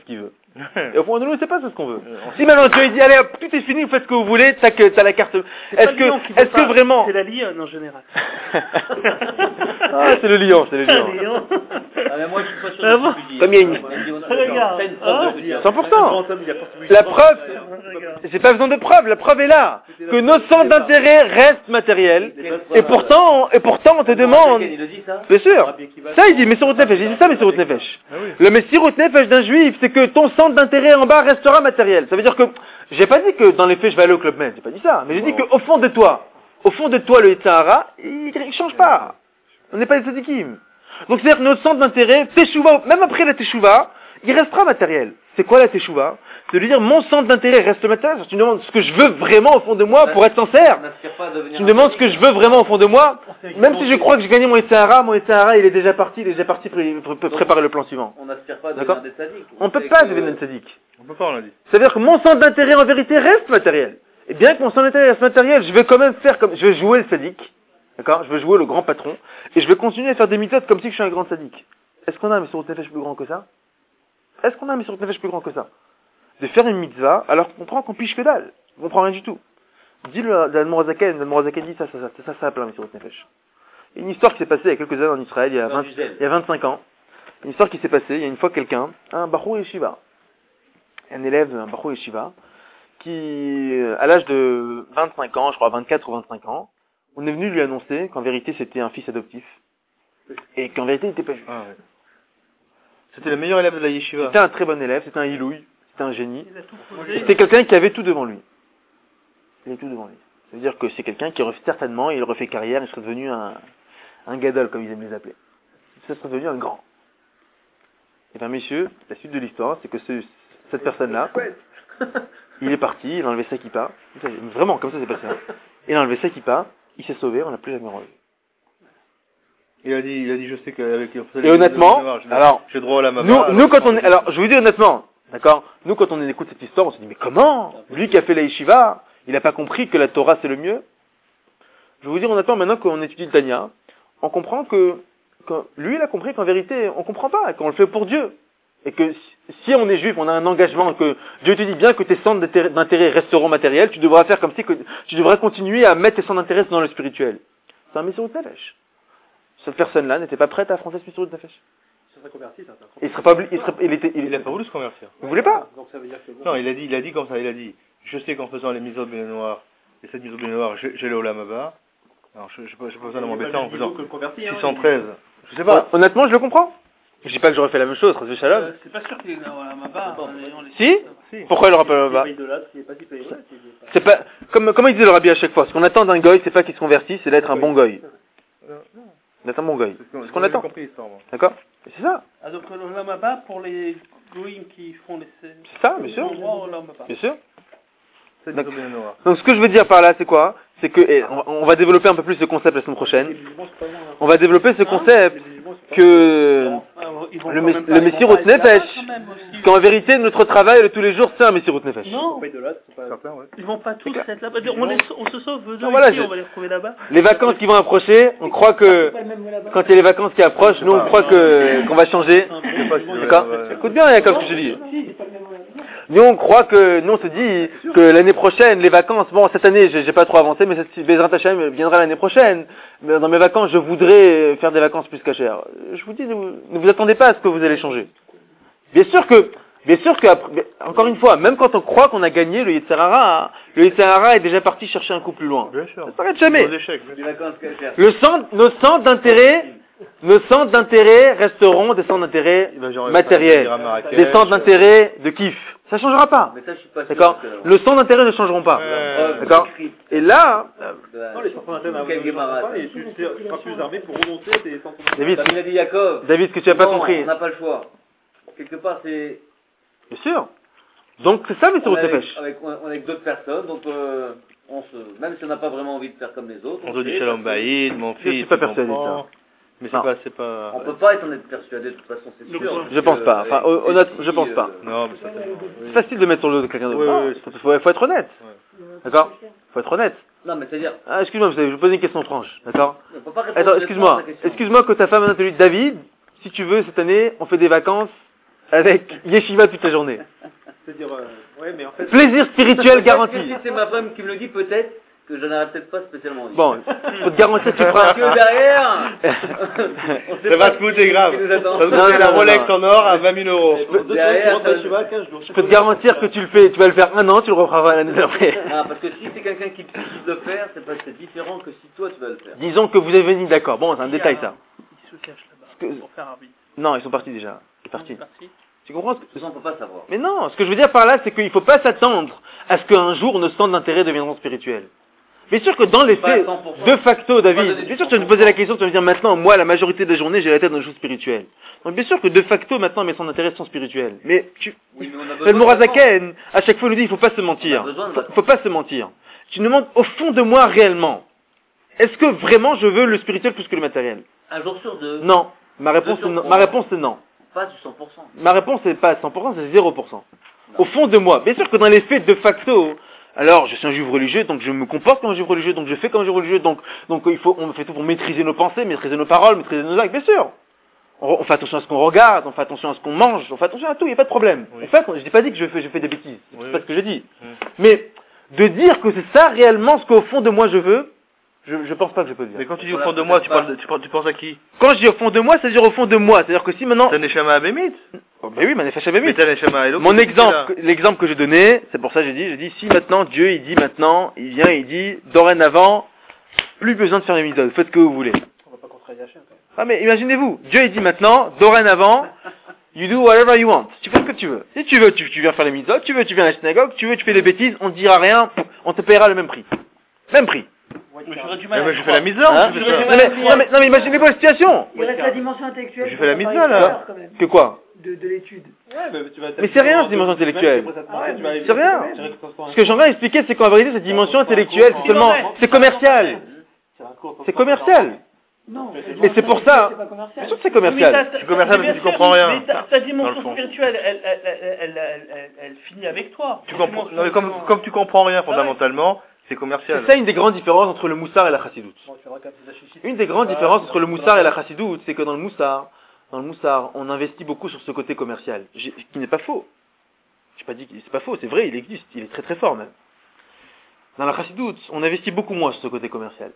Et au fond de nous, c'est pas ce qu'on veut. Si maintenant Dieu il dit, allez hop, tout est fini, vous faites ce que vous voulez, t'as que, t'as la carte. Est-ce que, est-ce que vraiment... C'est la lion en général. Ah, c'est le lion, c'est le lion. Ah, mais moi, je suis pas sûr de ce que tu dis. Comme il y a une... Regarde. cent pour cent. La preuve, j'ai pas besoin de preuve, la preuve est là. Que nos centres d'intérêt restent matériels. Et pourtant, et pourtant, on te demande... Il le dit, ça? Bien sûr. Ça, il dit, Messirut Nefesh. Il dit ça, Messirut Nefesh. Le Messirut Nefesh d'un juif, c'est que ton centre d'intérêt en bas restera matériel. Ça veut dire que, j'ai pas dit que dans les faits je vais aller au Club Med, j'ai pas dit ça, mais j'ai dit qu'au fond de toi, au fond de toi le Yitzhara, il, il change pas. On n'est pas des tzadikim. Donc c'est-à-dire que notre centre d'intérêt, Teshuva, même après la Teshuva, il restera matériel. C'est quoi la Teshuva? C'est de lui dire mon centre d'intérêt reste matériel. Tu me demandes ce que je veux vraiment au fond de moi pour être sincère. Tu me demandes ce que je veux vraiment au fond de moi. Même si je crois que j'ai gagné mon Yitzhara, mon Yitzhara il est déjà parti, il est déjà parti pour préparer le plan suivant. On n'aspire pas à devenir des tzadiks. On ne peut pas devenir des tzadiks. On peut pas, on l'a dit. Ça veut dire que mon centre d'intérêt en vérité reste matériel. Et bien que mon centre d'intérêt reste matériel, je vais quand même faire comme, je vais jouer le tzaddik. D'accord? Je vais jouer le grand patron. Et je vais continuer à faire des méthodes comme si je suis un grand tzaddik. Est-ce qu'on a un Messirut Nefesh plus grand que ça? Est-ce qu'on a un Messirut Nefesh plus grand que ça? De faire une mitzvah alors qu'on comprend qu'on piche que dalle. On comprend rien du tout. Dis le l'Admorazaken, l'Admorazaken dit ça, ça, ça, ça, ça a plein Messirut Nefesh. Une histoire qui s'est passée il y a quelques années en Israël, il y a vingt, il y a vingt-cinq ans. Une histoire qui s'est passée, il y a une fois quelqu'un, un Bachou Yeshiva, un élève, un Bachou Yeshiva, qui, à l'âge de vingt-cinq ans, je crois vingt-quatre ou vingt-cinq ans, on est venu lui annoncer qu'en vérité c'était un fils adoptif. Et qu'en vérité il n'était pas juif. Ah, ouais. C'était le meilleur élève de la yeshiva. C'était un très bon élève, c'était un ilouï, c'était un génie. C'était quelqu'un qui avait tout devant lui. Il avait tout devant lui. Ça veut dire que c'est quelqu'un qui, certainement, il refait carrière, il serait devenu un, un gadol, comme ils aiment les appeler. Il serait devenu un grand. Et bien, messieurs, la suite de l'histoire, c'est que ce, cette personne-là, il est parti, il a enlevé sa kippa. Vraiment, comme ça c'est passé. Hein. Il a enlevé sa kippa, il s'est sauvé, on l'a plus jamais revu. Il a dit, il a dit, je sais qu'avec... Et honnêtement, alors, j'ai droit à la nous, nous quand on est, alors, je vous dis honnêtement, d'accord, nous quand on écoute cette histoire, on se dit, mais comment? Lui qui a fait la yeshiva, il n'a pas compris que la Torah c'est le mieux? Je vais vous dire honnêtement, maintenant qu'on étudie le Tanya, on comprend que, que, lui il a compris qu'en vérité, on comprend pas, qu'on le fait pour Dieu. Et que si on est juif, on a un engagement, que Dieu te dit bien que tes centres d'intérêt resteront matériels, tu devras faire comme si que, tu devras continuer à mettre tes centres d'intérêt dans le spirituel. C'est un Messirut Nefesh. Cette personne-là n'était pas prête à affronter ce Messirut Nefesh. Il serait converti, ça. Il serait pas, il serait, il était, il, il a pas voulu se convertir. Vous voulez pas? Donc ça veut dire que bon. Non, il a dit, il a dit comme ça, il a dit, je sais qu'en faisant les mises au bien noir, les sept mises au bien noir, j'ai le Olam Haba. Alors, je, je, je, j'ai pas besoin de m'embêter en faisant six cent treize. Je sais pas. Honnêtement, je le comprends. Je dis pas que j'aurais fait la même chose, Chazvé Shalom. Euh, c'est pas sûr qu'il est dans la Maba. Si? Si. Pourquoi il aura pas le Maba? C'est pas, comme, comment il disait le Rabbi à chaque fois, ce qu'on attend d'un goy, c'est pas qu'il se convertisse, c'est d'être un bon goy. D'être un bon goy. C'est ce qu'on attend. D'accord? C'est ça. Ah, donc le Maba pour les goyim qui font les... C'est ça, bien sûr. Bien sûr. Donc, donc ce que je veux dire par là, c'est quoi? C'est que, et on, on va développer un peu plus ce concept la semaine prochaine. On va développer ce concept que le, mes, le Messirut Nefesh, qu'en vérité notre travail de tous les jours c'est un Messirut Nefesh. Non, ils vont pas tous être là-bas. On, les, on se sauve d'eux non, voilà, ici, on va les retrouver là-bas. Les vacances qui vont approcher, on croit que quand il y a les vacances qui approchent, nous on croit que qu'on va changer. D'accord? Écoute bien, Yaakov, ce que je dis. Nous on croit que, nous on se dit que l'année prochaine, les vacances, bon cette année j'ai, j'ai pas trop avancé, mais cette Bezrat Hashem viendra l'année prochaine. Mais dans mes vacances, je voudrais faire des vacances plus cachères. Je vous dis, ne vous, ne vous attendez pas à ce que vous allez changer. Bien sûr que, bien sûr que, encore une fois, même quand on croit qu'on a gagné le Yitzhara, le Yitzhara est déjà parti chercher un coup plus loin. Bien sûr. Ça s'arrête jamais. Le Le centre, nos centres d'intérêt, nos centres d'intérêt resteront des centres d'intérêt matériels, des centres d'intérêt de kiff. Ça changera pas. Mais ça, je suis pas sûr. D'accord? Le centre d'intérêt ne changeront pas. Euh, D'accord? Et là, non, les centres d'intérêt ne sera plus armé pour remonter des centres d'intérêt. David, Comme il a dit Yaakov. David, ce que tu n'as pas non, compris. On n'a pas le choix. Quelque part, c'est... Bien sûr. Donc c'est ça, mais c'est on votre est avec, dépêche. avec, on est avec d'autres personnes, donc euh, on se, même si on n'a pas vraiment envie de faire comme les autres. On te dit Shalom Baïd, mon fils. Je suis pas persuadé de ça. Mais c'est pas, c'est pas. On peut pas être en être persuadé de toute façon, c'est sûr. Je pense pas. Enfin, honnête, je pense pas. Non, mais ça. C'est facile de mettre sur le dos de quelqu'un d'autre. Oui, Non, oui, faut, faut, faut être honnête. D'accord? Faut être honnête. Non, mais c'est-à-dire. Ah, excuse-moi, je vais poser une question franche. D'accord? On peut pas répondre Attends, excuse-moi. Excuse-moi que ta femme a te dit, David, si tu veux, cette année, on fait des vacances avec Yeshiva toute la journée. C'est-à-dire, euh, ouais, mais en fait... Plaisir spirituel garanti. Si c'est ma femme qui me le dit, peut-être que je n'aurais peut-être pas spécialement dit. Bon, faut te garantir que tu feras... Parce que derrière... Ça va te coûter grave. Ça va te Non, coûter la non, Rolex non. en or à vingt mille euros. Derrière, ça- Je peux te garantir que tu le fais, tu vas le faire un an, tu le referas l'année d'après. Non, parce que si c'est quelqu'un qui te pousse de le faire, c'est pas c'est différent que si toi tu vas le faire. Disons que vous avez mis d'accord. Bon, c'est un détail ça. Ils se cachent là-bas que- pour faire arbitre. Non, ils sont partis déjà. Ils sont partis. C'est parti. Tu comprends ce que... Ça, on peut pas savoir. Mais non, ce que je veux dire par là, c'est qu'il ne faut pas s'attendre à ce qu'un jour nos centres d'intérêt deviendront spirituels. Bien sûr que dans les Pas faits, cent pour cent. de facto, Pas David, donner bien du sûr que tu vas me poser la question, tu vas me dire maintenant, moi, la majorité de la journée, j'ai la tête dans les choses spirituelles. Donc bien sûr que de facto, maintenant, mes centres d'intérêt sont spirituels. Mais tu... Oui, mais on a besoin Le de Mourazaken, à chaque fois, il nous dit, il faut pas se mentir. On a besoin de Faut, vacances. faut pas se mentir. Tu nous demandes, au fond de moi, réellement, est-ce que vraiment je veux le spirituel plus que le matériel? Un jour sur deux. Non. Ma réponse, Deux sur est non. trois. Ma réponse est non. Pas du cent pour cent. Ma réponse n'est pas cent pour cent, c'est zéro pour cent. Au fond de moi. Bien sûr que dans les faits, de facto, alors je suis un juif religieux, donc je me comporte comme un juif religieux, donc je fais comme un juif religieux, donc, donc il faut, on fait tout pour maîtriser nos pensées, maîtriser nos paroles, maîtriser nos actes, bien sûr. On, on fait attention à ce qu'on regarde, on fait attention à ce qu'on mange, on fait attention à tout, il n'y a pas de problème. Oui. En fait, je n'ai pas dit que je fais, je fais des bêtises, c'est Oui. pas ce que je dis. Mm. Mais de dire que c'est ça réellement ce qu'au fond de moi je veux, je, je pense pas que je peux le Mais dire. quand tu dis au fond de moi, tu, parles de- tu, parles- tu penses à qui? Quand je dis au fond de moi, c'est-à-dire au fond de moi, c'est-à-dire que si maintenant... T'as un Neshama Abémite. Oh, ben oui, Manefesh Abémit. Mais t'as un Neshama Elohim. Mon qui est exemple, là. que- l'exemple que j'ai donné, c'est pour ça que j'ai dit, j'ai dit, si maintenant Dieu, il dit maintenant, il vient, il dit, dorénavant, plus besoin de faire les mitzvot, faites ce que vous voulez. On va pas contrarier Hachem quand même. Ah mais imaginez-vous, Dieu il dit maintenant, dorénavant, you do whatever you want. Tu fais ce que tu veux. Si tu veux, tu, tu viens faire les mitzvot, tu veux, tu viens à la synagogue, tu veux, tu fais des bêtises, on te dira rien, on te paiera le même prix. Même prix. Mais j'aurais du Mais mal moi, à je fais la mise en Hein je non, fais ça. mais, non, mais, non, mais imaginez-vous la situation. Il reste la dimension intellectuelle. J'ai fait la dont on mise parlait là, tout à là. l'heure, quand même, Que quoi? De, de l'étude. Mais c'est rien, cette dimension intellectuelle. C'est rien. Ce que j'aimerais expliquer, c'est qu'en vérité, cette dimension intellectuelle, c'est seulement, c'est commercial. C'est commercial. Non. Mais c'est pour ça, C'est pas commercial. bien sûr que c'est commercial. C'est commercial parce que tu comprends rien. Mais ta, ta Dans dimension le fond. spirituelle, elle, elle, elle, elle, elle, elle- elle finit avec toi. Tu Ta comprends, dimension- non, mais comme, comme tu comprends rien fondamentalement, c'est commercial. C'est ça une des grandes différences entre le moussard et la chassidoute. Bon, tu verras quand tu vas chez- Une des grandes différences entre le moussard et la chassidoute, c'est que dans le moussard, dans le moussard, on investit beaucoup sur ce côté commercial, J'ai- ce qui n'est pas faux. J'ai pas dit que c'est pas faux, c'est vrai, il existe, il est très très fort même. Dans la chassidoute, on investit beaucoup moins sur ce côté commercial.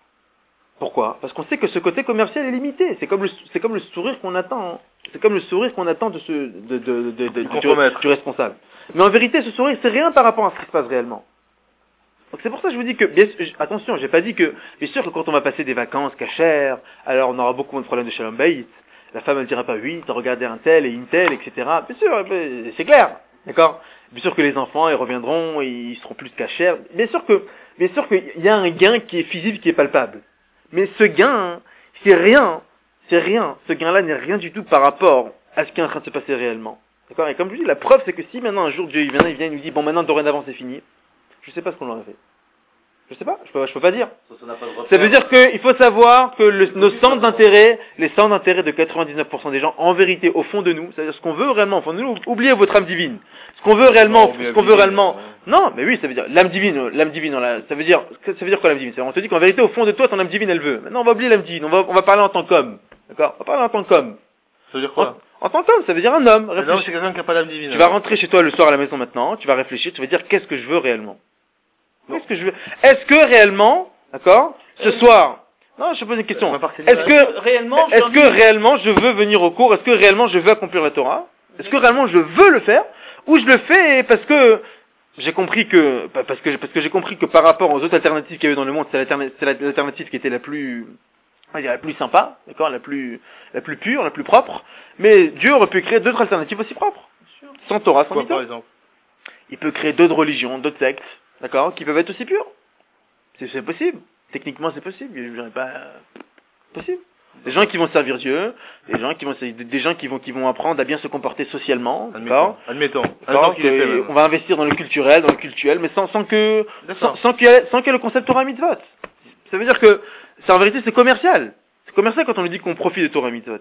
Pourquoi? Parce qu'on sait que ce côté commercial est limité. C'est comme le, c'est comme le sourire qu'on attend. hein. C'est comme le sourire qu'on attend de ce, de, de, de, de- du, contremaître. du responsable. Mais en vérité, ce sourire, c'est rien par rapport à ce qui se passe réellement. Donc c'est pour ça que je vous dis que, bien, sûr- attention, j'ai pas dit que, bien sûr que quand on va passer des vacances cachères, alors on aura beaucoup moins de problèmes de shalom bayit. La femme elle dira pas oui, t'as regardé un tel et une telle, et cetera. Bien sûr, ben, c'est clair, d'accord. Bien sûr que les enfants ils reviendront, ils seront plus cachers. Bien sûr que, bien sûr qu'il y a un gain qui est physique, qui est palpable. Mais ce gain, c'est rien, c'est rien. Ce gain-là n'est rien du tout par rapport à ce qui est en train de se passer réellement. D'accord. Et comme je dis, la preuve c'est que si maintenant un jour Dieu il vient, il vient, il nous dit bon maintenant dorénavant c'est fini. Je sais pas ce qu'on aurait fait. Je sais pas, je peux, je peux pas dire. Ça, ça n'a pas de Ça veut dire qu'il faut savoir que le- nos centres d'intérêt, les centres d'intérêt de quatre-vingt-dix-neuf pour cent des gens, en vérité, au fond de nous, c'est-à-dire ce qu'on veut réellement, au fond de nous, oubliez votre âme divine. Ce qu'on veut réellement, Non, mais ce qu'on veut divine, réellement. euh, Non, mais oui, ça veut dire l'âme divine, l'âme divine, la- ça veut dire, ça veut dire quoi l'âme divine? C'est-à-dire, on te dit qu'en vérité, au fond de toi, ton âme divine, elle veut. Maintenant, on va oublier l'âme divine, on va, on va parler en tant qu'homme. D'accord? On va parler en tant qu'homme. Ça veut dire En, quoi? en tant qu'homme, ça veut dire un homme. Non, Réfléchis. c'est quelqu'un qui n'a pas d'âme divine. Tu vas rentrer chez toi le soir à la maison maintenant, tu vas réfléchir, tu vas dire qu'est-ce que je veux réellement. Qu'est-ce que je veux? Est-ce que réellement, d'accord, ce soir, non, je te pose une question. On va partir Est-ce que, réellement, j'ai est-ce envie- que réellement je veux venir au cours? Est-ce que réellement je veux accomplir la Torah? Est-ce que réellement je veux le faire? Ou je le fais parce que j'ai compris que, bah, parce que, parce que j'ai compris que par rapport aux autres alternatives qu'il y avait dans le monde, c'est l'alterna- c'est l'alternative qui était la plus, on va dire, la plus sympa, d'accord, la plus, la plus pure, la plus propre. Mais Dieu aurait pu créer d'autres alternatives aussi propres. Sans Torah, sans Quoi, Mitzvot. par exemple? Il peut créer d'autres religions, d'autres sectes, d'accord, qui peuvent être aussi pures. C'est, c'est possible. Techniquement, c'est possible. Je dirais pas euh, possible. Des gens qui vont servir Dieu, des gens qui vont, des gens qui vont, qui vont apprendre à bien se comporter socialement, d'accord. Admettons. Admettons. D'accord, Admettons qu'il ait fait, que- même. on va investir dans le culturel, dans le cultuel, mais sans, sans que, sans, D'accord. sans qu'il y ait, sans qu'il y ait le concept Torah Mitzvot. Ça veut dire que, c'est en vérité, c'est commercial. C'est commercial quand on nous dit qu'on profite de Torah Mitzvot.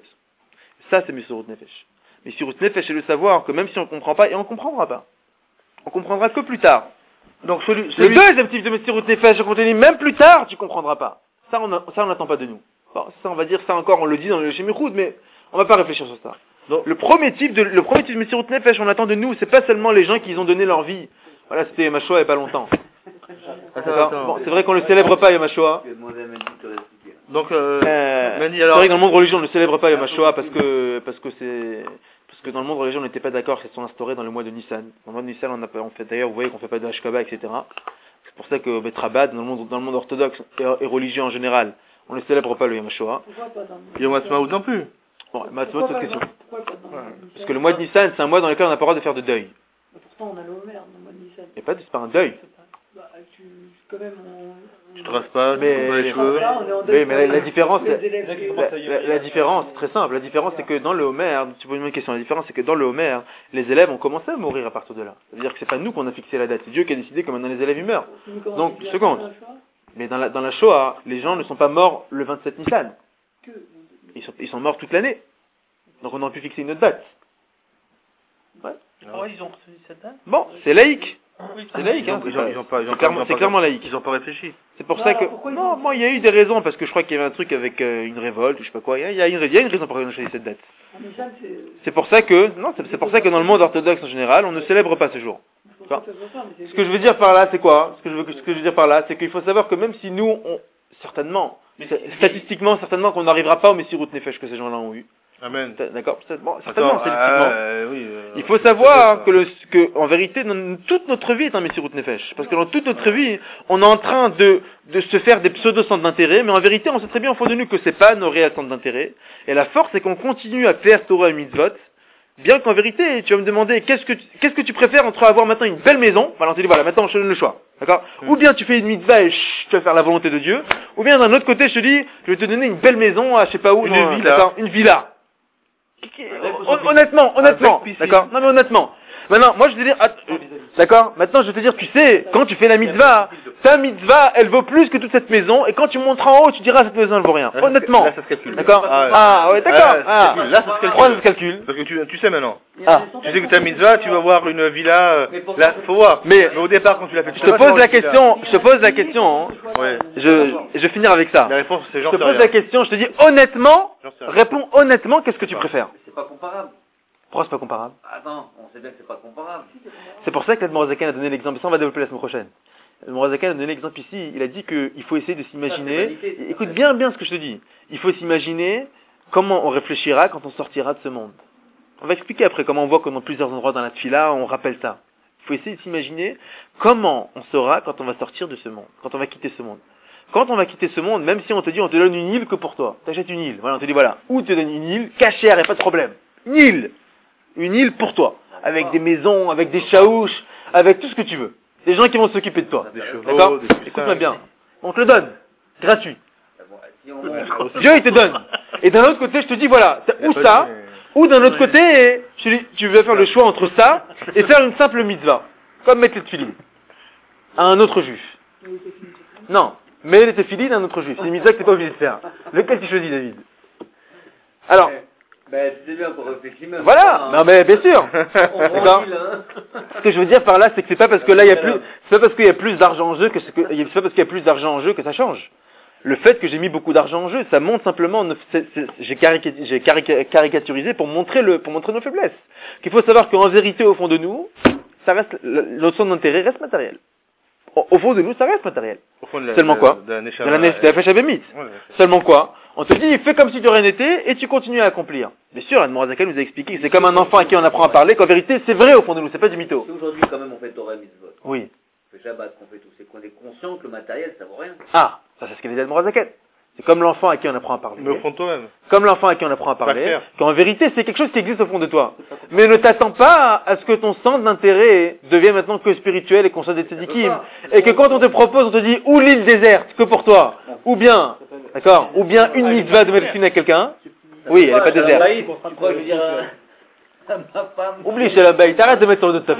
Ça, c'est Messirut Nefesh. Messirut Nefesh, c'est le savoir que même si on comprend pas, et on comprendra pas. On comprendra que plus tard. Donc, celui, Le celui, deuxième type de Messirut Nefesh, je continue, même plus tard, tu comprendras pas. Ça, on a- ça, on n'attend pas de nous. Bon, ça, on va dire, ça encore, on le dit dans le Shemichud, mais on va pas réfléchir sur ça. Donc- Le premier type de, le premier type de Messirut Nefesh, on attend de nous, c'est pas seulement les gens qui ont donné leur vie. Voilà, c'était Yom HaShoah il y a pas longtemps. Attends, D'accord. attends. Bon, c'est vrai qu'on le célèbre pas Yom HaShoah. Je vais demander à Mandy de te l'expliquer. Donc, euh, Euh, Mandy, c'est alors, vrai que dans le monde religieux, on ne célèbre pas Yom HaShoah parce que, parce que c'est, parce que dans le monde religieux, on n'était pas d'accord qu'elles sont instaurées dans le mois de Nissan. Dans le mois de Nissan, on a pas, on fait, d'ailleurs, vous voyez qu'on fait pas de Hashkaba, et cetera. C'est pour ça que Betrabad, dans le monde, dans le monde orthodoxe et, et religieux en général, on ne célèbre pas le Yom HaShoah. Pourquoi pas dans le Yom Ha'atzmaut non plus. Bon, ma c'est Pourquoi autre pas question. dans- pourquoi pas dans le- Parce que le mois de Nissan, c'est un mois dans lequel on n'a pas le droit de faire de deuil. Mais pourtant, on a le Homer dans le mois de Nissan. Et pas, c'est pas un deuil. Bah, tu, quand même, on... Tu te rases pas, tu Mais- te coupes pas les on- cheveux. là, on est en Oui, deuil mais la, pour la différence, les c'est- élèves La- qui- la, la- la différence, c'est très simple. La différence, c'est que dans le Homer, tu poses une question. La différence, c'est que dans le Homer, les élèves ont commencé à mourir à partir de là. C'est-à-dire que c'est pas nous qu'on a fixé la date. C'est Dieu qui a décidé que maintenant les élèves ils meurent. C'est nous comment Donc, tu dis seconde. après, un choix Mais dans la, dans la Shoah, les gens ne sont pas morts le vingt-sept Nissan. Que- Ils sont, ils sont morts toute l'année. Donc on aurait pu fixer une autre date. Ouais. Ah ouais, ils ont retenu cette date. Bon, c'est laïque. Oui, C'est laïque, Ils hein. ont, C'est ils ont, pas- ils ont pas, ils ont c'est pas- clairement, ils ont c'est pas- clairement laïque. Ils ont pas réfléchi. C'est pour Non, ça que... pourquoi ils Non, ont- moi, il y a eu des raisons, parce que je crois qu'il y avait un truc avec euh, une révolte, ou je sais pas quoi. Il y a, il y a une, il y a une raison pour laquelle on a choisi cette date. En Nissan, c'est... C'est pour ça que... Non, c'est c'est pour ça que dans le monde orthodoxe en général, on ne célèbre pas ce jour. faut pas que ça soit ça, mais c'est- Ce que je veux dire par là, c'est quoi? Ce que je veux, ce que je veux dire par là, c'est qu'il faut savoir que même si nous, on... Certainement, Mais c'est- c'est- statistiquement, certainement qu'on n'arrivera pas au Messirut Nefesh que ces gens-là ont eu. Amen. D'accord? Bon, certainement, Attends, statistiquement. euh, oui, euh, Il faut ça savoir peut que, être, le, que, en vérité, dans, toute notre vie est un Messirut Nefesh. Parce que dans toute notre vie, on est en train de, de se faire des pseudo-centres d'intérêt, mais en vérité, on sait très bien au fond de nous que c'est pas nos réels centres d'intérêt. Et la force, c'est qu'on continue à faire Torah et Mitzvot, bien qu'en vérité, tu vas me demander, qu'est-ce que, tu- qu'est-ce que tu préfères entre avoir maintenant une belle maison, voilà, on te dit, voilà, maintenant je te donne le choix. D'accord? Mm. Ou bien tu fais une mitzvah et chut, tu vas faire la volonté de Dieu. Ou bien d'un autre côté, je te dis, je vais te donner une belle maison à je sais pas où. Une dans- villa. d'accord, Une villa. Avec ou Hon- sans Honnêtement, honnêtement, Avec piscine. d'accord. Non mais honnêtement. Maintenant, moi je vais te dire, att- euh, d'accord. Maintenant je vais te dire, tu sais, quand tu fais la mitzvah, ta mitzvah, elle vaut plus que toute cette maison. Et quand tu montes en haut, tu diras cette maison elle vaut rien. Là, ça se- Honnêtement. là, ça se calcule. D'accord. Ah, ouais. Ah ouais, d'accord. Ah, ça se Ah. calcule. Là, ça se calcule. Pourquoi ça se calcule? Parce que tu, tu sais maintenant. Il y a Ah. des Tu centaines sais que de ta mitzvah, tu vas voir une villa. Euh, Mais pour là, ça, faut voir. Mais- au départ, quand tu l'as fait, tu Je sais te pas pose comment la tu l'as. question. Je te pose la question. hein. Ouais. Je, je vais finir avec ça. La réponse, c'est Je j'en te sais pose rien. la question. Je te dis honnêtement. J'en sais rien. Réponds honnêtement. Qu'est-ce que tu pas. préfères? Mais c'est pas comparable. Pourquoi c'est pas comparable? Attends, on sait bien que c'est pas comparable. C'est pour ça que l'Admorazakan a donné l'exemple. Ça, on va développer la semaine prochaine. L'Admorazakan a donné l'exemple ici. Il a dit qu'il faut essayer de s'imaginer. Ça, c'est vanité, Écoute bien, bien ce que je te dis. Il faut s'imaginer comment on réfléchira quand on sortira de ce monde. On va expliquer après comment on voit que dans plusieurs endroits dans la Tfila, on rappelle ça. Il faut essayer de s'imaginer comment on sera quand on va sortir de ce monde, quand on va quitter ce monde. Quand on va quitter ce monde, même si on te dit on te donne une île que pour toi, t'achètes une île. Voilà, on te dit voilà, ou te donne une île, cachère, y a pas de problème. Une île. Une île pour toi. Avec des maisons, avec des chaouches, avec tout ce que tu veux. Des gens qui vont s'occuper de toi. Des chevaux, D'accord? des puissants. Écoute-moi bien. On te le donne. Gratuit. Bon, si on monte, Dieu, il te donne. Et d'un autre côté, je te dis, voilà, t'as Y a ou pas ça, de- ou d'un autre côté, je te dis, tu vas faire le choix entre ça et faire une simple mitzvah. Comme mettre les tefilines. À un autre juif. Non. Mais les tefilines à un autre juif. C'est une mitzvah que t'es pas obligé de faire. Lequel tu choisis, David? Alors, ben, tu sais bien qu'on réfléchit même. voilà. Non, mais bien sûr. On D'accord? tranquille, hein. Ce que je veux dire par là, c'est que c'est pas parce que là il y a plus, c'est pas parce qu'il y a plus d'argent en jeu que c'est que, c'est pas parce qu'il y a plus d'argent en jeu que ça change. Le fait que j'ai mis beaucoup d'argent en jeu, ça montre simplement, c'est- c'est- j'ai carica- j'ai carica- caricaturisé pour montrer le, pour montrer nos faiblesses. Qu'il faut savoir qu'en vérité, au fond de nous, ça reste, le- notre centre d'intérêt reste matériel. Au, au fond de nous, ça reste matériel. Au fond de la- Seulement de- quoi? de la De Neshama. la nef- de la Fèche Abémite. Ouais, ouais. Seulement quoi? On te dit, fais comme si de rien n'était, et tu continues à accomplir. Bien sûr, Anne Morazaka nous a expliqué que c'est comme un enfant à qui on apprend à parler, qu'en vérité, c'est vrai au fond de nous, c'est pas du mytho. Si aujourd'hui, quand même, on fait Torah et Mitzvot, Oui. on fait Shabbat, qu'on fait tout, c'est qu'on est conscient que le matériel, ça vaut rien. Ah, ça c'est ce qu'elle dit Anne Morazaka. C'est comme l'enfant à qui on apprend à parler. Mais au fond de toi-même. Comme l'enfant à qui on apprend à Pas parler, faire. qu'en vérité, c'est quelque chose qui existe au fond de toi. Mais ne t'attends pas à ce que ton centre d'intérêt devienne maintenant que spirituel et qu'on soit des tzadikim. Et que quand on te propose, on te dit, ou l'île déserte, que pour toi. Ou bien, d'accord, ou bien une mitzvah de mettre une à quelqu'un. Oui, elle n'est pas déserte. Tu crois que je veux dire à à ma femme? Oublie, Shalabbaï, t'arrêtes de mettre sur le dos de ta femme.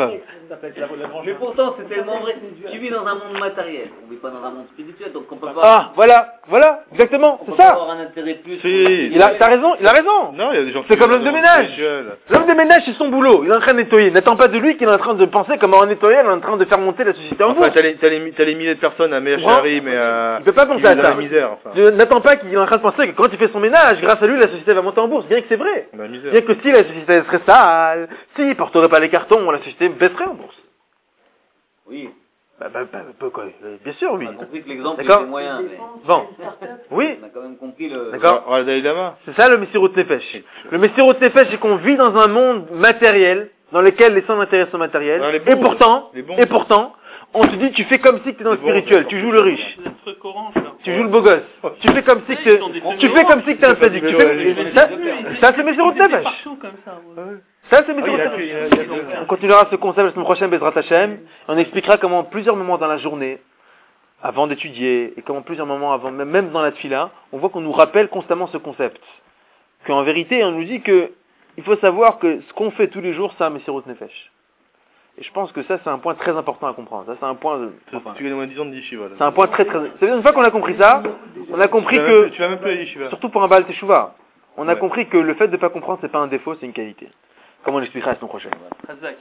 s'appelle la, la branche. Mais pourtant, c'est tellement vrai. Tu vis dans un monde matériel. On vit pas dans un monde spirituel, donc on peut pas. Ah, voilà, voilà, exactement, on c'est peut ça. pas avoir un intérêt plus. Si. Il a, t'as raison, il a raison. Non, il y a des gens qui C'est comme vivent l'homme de dans le ménage. spirituel. L'homme de ménage, c'est son boulot. Il est en train de nettoyer. N'attends pas de lui qu'il est en train de penser comment en nettoyer, il est en train de faire monter la société en Enfin, bourse. t'as les, t'as les, t'as les milliers de personnes à Meacharim et à... Il peut pas penser qui à vivent dans ça. la misère, enfin. Je n'attends pas qu'il est en train de penser que quand il fait son ménage, grâce à lui, la société va monter en bourse. Bien que c'est vrai. Dans la misère. Bien que si la société serait sale, s'il porterait pas les cartons, la société baisserait en bourse. Oui. Bah, bah, bah, bah, quoi, euh, bien sûr, oui. On a compris que l'exemple D'accord. était moyen. Mais Bon. Oui. on a quand même compris le. D'accord. Regarde Dalai Lama. C'est ça le Messirut Nefesh. Le Messirut Nefesh, c'est qu'on vit dans un monde matériel, dans lequel les sens d'intérêt sont matériels. Ouais, les bons, et pourtant, les bons. et pourtant, on te dit, tu fais comme si tu es dans le Les bons, spirituel. c'est Tu joues le riche. C'est un truc orange, là. Tu joues le beau gosse. Tu fais comme si que Ils sont des tu fais comme si que t'es un sadique. Tu fais, ça, ça c'est Messirut Nefesh. Partout comme ça. ouais. Ça c'est Ah, Messirut il a Nefesh. fait- il a- il a fait- On continuera ce concept la semaine prochaine, Bezrat Hashem. On expliquera comment plusieurs moments dans la journée, avant d'étudier, et comment plusieurs moments avant, même même dans la tfila, on voit qu'on nous rappelle constamment ce concept. Qu'en vérité, on nous dit que il faut savoir que ce qu'on fait tous les jours, c'est un Messirut Nefesh. Et je pense que ça, c'est un point très important à comprendre. Ça, c'est un point, de- enfin, Tu gagnes au moins dix ans de yeshiva. là. c'est un point très très. C'est une fois qu'on a compris ça, on a compris Tu vas que, même plus- Tu vas même plus à yeshiva. surtout pour un Baal Teshuvah, on a Ouais. compris que le fait de ne pas comprendre, c'est pas un défaut, c'est une qualité. Comme on l'expliquera la semaine prochaine. Chazak.